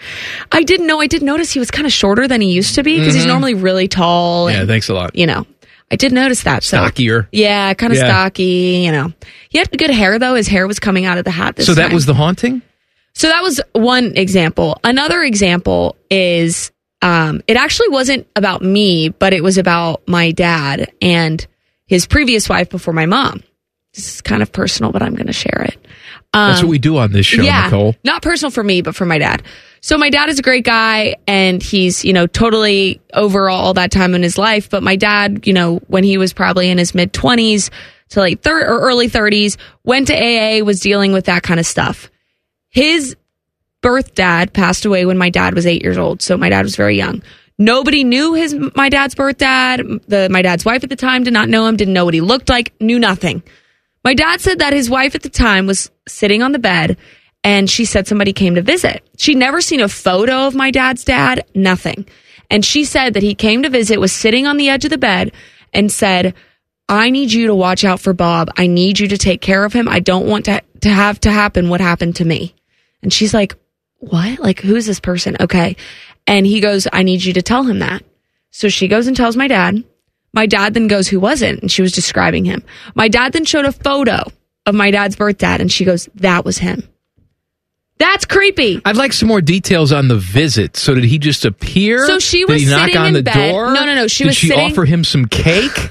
I didn't notice he was kind of shorter than he used to be, because he's normally really tall. Yeah, thanks a lot. I did notice that. Stockier. So, yeah, kind of stocky, He had good hair, though. His hair was coming out of the hat this time. So that was the haunting? So that was one example. Another example is... it actually wasn't about me, but it was about my dad and his previous wife before my mom. This is kind of personal, but I'm going to share it. That's what we do on this show, Nicole. Not personal for me, but for my dad. So my dad is a great guy, and he's, totally over all that time in his life. But my dad, when he was probably in his mid-20s to like or early 30s, went to AA, was dealing with that kind of stuff. His birth dad passed away when my dad was 8 years old. So my dad was very young. Nobody knew my dad's birth dad. My dad's wife at the time did not know him, didn't know what he looked like, knew nothing. My dad said that his wife at the time was sitting on the bed, and she said somebody came to visit. She'd never seen a photo of my dad's dad, nothing. And she said that he came to visit, was sitting on the edge of the bed, and said, I need you to watch out for Bob. I need you to take care of him. I don't want to have to happen what happened to me. And she's like, what? Like, who's this person? Okay. And he goes, I need you to tell him that. So she goes and tells my dad. My dad then goes, who was it? And she was describing him. My dad then showed a photo of my dad's birth dad, and she goes, that was him. That's creepy. I'd like some more details on the visit. So did he just appear? So she was did he sitting knock on in the bed. door? No. Did she offer him some cake?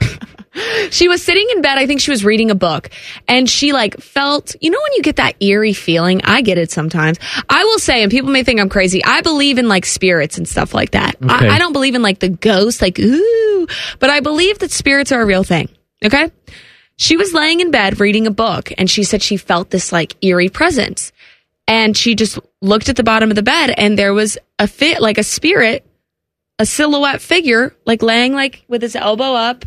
She was sitting in bed. I think she was reading a book, and she felt, when you get that eerie feeling, I get it sometimes. I will say, and people may think I'm crazy, I believe in spirits and stuff like that. Okay. I don't believe in the ghosts, ooh, but I believe that spirits are a real thing. Okay. She was laying in bed reading a book, and she said she felt this eerie presence, and she just looked at the bottom of the bed, and there was a spirit, a silhouette figure, laying with his elbow up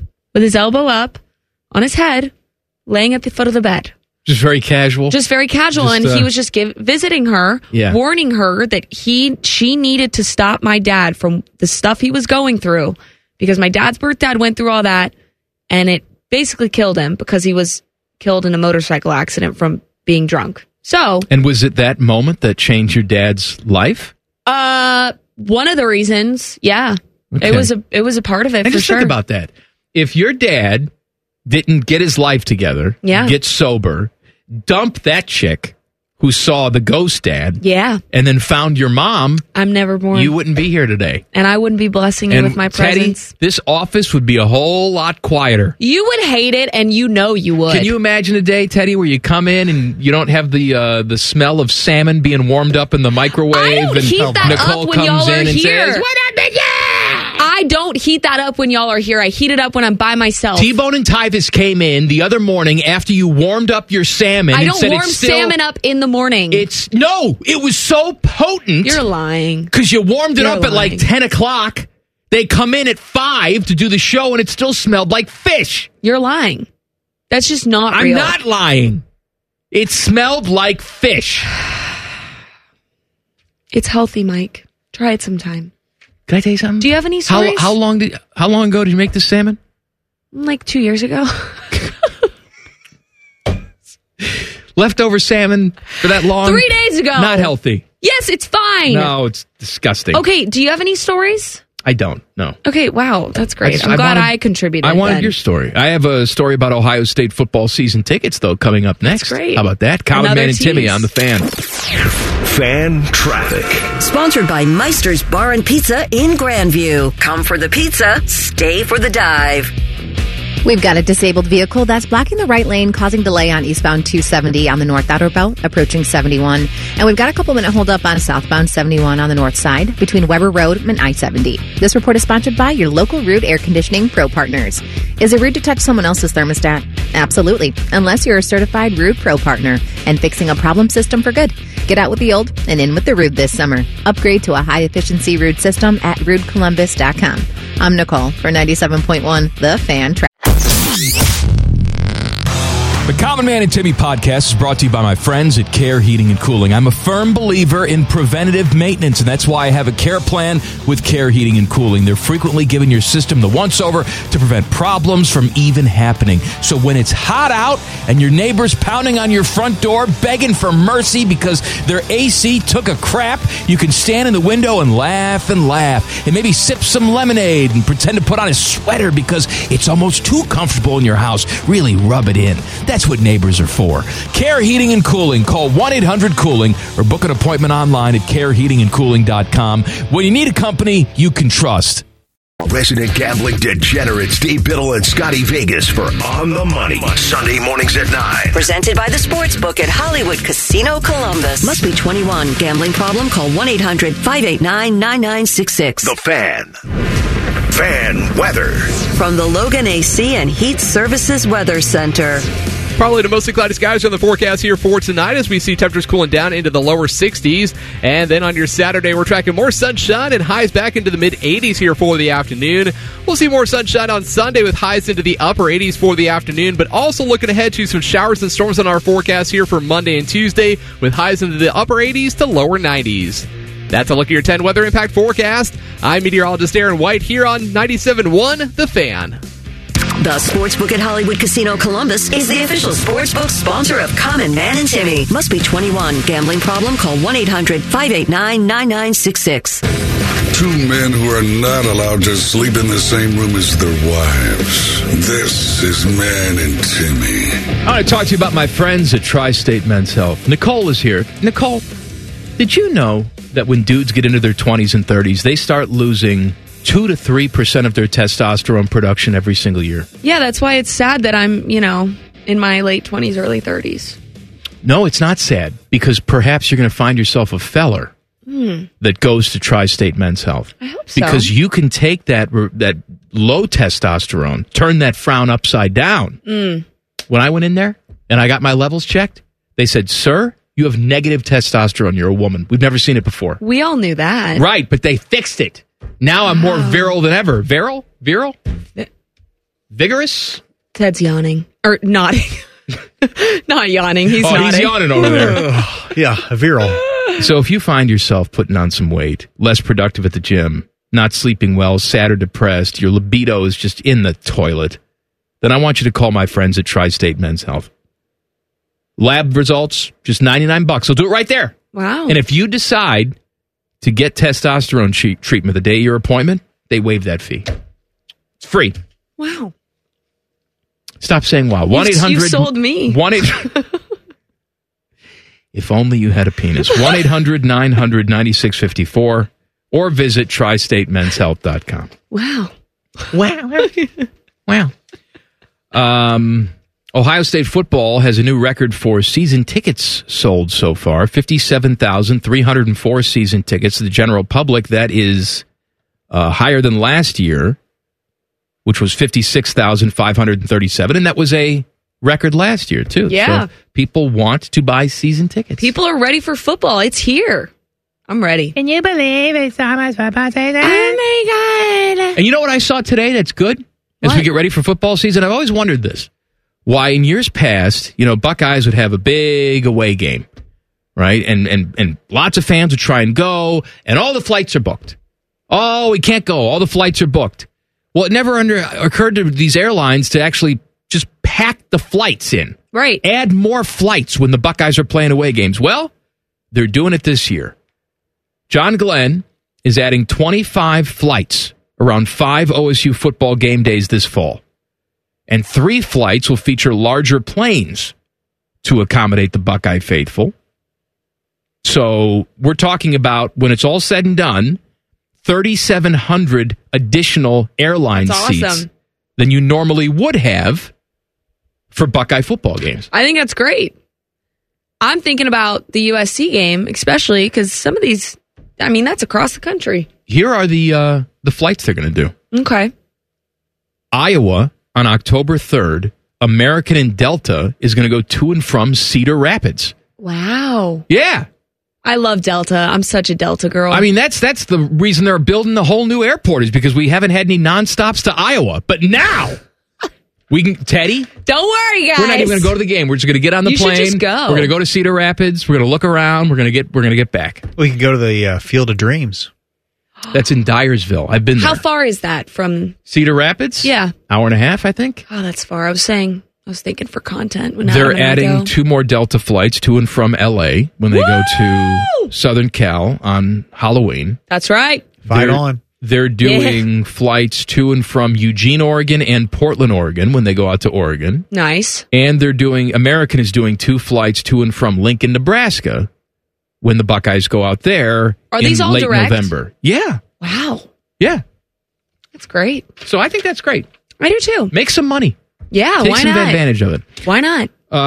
on his head, laying at the foot of the bed. Just very casual. And he was just visiting her, warning her that she needed to stop my dad from the stuff he was going through, because my dad's birth dad went through all that, and it basically killed him because he was killed in a motorcycle accident from being drunk. So, and was it that moment that changed your dad's life? one of the reasons, yeah, Okay. it was a part of it. And for just sure. think about that. If your dad didn't get his life together, Yeah. get sober, dump that chick who saw the ghost dad, Yeah, and then found your mom, I'm never born. you wouldn't be here today. And I wouldn't be blessing you And with my Teddy, presence. this office would be a whole lot quieter. You would hate it, and you know you would. Can you imagine a day, Teddy, where you come in and you don't have the smell of salmon being warmed up in the microwave? I don't and heat that Nicole up when comes y'all are in and here. says, "What happened?" I don't heat that up when y'all are here. I heat it up when I'm by myself. T-Bone and Tyvis came in the other morning after you warmed up your salmon. I and don't said warm it's still, salmon up in the morning. No, it was so potent. You're lying. Because you warmed it You're up at like lying. 10 o'clock. They come in at 5 to do the show, and it still smelled like fish. You're lying. That's just not I'm real. not lying. It smelled like fish. It's healthy, Mike. Try it sometime. Can I tell you something? Do you have any stories? How long ago did you make this salmon? Like 2 years ago. Leftover salmon for that long? 3 days ago. Not healthy. Yes, it's fine. No, it's disgusting. Okay, do you have any stories? I don't. No. Okay, wow, that's great. I'm I glad wanted- I contributed. I wanted then. your story. I have a story about Ohio State football season tickets, though, coming up next. great. How about that? Common Another Man and Timmy tease. on the Fan. Fan traffic. Sponsored by Meister's Bar and Pizza in Grandview. Come for the pizza, stay for the dive. We've got a disabled vehicle that's blocking the right lane, causing delay on eastbound 270 on the north outer belt, approaching 71. And we've got a couple-minute holdup on southbound 71 on the north side, between Weber Road and I-70. This report is sponsored by your local Rude Air Conditioning Pro Partners. Is it rude to touch someone else's thermostat? Absolutely, unless you're a certified Rude Pro Partner and fixing a problem system for good. Get out with the old and in with the Rude this summer. Upgrade to a high-efficiency Rude system at rudecolumbus.com. I'm Nicole for 97.1 The Fan Traffic. The Common Man and Timmy podcast is brought to you by my friends at Care Heating and Cooling. I'm a firm believer in preventative maintenance, and that's why I have a care plan with Care Heating and Cooling. They're frequently giving your system the once-over to prevent problems from even happening. So when it's hot out and your neighbor's pounding on your front door begging for mercy because their AC took a crap, you can stand in the window and laugh and maybe sip some lemonade and pretend to put on a sweater because it's almost too comfortable in your house. Really rub it in. That's what neighbors are for. Care Heating and Cooling. Call 1-800-COOLING or book an appointment online at careheatingandcooling.com. When you need a company you can trust. Resident gambling degenerates Steve Biddle and Scotty Vegas for On the Money. Sunday mornings at 9. Presented by the Sportsbook at Hollywood Casino Columbus. Must be 21. Gambling problem? Call 1-800-589-9966. The Fan. Fan weather. From the Logan AC and Heat Services Weather Center. Probably the mostly cloudy skies on the forecast here for tonight as we see temperatures cooling down into the lower 60s. And then on your Saturday, we're tracking more sunshine and highs back into the mid-80s here for the afternoon. We'll see more sunshine on Sunday with highs into the upper 80s for the afternoon, but also looking ahead to some showers and storms on our forecast here for Monday and Tuesday with highs into the upper 80s to lower 90s. That's a look at your 10 weather impact forecast. I'm meteorologist Aaron White here on 97.1 The Fan. The Sportsbook at Hollywood Casino Columbus is the official sportsbook sponsor of Common Man and Timmy. Must be 21. Gambling problem? Call 1-800-589-9966. Two men who are not allowed to sleep in the same room as their wives. This is Man and Timmy. I want to talk to you about my friends at Tri-State Men's Health. Nicole is here. Nicole, did you know that when dudes get into their 20s and 30s, they start losing 2 to 3% of their testosterone production every single year? Yeah, that's why it's sad that I'm, in my late 20s, early 30s. No, it's not sad, because perhaps you're going to find yourself a feller that goes to Tri-State Men's Health. I hope so. Because you can take that low testosterone, turn that frown upside down. When I went in there and I got my levels checked, they said, "Sir, you have negative testosterone. You're a woman. We've never seen it before." We all knew that. Right, but they fixed it. Now I'm more virile than ever. Virile? Vigorous? Ted's yawning. Or nodding. Not yawning. He's nodding. He's yawning over there. Yeah, virile. So if you find yourself putting on some weight, less productive at the gym, not sleeping well, sad or depressed, your libido is just in the toilet, then I want you to call my friends at Tri-State Men's Health. Lab results, just $99. They'll do it right there. Wow. And if you decide to get testosterone treatment the day of your appointment, they waive that fee. It's free. Wow. Stop saying wow. 1-800. You sold me. 1-800. If only you had a penis. 1-800-900-9654 or visit tristatemenshealth.com. Wow. Wow. Ohio State football has a new record for season tickets sold so far. 57,304 season tickets to the general public. That is higher than last year, which was 56,537. And that was a record last year, too. Yeah. So people want to buy season tickets. People are ready for football. It's here. I'm ready. Can you believe it's almost football season? Oh, my God. And you know what I saw today that's good? As we get ready for football season, I've always wondered this. Why in years past, Buckeyes would have a big away game, right? And lots of fans would try and go, and all the flights are booked. Oh, we can't go. All the flights are booked. Well, it never occurred to these airlines to actually just pack the flights in. Right. Add more flights when the Buckeyes are playing away games. Well, they're doing it this year. John Glenn is adding 25 flights around 5 OSU football game days this fall. And 3 flights will feature larger planes to accommodate the Buckeye faithful. So we're talking about, when it's all said and done, 3,700 additional airline seats than you normally would have for Buckeye football games. I think that's great. I'm thinking about the USC game, especially because some of these, that's across the country. Here are the flights they're going to do. Okay. Iowa on October 3rd, American and Delta is going to go to and from Cedar Rapids. Wow. Yeah. I love Delta. I'm such a Delta girl. That's the reason they're building the whole new airport, is because we haven't had any nonstops to Iowa. But now we can, Teddy. Don't worry, guys. We're not even going to go to the game. We're just going to get on the plane. You should just go. We're going to go to Cedar Rapids. We're going to look around. We're going to get back. We can go to the Field of Dreams. That's in Dyersville. I've been there. How far is that from Cedar Rapids? Yeah. Hour and a half, I think. Oh, that's far. I was thinking for content. They're adding 2 more Delta flights to and from L.A. when they go to Southern Cal on Halloween. That's right. Fight on. They're doing flights to and from Eugene, Oregon and Portland, Oregon when they go out to Oregon. Nice. And American is doing 2 flights to and from Lincoln, Nebraska when the Buckeyes go out there. Are these all late direct? November. Yeah. Wow. Yeah. That's great. So I think that's great. I do too. Make some money. Yeah, Take why some not? advantage of it. Why not?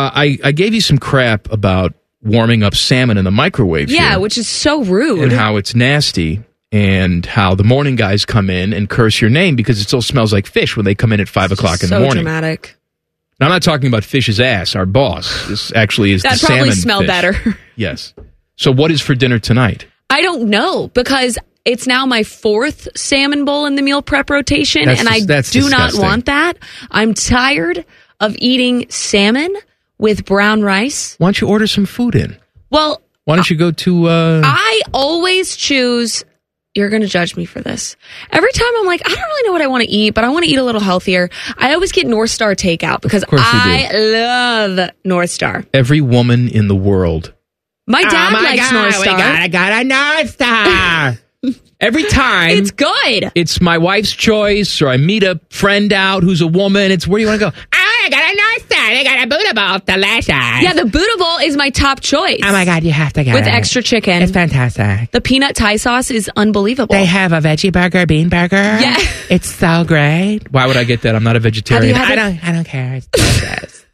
I gave you some crap about warming up salmon in the microwave. Yeah, here, which is so rude. and how it's nasty, and how the morning guys come in and curse your name because it still smells like fish when they come in at 5 o'clock in the morning. So dramatic. Now, I'm not talking about Fish's ass, our boss. This actually is that the salmon probably smell fish. better. Yes. So what is for dinner tonight? I don't know, because it's now my 4th salmon bowl in the meal prep rotation, and I do disgusting. not want that. I'm tired of eating salmon with brown rice. Why don't you order some food in? Well, why don't you go to... I always choose... You're going to judge me for this. Every time I'm like, I don't really know what I want to eat, but I want to eat a little healthier. I always get North Star takeout because I love North Star. Every woman in the world. My dad likes North Star. I got a North Star. Every time. It's good. It's my wife's choice, or I meet a friend out who's a woman. It's where do you want to go? I got a North Star. I got a Buddha Bowl, delicious. Yeah, the Buddha Bowl is my top choice. Oh my God, you have to get with it. extra chicken. It's fantastic. The peanut Thai sauce is unbelievable. They have a veggie burger, bean burger. Yeah. It's so great. Why would I get that? I'm not a vegetarian. Have you I don't care. It's delicious.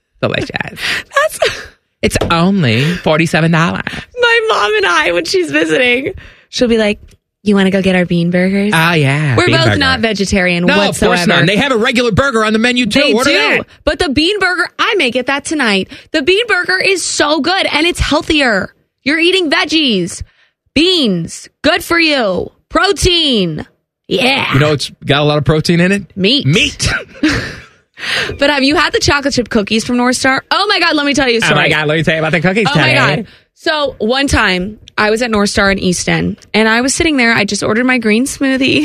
Delicious. It's only $47. My mom and I, when she's visiting, she'll be like, you want to go get our bean burgers? Oh, yeah. We're bean both burger. not vegetarian No, whatsoever. of course not. They have a regular burger on the menu, too. They Order do. that. But the bean burger, I may get that tonight. The bean burger is so good, and it's healthier. You're eating veggies, beans, good for you, protein. Yeah. You know, it's got a lot of protein in it? Meat. But have you had the chocolate chip cookies from North Star? Oh, my God, let me tell you a story. Oh, my God, let me tell you about the cookies Oh, my God. So one time, I was at North Star in East End, and I was sitting there. I just ordered my green smoothie.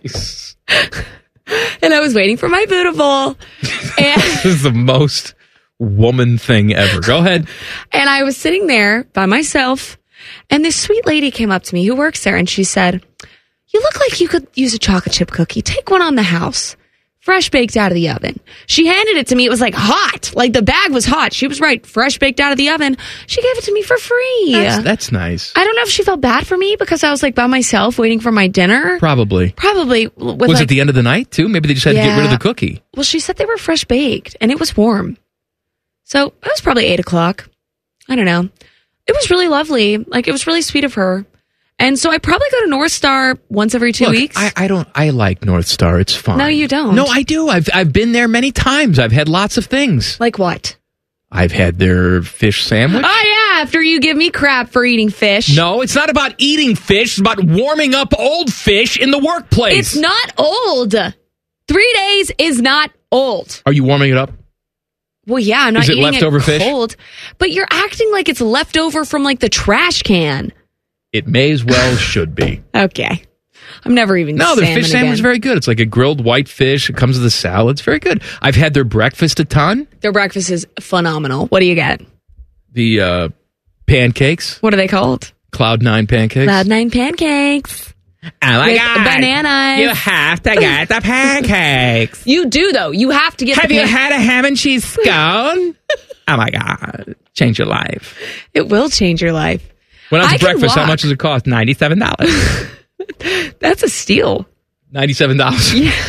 And I was waiting for my Buddha Bowl. And This is the most woman thing ever. Go ahead. And I was sitting there by myself, and this sweet lady came up to me who works there, and she said, "You look like you could use a chocolate chip cookie. Take one on the house. Fresh baked out of the oven." She handed it to me. It was like hot. Like the bag was hot. She was right. Fresh baked out of the oven. She gave it to me for free. That's nice. I don't know if she felt bad for me because I was like by myself waiting for my dinner. Probably. Was it the end of the night too? Maybe they just had to get rid of the cookie. Well, she said they were fresh baked and it was warm. So it was probably 8 o'clock. I don't know. It was really lovely. Like it was really sweet of her. And so I probably go to North Star once every 2 weeks. I like North Star. It's fine. No, you don't. No, I do. I've been there many times. I've had lots of things. Like what? I've had their fish sandwich. Oh, yeah. After you give me crap for eating fish. No, it's not about eating fish. It's about warming up old fish in the workplace. It's not old. 3 days is not old. Are you warming it up? Well, yeah, I'm not eating leftover it cold. Fish? But you're acting like it's leftover from like the trash can. It may as well should be. Okay. I'm never even No, their fish sandwich is very good. It's like a grilled white fish. It comes with a salad. It's very good. I've had their breakfast a ton. Their breakfast is phenomenal. What do you get? The pancakes. What are they called? Cloud9 pancakes. Cloud9 pancakes. Oh my with God. bananas. You have to get the pancakes. You do, though. You have to get Have you had a ham and cheese scone? Oh my God. Change your life. It will change your life. When I was breakfast, how much does it cost? $97. That's a steal. $97. Yeah.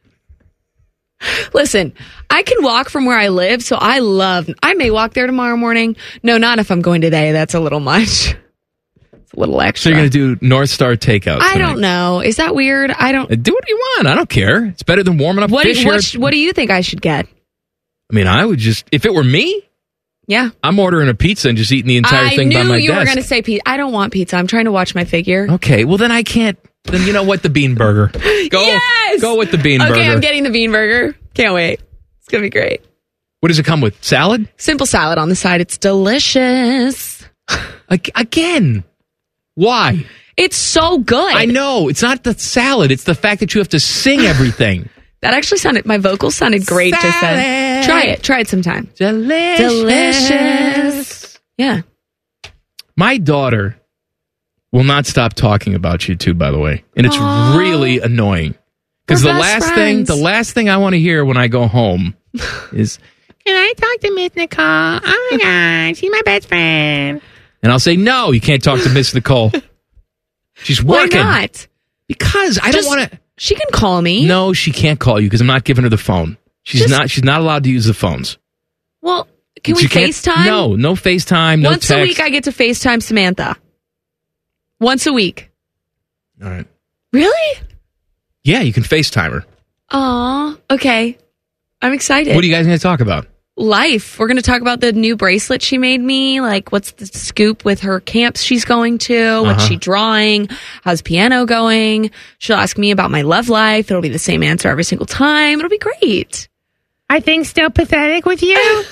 Listen, I can walk from where I live, so I may walk there tomorrow morning. No, not if I'm going today. That's a little much. It's a little extra. So you're going to do North Star takeout tonight. I don't know. Is that weird? I don't. Do what you want. I don't care. It's better than warming up fish here. What do you think I should get? I mean, I would just, if it were me, yeah, I'm ordering a pizza and just eating the entire thing by my desk. I knew you were going to say pizza. I don't want pizza. I'm trying to watch my figure. Okay, well then I can't. Then you know what? The bean burger. Go with the bean burger. Okay, I'm getting the bean burger. Can't wait. It's going to be great. What does it come with? Salad? Simple salad on the side. It's delicious. Again, why? It's so good. I know. It's not the salad. It's the fact that you have to sing everything. That actually my vocals sounded great salad. just then. Try it sometime. Delicious. Yeah. My daughter will not stop talking about you two, by the way. And it's really annoying. Because the last thing I want to hear when I go home is, "Can I talk to Miss Nicole? Oh my God, she's my best friend." And I'll say, "No, you can't talk to Miss Nicole. She's working." Why not? Because I don't want to. She can call me. No, she can't call you because I'm not giving her the phone. She's not allowed to use the phones. Well, can we FaceTime? No FaceTime, no Once text. a week I get to FaceTime Samantha. Once a week. All right. Really? Yeah, you can FaceTime her. Aw, okay. I'm excited. What are you guys going to talk about? Life. We're going to talk about the new bracelet she made me. Like, what's the scoop with her camps she's going to? What's she drawing? How's piano going? She'll ask me about my love life. It'll be the same answer every single time. It'll be great. Are things still pathetic with you?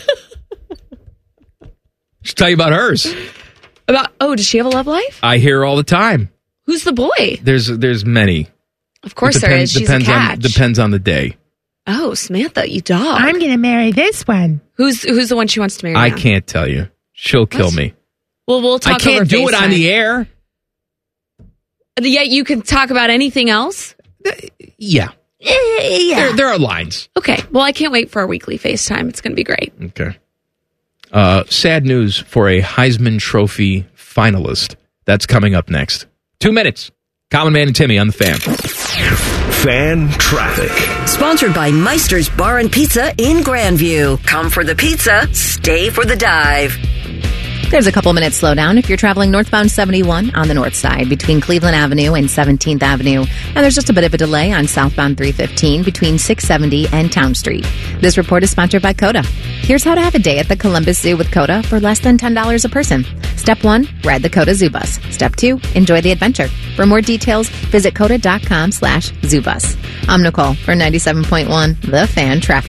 She'll tell you about hers. Does she have a love life? I hear her all the time. Who's the boy? There's many. Of course there is. She's a catch. Depends on the day. Oh, Samantha, you dog. I'm going to marry this one. Who's the one she wants to marry I now? can't tell you. She'll kill me. Well, we'll talk. I can't do it on the air. Yet you can talk about anything else? Yeah. Yeah. There are lines. Okay. Well, I can't wait for our weekly FaceTime. It's going to be great. Okay. Sad news for a Heisman Trophy finalist. That's coming up next. 2 minutes. Common Man and Timmy on the Fan. Fan traffic. Sponsored by Meister's Bar and Pizza in Grandview. Come for the pizza, stay for the dive. There's a couple minutes slowdown if you're traveling northbound 71 on the north side between Cleveland Avenue and 17th Avenue. And there's just a bit of a delay on southbound 315 between 670 and Town Street. This report is sponsored by Coda. Here's how to have a day at the Columbus Zoo with Coda for less than $10 a person. Step 1, ride the Coda Zoo Bus. Step 2, enjoy the adventure. For more details, visit coda.com/zoobus. I'm Nicole for 97.1 The Fan Traffic.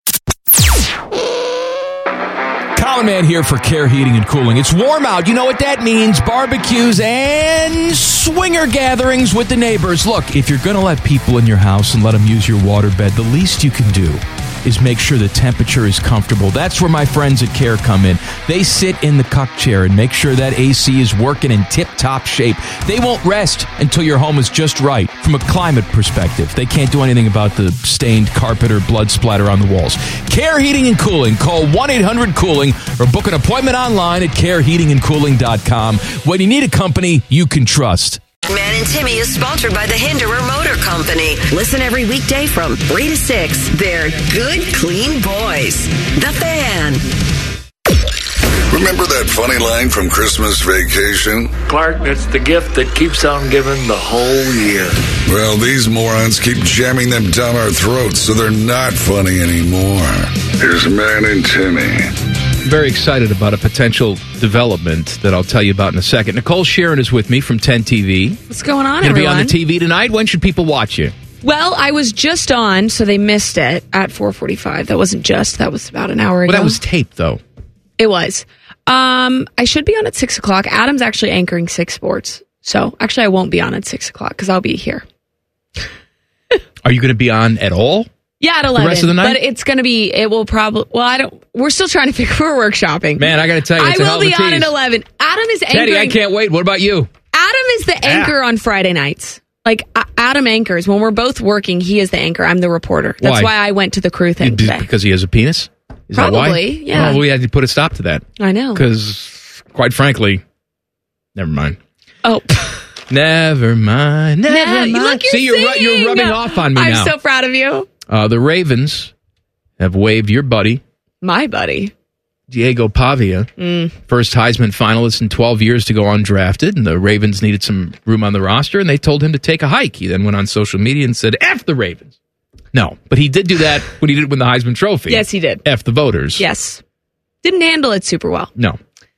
Common Man here for Care Heating and Cooling. It's warm out. You know what that means. Barbecues and swinger gatherings with the neighbors. Look, if you're going to let people in your house and let them use your waterbed, the least you can do is make sure the temperature is comfortable. That's where my friends at Care come in. They sit in the cuck chair and make sure that AC is working in tip-top shape. They won't rest until your home is just right from a climate perspective. They can't do anything about the stained carpet or blood splatter on the walls. Care Heating and Cooling. Call 1-800-COOLING or book an appointment online at careheatingandcooling.com. When you need a company you can trust. Man and Timmy is sponsored by the Hinderer Motor Company. Listen every weekday from 3 to 6. They're good, clean boys. The Fan. Remember that funny line from Christmas Vacation? Clark, it's the gift that keeps on giving the whole year. Well, these morons keep jamming them down our throats, so they're not funny anymore. Here's Man and Timmy. Very excited about a potential development that I'll tell you about in a second. Nicole Sharon is with me from 10 TV. What's going on, Going to be everyone? on the TV tonight. When should people watch you? Well, I was just on, so they missed it at 4:45. That wasn't just. That was about an hour ago. Well, that was taped, though. It was. I should be on at 6 o'clock. Adam's actually anchoring 6 Sports. So, actually, I won't be on at 6 o'clock because I'll be here. Are you going to be on at all? Yeah, at 11. The rest of the night? But it's going to be, it will probably, we're still trying to figure, we're workshopping. Man, I got to tell you, it's a hell of a I will be on tease. at 11. Adam is anchoring. Teddy, I can't wait. What about you? Adam is the anchor on Friday nights. Like, Adam anchors. When we're both working, he is the anchor. I'm the reporter. That's why I went to the crew thing today. Because he has a penis? Is Probably, that why? yeah. Well, we had to put a stop to that. I know. Because, quite frankly, never mind. Oh. Never mind. Never mind. Look, See, you're rubbing off on me now. I'm so proud of you. The Ravens have waived your buddy, My buddy. Diego Pavia, first Heisman finalist in 12 years to go undrafted, and the Ravens needed some room on the roster, and they told him to take a hike. He then went on social media and said, F the Ravens. No, but he did do that when he did win the Heisman Trophy. Yes, he did. F the voters. Yes. Didn't handle it super well. No.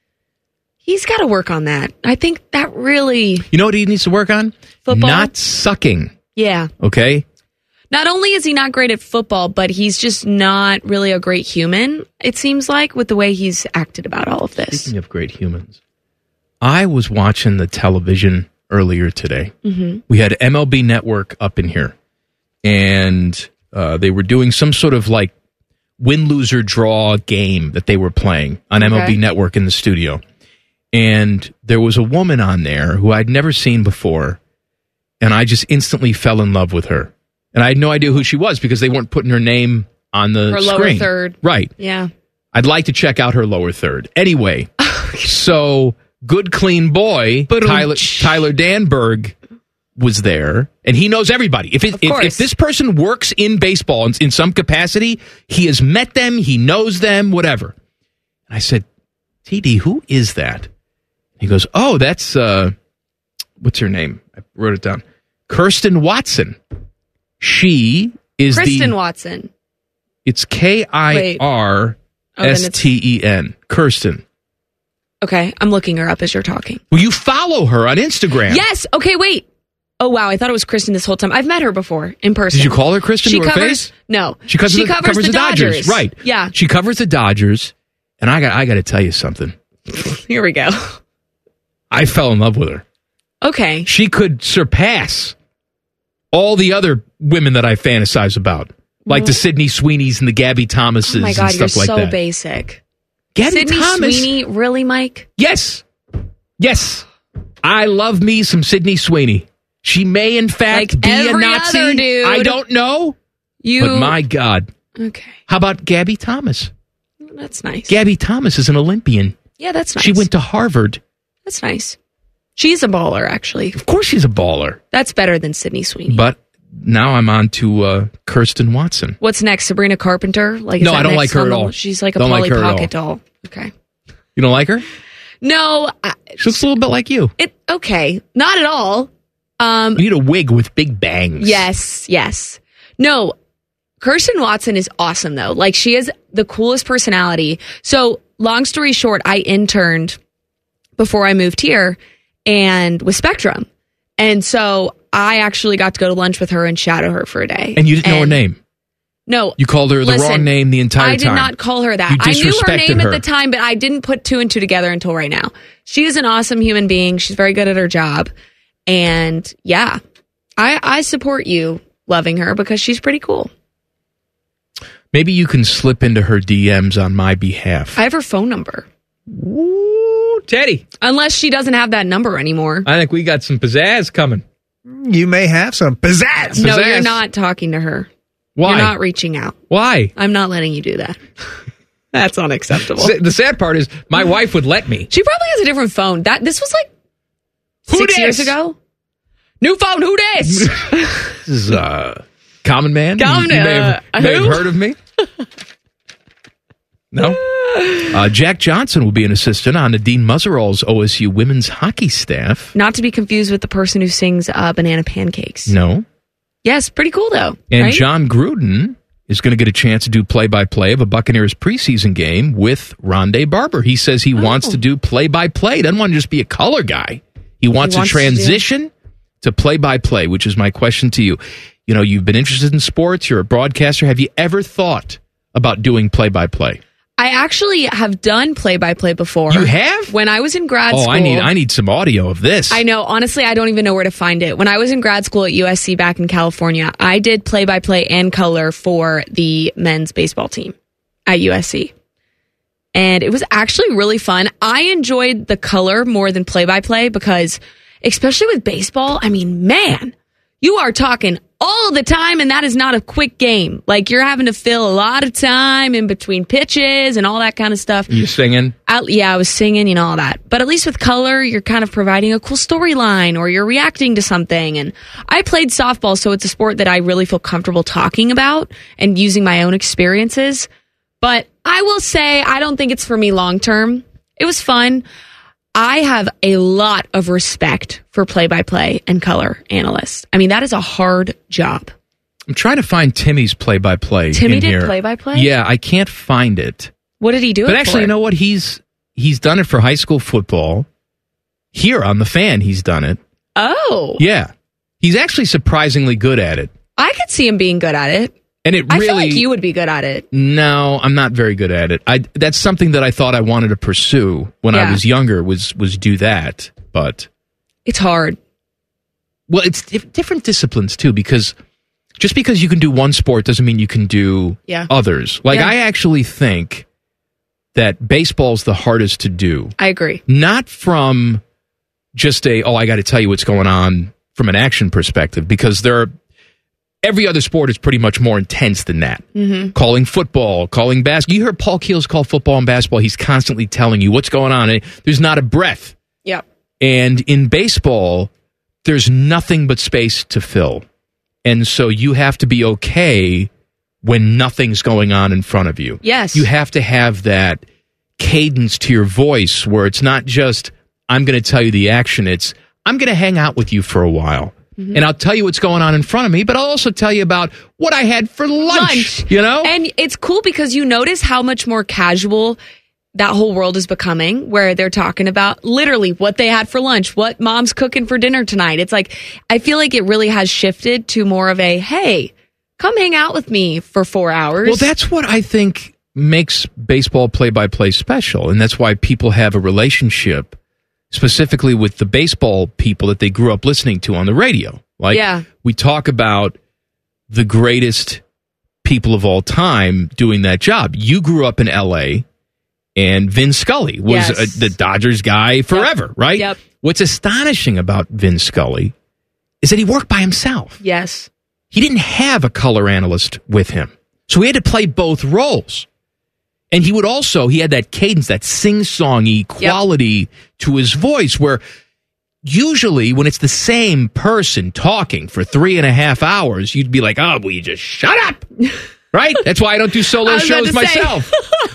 He's got to work on that. I think that really... You know what he needs to work on? Football? Not sucking. Yeah. Okay? Not only is he not great at football, but he's just not really a great human, it seems like, with the way he's acted about all of this. Speaking of great humans, I was watching the television earlier today. Mm-hmm. We had MLB Network up in here, and they were doing some sort of like win, lose, or draw game that they were playing on MLB Network in the studio. And there was a woman on there who I'd never seen before, and I just instantly fell in love with her. And I had no idea who she was because they weren't putting her name on the Her screen. lower third. Right. Yeah. I'd like to check out her lower third. Anyway, so good, clean boy, Tyler Danberg was there, and he knows everybody. If this person works in baseball in some capacity, he has met them, he knows them, whatever. And I said, TD, who is that? He goes, oh, that's, what's her name? I wrote it down. Kirsten Watson. She is Kristen Watson. It's Kirsten. Kirsten. Okay, I'm looking her up as you're talking. Well, you follow her on Instagram. Yes. Okay, wait. Oh, wow. I thought it was Kristen this whole time. I've met her before in person. Did you call her Kristen to her face? No. She covers the Dodgers. Right. Yeah. She covers the Dodgers. And I got to tell you something. Here we go. I fell in love with her. Okay. She could surpass all the other women that I fantasize about. Like the Sydney Sweeneys and the Gabby Thomases Oh my God, and stuff you're like so that. basic. Gabby Sydney Thomas. Sweeney, really, Mike? Yes. Yes. I love me some Sydney Sweeney. She may, in fact, be a every Nazi. other dude. I don't know. But my God. Okay. How about Gabby Thomas? That's nice. Gabby Thomas is an Olympian. Yeah, that's nice. She went to Harvard. That's nice. She's a baller, actually. Of course she's a baller. That's better than Sydney Sweeney. But now I'm on to Kirsten Watson. What's next? Sabrina Carpenter? Like, is No, that I don't next like her on at the all. list? She's like a Don't Polly like her at Pocket all. doll. Okay. You don't like her? No. She looks a little bit like you. Okay. Not at all. You need a wig with big bangs. Yes. No, Kirsten Watson is awesome, though. Like, she has the coolest personality. So, long story short, I interned before I moved here and with Spectrum. And so I actually got to go to lunch with her and shadow her for a day. And you didn't know her name? No. You called her the wrong name the entire time. I did not call her that. You I knew her disrespected name her. at the time, but I didn't put 2 and 2 together until right now. She is an awesome human being. She's very good at her job. And yeah, I support you loving her because she's pretty cool. Maybe you can slip into her DMs on my behalf. I have her phone number. Ooh, Teddy. Unless she doesn't have that number anymore. I think we got some pizzazz coming. You may have some pizzazz. No, you're not talking to her. Why? You're not reaching out. Why? I'm not letting you do that. That's unacceptable. The sad part is my wife would let me. She probably has a different phone. This was like Who 6 dis? years ago. New phone, who dis? This is Common Man. Common, you may have who? heard of me. No? Jack Johnson will be an assistant on Nadine Muzzerall's OSU women's hockey staff. Not to be confused with the person who sings Banana Pancakes. No. Yes, pretty cool though. And right? John Gruden is going to get a chance to do play-by-play of a Buccaneers preseason game with Rondé Barber. He says he wants to do play-by-play. Doesn't want to just be a color guy. He wants to transition to play-by-play, which is my question to you. You know, you've been interested in sports. You're a broadcaster. Have you ever thought about doing play-by-play? I actually have done play-by-play before. You have? When I was in grad school. Oh, I need some audio of this. I know. Honestly, I don't even know where to find it. When I was in grad school at USC back in California, I did play-by-play and color for the men's baseball team at USC. And it was actually really fun. I enjoyed the color more than play-by-play because, especially with baseball, I mean, man, you are talking all the time, and that is not a quick game. Like, you're having to fill a lot of time in between pitches and all that kind of stuff. You singing? I was singing, all that. But at least with color, you're kind of providing a cool storyline, or you're reacting to something. And I played softball, so it's a sport that I really feel comfortable talking about and using my own experiences. But I will say, I don't think it's for me long term. It was fun. I have a lot of respect for play-by-play and color analysts. I mean, that is a hard job. I'm trying to find Timmy's play-by-play. Timmy in did here. play-by-play? Yeah, I can't find it. What did he do? But actually, you know what? He's done it for high school football. Here on The Fan, he's done it. Oh. Yeah. He's actually surprisingly good at it. I could see him being good at it. And it really, I feel like you would be good at it. No, I'm not very good at it. That's something that I thought I wanted to pursue when I was younger, was do that. But it's hard. Well, it's different disciplines too, because just because you can do one sport doesn't mean you can do others. Like, I actually think that baseball's the hardest to do. I agree. Not from just I got to tell you what's going on from an action perspective, because every other sport is pretty much more intense than that. Mm-hmm. Calling football, calling basketball. You heard Paul Keels call football and basketball. He's constantly telling you what's going on. There's not a breath. Yep. And in baseball, there's nothing but space to fill. And so you have to be okay when nothing's going on in front of you. Yes. You have to have that cadence to your voice where it's not just, I'm going to tell you the action. It's, I'm going to hang out with you for a while. Mm-hmm. And I'll tell you what's going on in front of me, but I'll also tell you about what I had for lunch. You know? And it's cool because you notice how much more casual that whole world is becoming, where they're talking about literally what they had for lunch, what mom's cooking for dinner tonight. It's like, I feel like it really has shifted to more of a, hey, come hang out with me for 4 hours. Well, that's what I think makes baseball play-by-play special. And that's why people have a relationship specifically with the baseball people that they grew up listening to on the radio. Like, we talk about the greatest people of all time doing that job. You grew up in L.A., and Vin Scully was the Dodgers guy forever, right? Yep. What's astonishing about Vin Scully is that he worked by himself. Yes. He didn't have a color analyst with him. So he had to play both roles. And he had that cadence, that sing-songy quality to his voice, where usually when it's the same person talking for 3.5 hours, you'd be like, oh, will you just shut up? Right? That's why I don't do solo shows myself.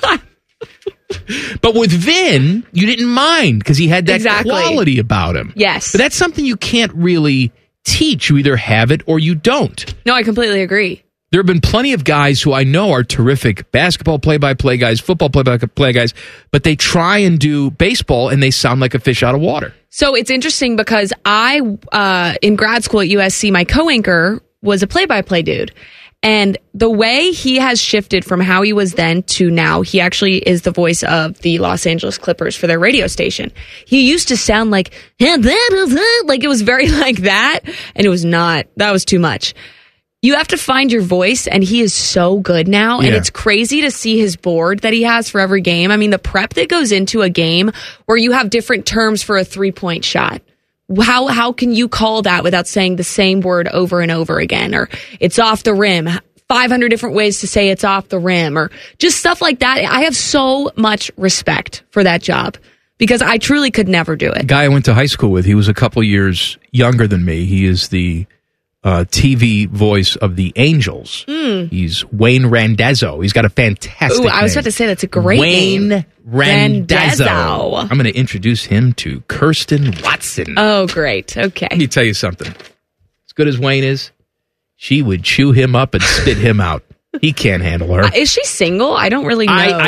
But with Vin, you didn't mind because he had that quality about him. Yes. But that's something you can't really teach. You either have it or you don't. No, I completely agree. There have been plenty of guys who I know are terrific basketball play-by-play guys, football play-by-play guys, but they try and do baseball and they sound like a fish out of water. So it's interesting because in grad school at USC, my co-anchor was a play-by-play dude. And the way he has shifted from how he was then to now, he actually is the voice of the Los Angeles Clippers for their radio station. He used to sound like it was very like that, and it was not. That was too much. You have to find your voice, and he is so good now. And it's crazy to see his board that he has for every game. I mean, the prep that goes into a game where you have different terms for a 3-point shot. How can you call that without saying the same word over and over again? Or it's off the rim. 500 different ways to say it's off the rim, or just stuff like that. I have so much respect for that job because I truly could never do it. Guy I went to high school with, he was a couple years younger than me. He is the TV voice of the Angels. He's Wayne Randazzo. He's got a fantastic I was about to say that's a great name. Wayne Randazzo. I'm going to introduce him to Kirsten Watson. Oh, great. Okay. Let me tell you something. As good as Wayne is, she would chew him up and spit him out. He can't handle her. Is she single? I don't really know.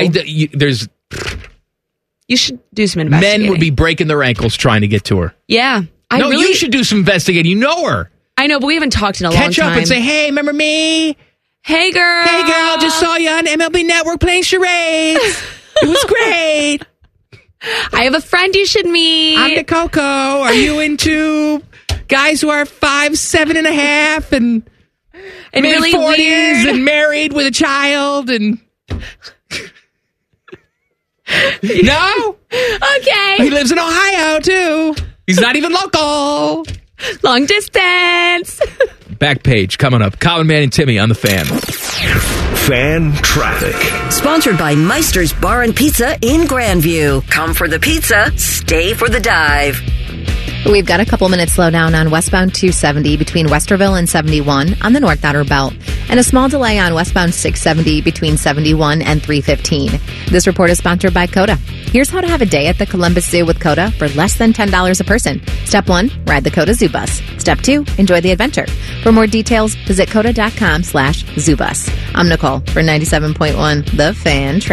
You should do some investigating. Men would be breaking their ankles trying to get to her. Yeah. You should do some investigating. You know her. I know, but we haven't talked in a long time. Catch up and say, hey, remember me? Hey, girl. Hey, girl, just saw you on MLB Network playing charades. It was great. I have a friend you should meet. I'm the Coco. Are you into guys who are 5'7.5" and mid-40s really and married with a child and... No? Okay. He lives in Ohio, too. He's not even local. Long distance. Back page coming up. Common Man and Timmy on the Fan. Fan traffic. Sponsored by Meister's Bar and Pizza in Grandview. Come for the pizza, stay for the dive. We've got a couple minutes slowdown on westbound 270 between Westerville and 71 on the North Outer Belt, and a small delay on westbound 670 between 71 and 315. This report is sponsored by Coda. Here's how to have a day at the Columbus Zoo with Coda for less than $10 a person. Step 1, ride the Coda Zoo Bus. Step 2, enjoy the adventure. For more details, visit coda.com/zoobus. I'm Nicole for 97.1 The Fan.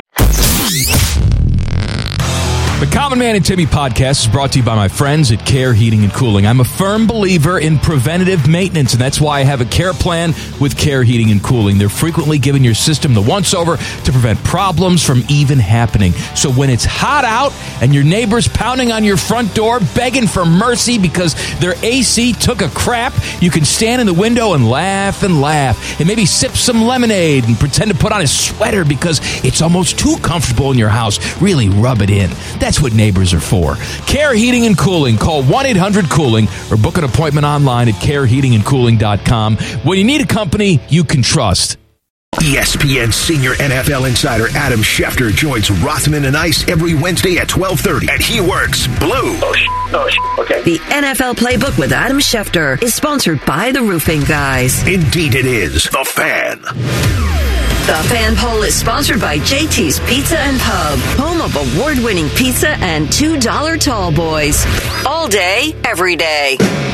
The Common Man and Timmy podcast is brought to you by my friends at Care Heating and Cooling. I'm a firm believer in preventative maintenance, and that's why I have a care plan with Care Heating and Cooling. They're frequently giving your system the once-over to prevent problems from even happening. So when it's hot out and your neighbor's pounding on your front door begging for mercy because their AC took a crap, you can stand in the window and laugh and maybe sip some lemonade and pretend to put on a sweater because it's almost too comfortable in your house. Really rub it in. That's what neighbors are for. Care Heating and Cooling. Call 1-800-COOLING or book an appointment online at careheatingandcooling.com. When you need a company you can trust. ESPN senior NFL insider Adam Schefter joins Rothman and Ice every Wednesday at 12:30, and he works blue. Okay. The NFL Playbook with Adam Schefter is sponsored by the Roofing Guys. Indeed it is. The Fan. The Fan Poll is sponsored by JT's Pizza and Pub, home of award-winning pizza and $2 tall boys. All day, every day.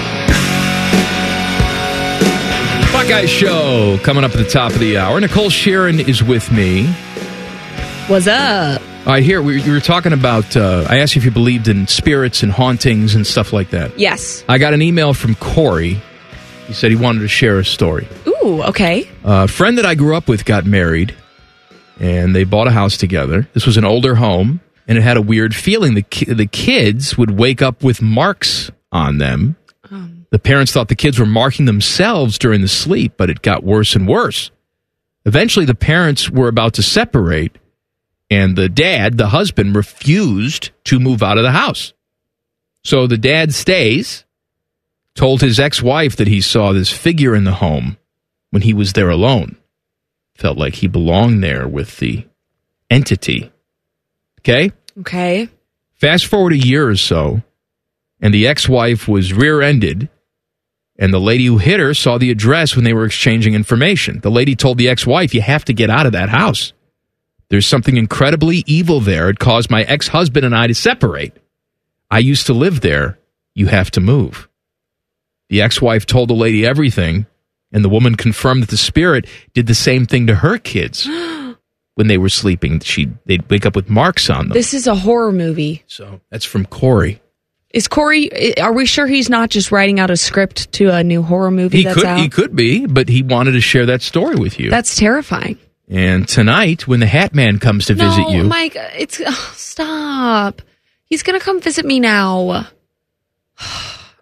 Buckeye Show coming up at the top of the hour. Nicole Sheeran is with me. What's up? I hear we were talking about, I asked you if you believed in spirits and hauntings and stuff like that. Yes. I got an email from Corey. He said he wanted to share a story. Ooh, okay. A friend that I grew up with got married, and they bought a house together. This was an older home, and it had a weird feeling. The kids would wake up with marks on them. The parents thought the kids were marking themselves during the sleep, but it got worse and worse. Eventually, the parents were about to separate, and the dad, the husband, refused to move out of the house. So the dad stays, told his ex-wife that he saw this figure in the home when he was there alone. Felt like he belonged there with the entity. Okay? Okay. Fast forward a year or so, and the ex-wife was rear-ended, and the lady who hit her saw the address when they were exchanging information. The lady told the ex-wife, "You have to get out of that house. There's something incredibly evil there. It caused my ex-husband and I to separate. I used to live there. You have to move." The ex-wife told the lady everything, and the woman confirmed that the spirit did the same thing to her kids. When they were sleeping, they'd wake up with marks on them. This is a horror movie. So that's from Corey. Is Corey, are we sure he's not just writing out a script to a new horror movie out? He could be, but he wanted to share that story with you. That's terrifying. And tonight, when the Hat Man comes to visit you... No, Mike, stop. He's going to come visit me now.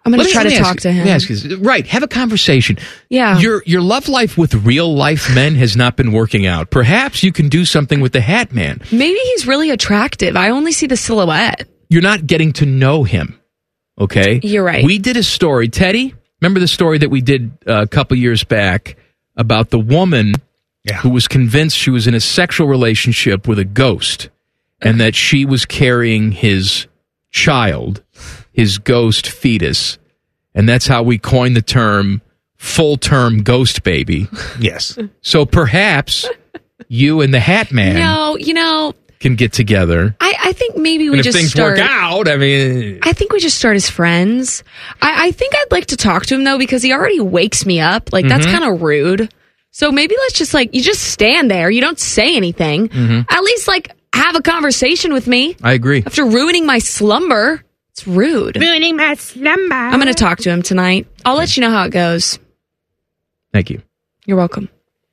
I'm going to try to talk to him. Yes, right. Have a conversation. Yeah. Your love life with real life men has not been working out. Perhaps you can do something with the Hat Man. Maybe he's really attractive. I only see the silhouette. You're not getting to know him. Okay? You're right. We did a story. Teddy, remember the story that we did a couple years back about the woman who was convinced she was in a sexual relationship with a ghost and that she was carrying his child, his ghost fetus, and that's how we coined the term full-term ghost baby. Yes. So perhaps you and the Hat Man can get together. I think maybe we and just if things start, work out, I mean... I think we just start as friends. I think I'd like to talk to him, though, because he already wakes me up. Like, that's kind of rude. So maybe let's just, you just stand there. You don't say anything. At least, have a conversation with me. I agree. After ruining my slumber. It's rude. Ruining my slumber. I'm going to talk to him tonight. I'll let you know how it goes. Thank you. You're welcome.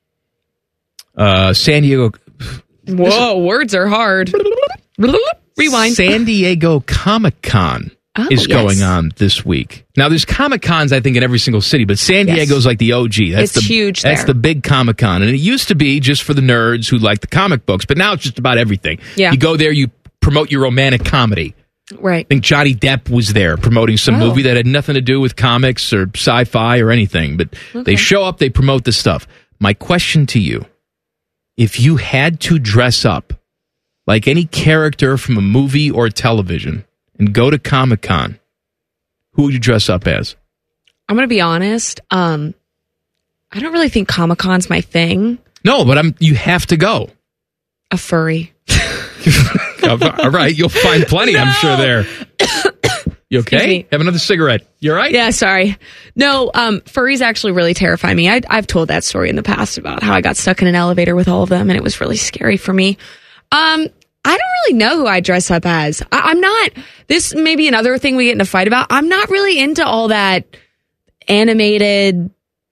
San Diego... Whoa, words are hard. Rewind. San Diego Comic-Con is going on this week. Now, there's Comic-Cons, I think, in every single city, but San Diego's like the OG. It's huge That's there. the big Comic-Con. And it used to be just for the nerds who like the comic books, but now it's just about everything. Yeah. You go there, you promote your romantic comedy. Right. I think Johnny Depp was there promoting some movie that had nothing to do with comics or sci-fi or anything, but they show up, they promote the stuff. My question to you, if you had to dress up like any character from a movie or television and go to Comic-Con, who would you dress up as? I'm going to be honest. I don't really think Comic-Con's my thing. No, but you have to go. A furry. All right, you'll find plenty, I'm sure, there. You okay? Have another cigarette. You all right? Yeah, sorry. No, furries actually really terrify me. I've told that story in the past about how I got stuck in an elevator with all of them, and it was really scary for me. I don't really know who I dress up as. I'm not. This may be another thing we get in a fight about. I'm not really into all that animated,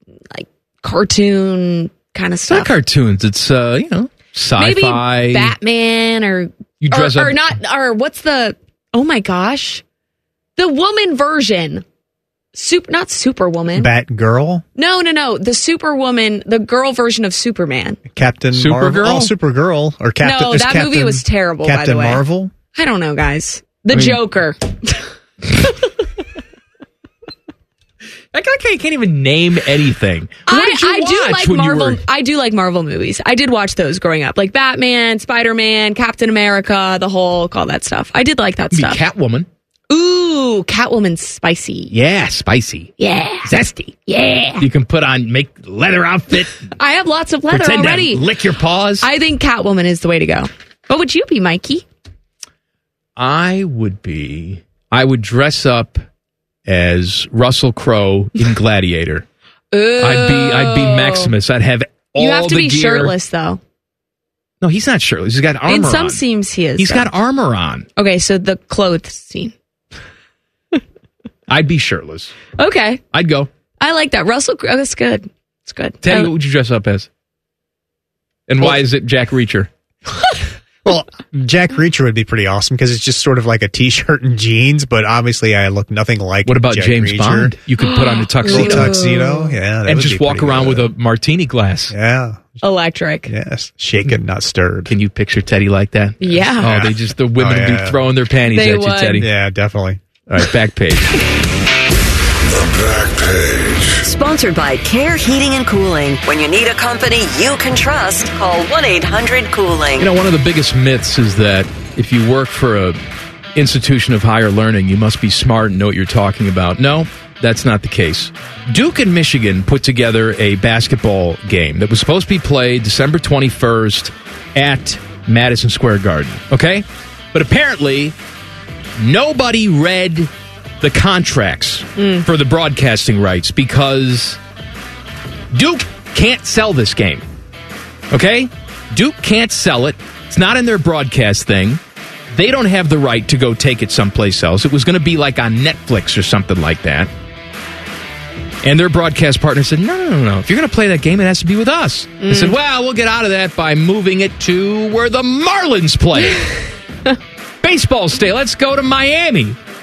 cartoon kind of It's stuff. not cartoons. It's, sci-fi. Maybe Batman or You dress up. or not, or what's the, oh my gosh, the woman version. Not Superwoman. Batgirl? No. The Superwoman, the girl version of Superman. Captain Marvel? Oh, Supergirl. Or Captain, No, that movie was terrible, by Captain the way. Marvel? I don't know, guys. The Joker. That guy can't even name anything. What did you watch do like when you Marvel. were... I do like Marvel movies. I did watch those growing up, like Batman, Spider-Man, Captain America, the Hulk, all that stuff. I did like that stuff. Catwoman. Ooh, Catwoman's spicy. Yeah, spicy. Yeah. Zesty. Yeah. You can make leather outfit. I have lots of leather Pretend already. to lick your paws. I think Catwoman is the way to go. What would you be, Mikey? I would dress up as Russell Crowe in Gladiator. I'd be Maximus. I'd have all the You have to be gear. shirtless, though. No, he's not shirtless. He's got armor In some on. scenes, he is. He's though. got armor on. Okay, so the clothes scene. I'd be shirtless. Okay. I'd go. I like that. Russell Crowe, that's good. It's good. Teddy, what would you dress up as? And why is it Jack Reacher? Well, Jack Reacher would be pretty awesome because it's just sort of like a t-shirt and jeans, but obviously I look nothing like What about Jack James Reacher. Bond? You could put on a tuxedo. Little tuxedo, yeah. that And would just be walk pretty around good. with a martini glass. Yeah. Electric. Yes. Shaken, not stirred. Can you picture Teddy like that? Yeah. Oh, the women would be throwing their panties They at you, would. Teddy. Yeah, definitely. All right, back page. The back page. Sponsored by Care Heating and Cooling. When you need a company you can trust, call 1-800-COOLING. You know, one of the biggest myths is that if you work for a institution of higher learning, you must be smart and know what you're talking about. No, that's not the case. Duke and Michigan put together a basketball game that was supposed to be played December 21st at Madison Square Garden, okay? But apparently, nobody read the contracts for the broadcasting rights because Duke can't sell this game, okay? Duke can't sell it. It's not in their broadcast thing. They don't have the right to go take it someplace else. It was going to be like on Netflix or something like that. And their broadcast partner said, no. If you're going to play that game, it has to be with us. They said, well, we'll get out of that by moving it to where the Marlins play. Baseball stay. Let's go to Miami.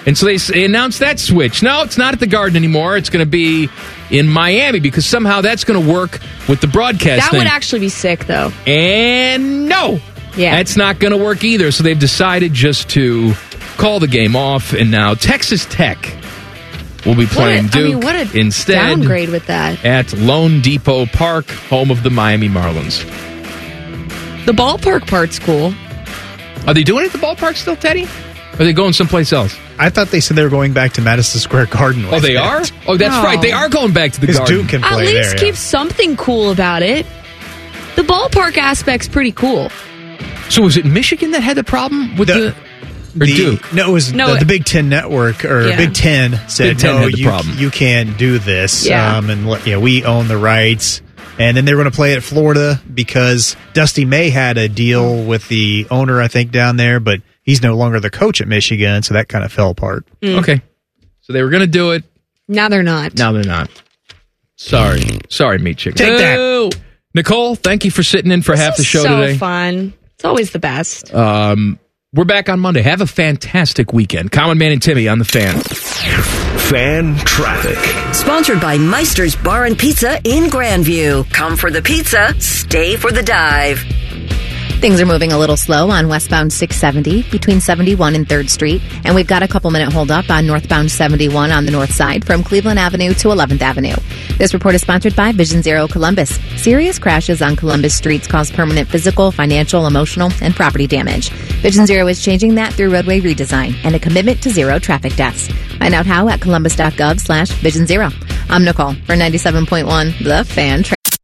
And so they announced that switch. No, it's not at the Garden anymore. It's going to be in Miami because somehow that's going to work with the broadcast That thing. would actually be sick, though. And no, that's not going to work either. So they've decided just to call the game off. And now Texas Tech will be playing Duke what a instead downgrade with that. at Lone Depot Park, home of the Miami Marlins. The ballpark part's cool. Are they doing it at the ballpark still, Teddy? Or are they going someplace else? I thought they said they were going back to Madison Square Garden. Oh, they are? Oh, that's right. They are going back to the Garden. Duke can At play least there. keep something cool about it. The ballpark aspect's pretty cool. So was it Michigan that had the problem with the or Duke? No, it was the Big Ten Network or Yeah. Big Ten said Big Ten no, had the problem. you can't do this. Yeah. And we own the rights. And then they were going to play it at Florida because Dusty May had a deal with the owner, I think, down there, but he's no longer the coach at Michigan, so that kind of fell apart. Okay. So they were going to do it. Now they're not. Now they're not. Sorry, Meat Chicken. Take that. Nicole, thank you for sitting in for half the show so today. fun. It's always the best. We're back on Monday. Have a fantastic weekend. Common Man and Timmy on the Fan. Fan traffic. Sponsored by Meister's Bar and Pizza in Grandview. Come for the pizza, stay for the dive. Things are moving a little slow on westbound 670 between 71 and 3rd Street. And we've got a couple minute holdup on northbound 71 on the north side from Cleveland Avenue to 11th Avenue. This report is sponsored by Vision Zero Columbus. Serious crashes on Columbus streets cause permanent physical, financial, emotional, and property damage. Vision Zero is changing that through roadway redesign and a commitment to zero traffic deaths. Find out how at columbus.gov/Vision Zero. I'm Nicole for 97.1 The Fan.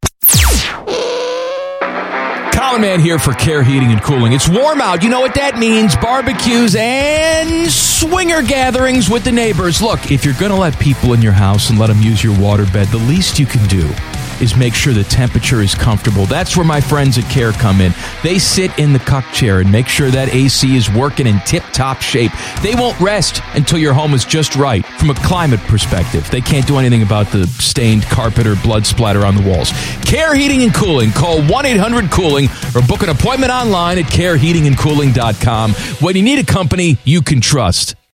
Common Man here for Care Heating and Cooling. It's warm out. You know what that means. Barbecues and swinger gatherings with the neighbors. Look, if you're going to let people in your house and let them use your waterbed, the least you can do is make sure the temperature is comfortable. That's where my friends at Care come in. They sit in the cuck chair and make sure that AC is working in tip-top shape. They won't rest until your home is just right from a climate perspective. They can't do anything about the stained carpet or blood splatter on the walls. Care Heating and Cooling. Call 1-800-COOLING or book an appointment online at careheatingandcooling.com. When you need a company you can trust.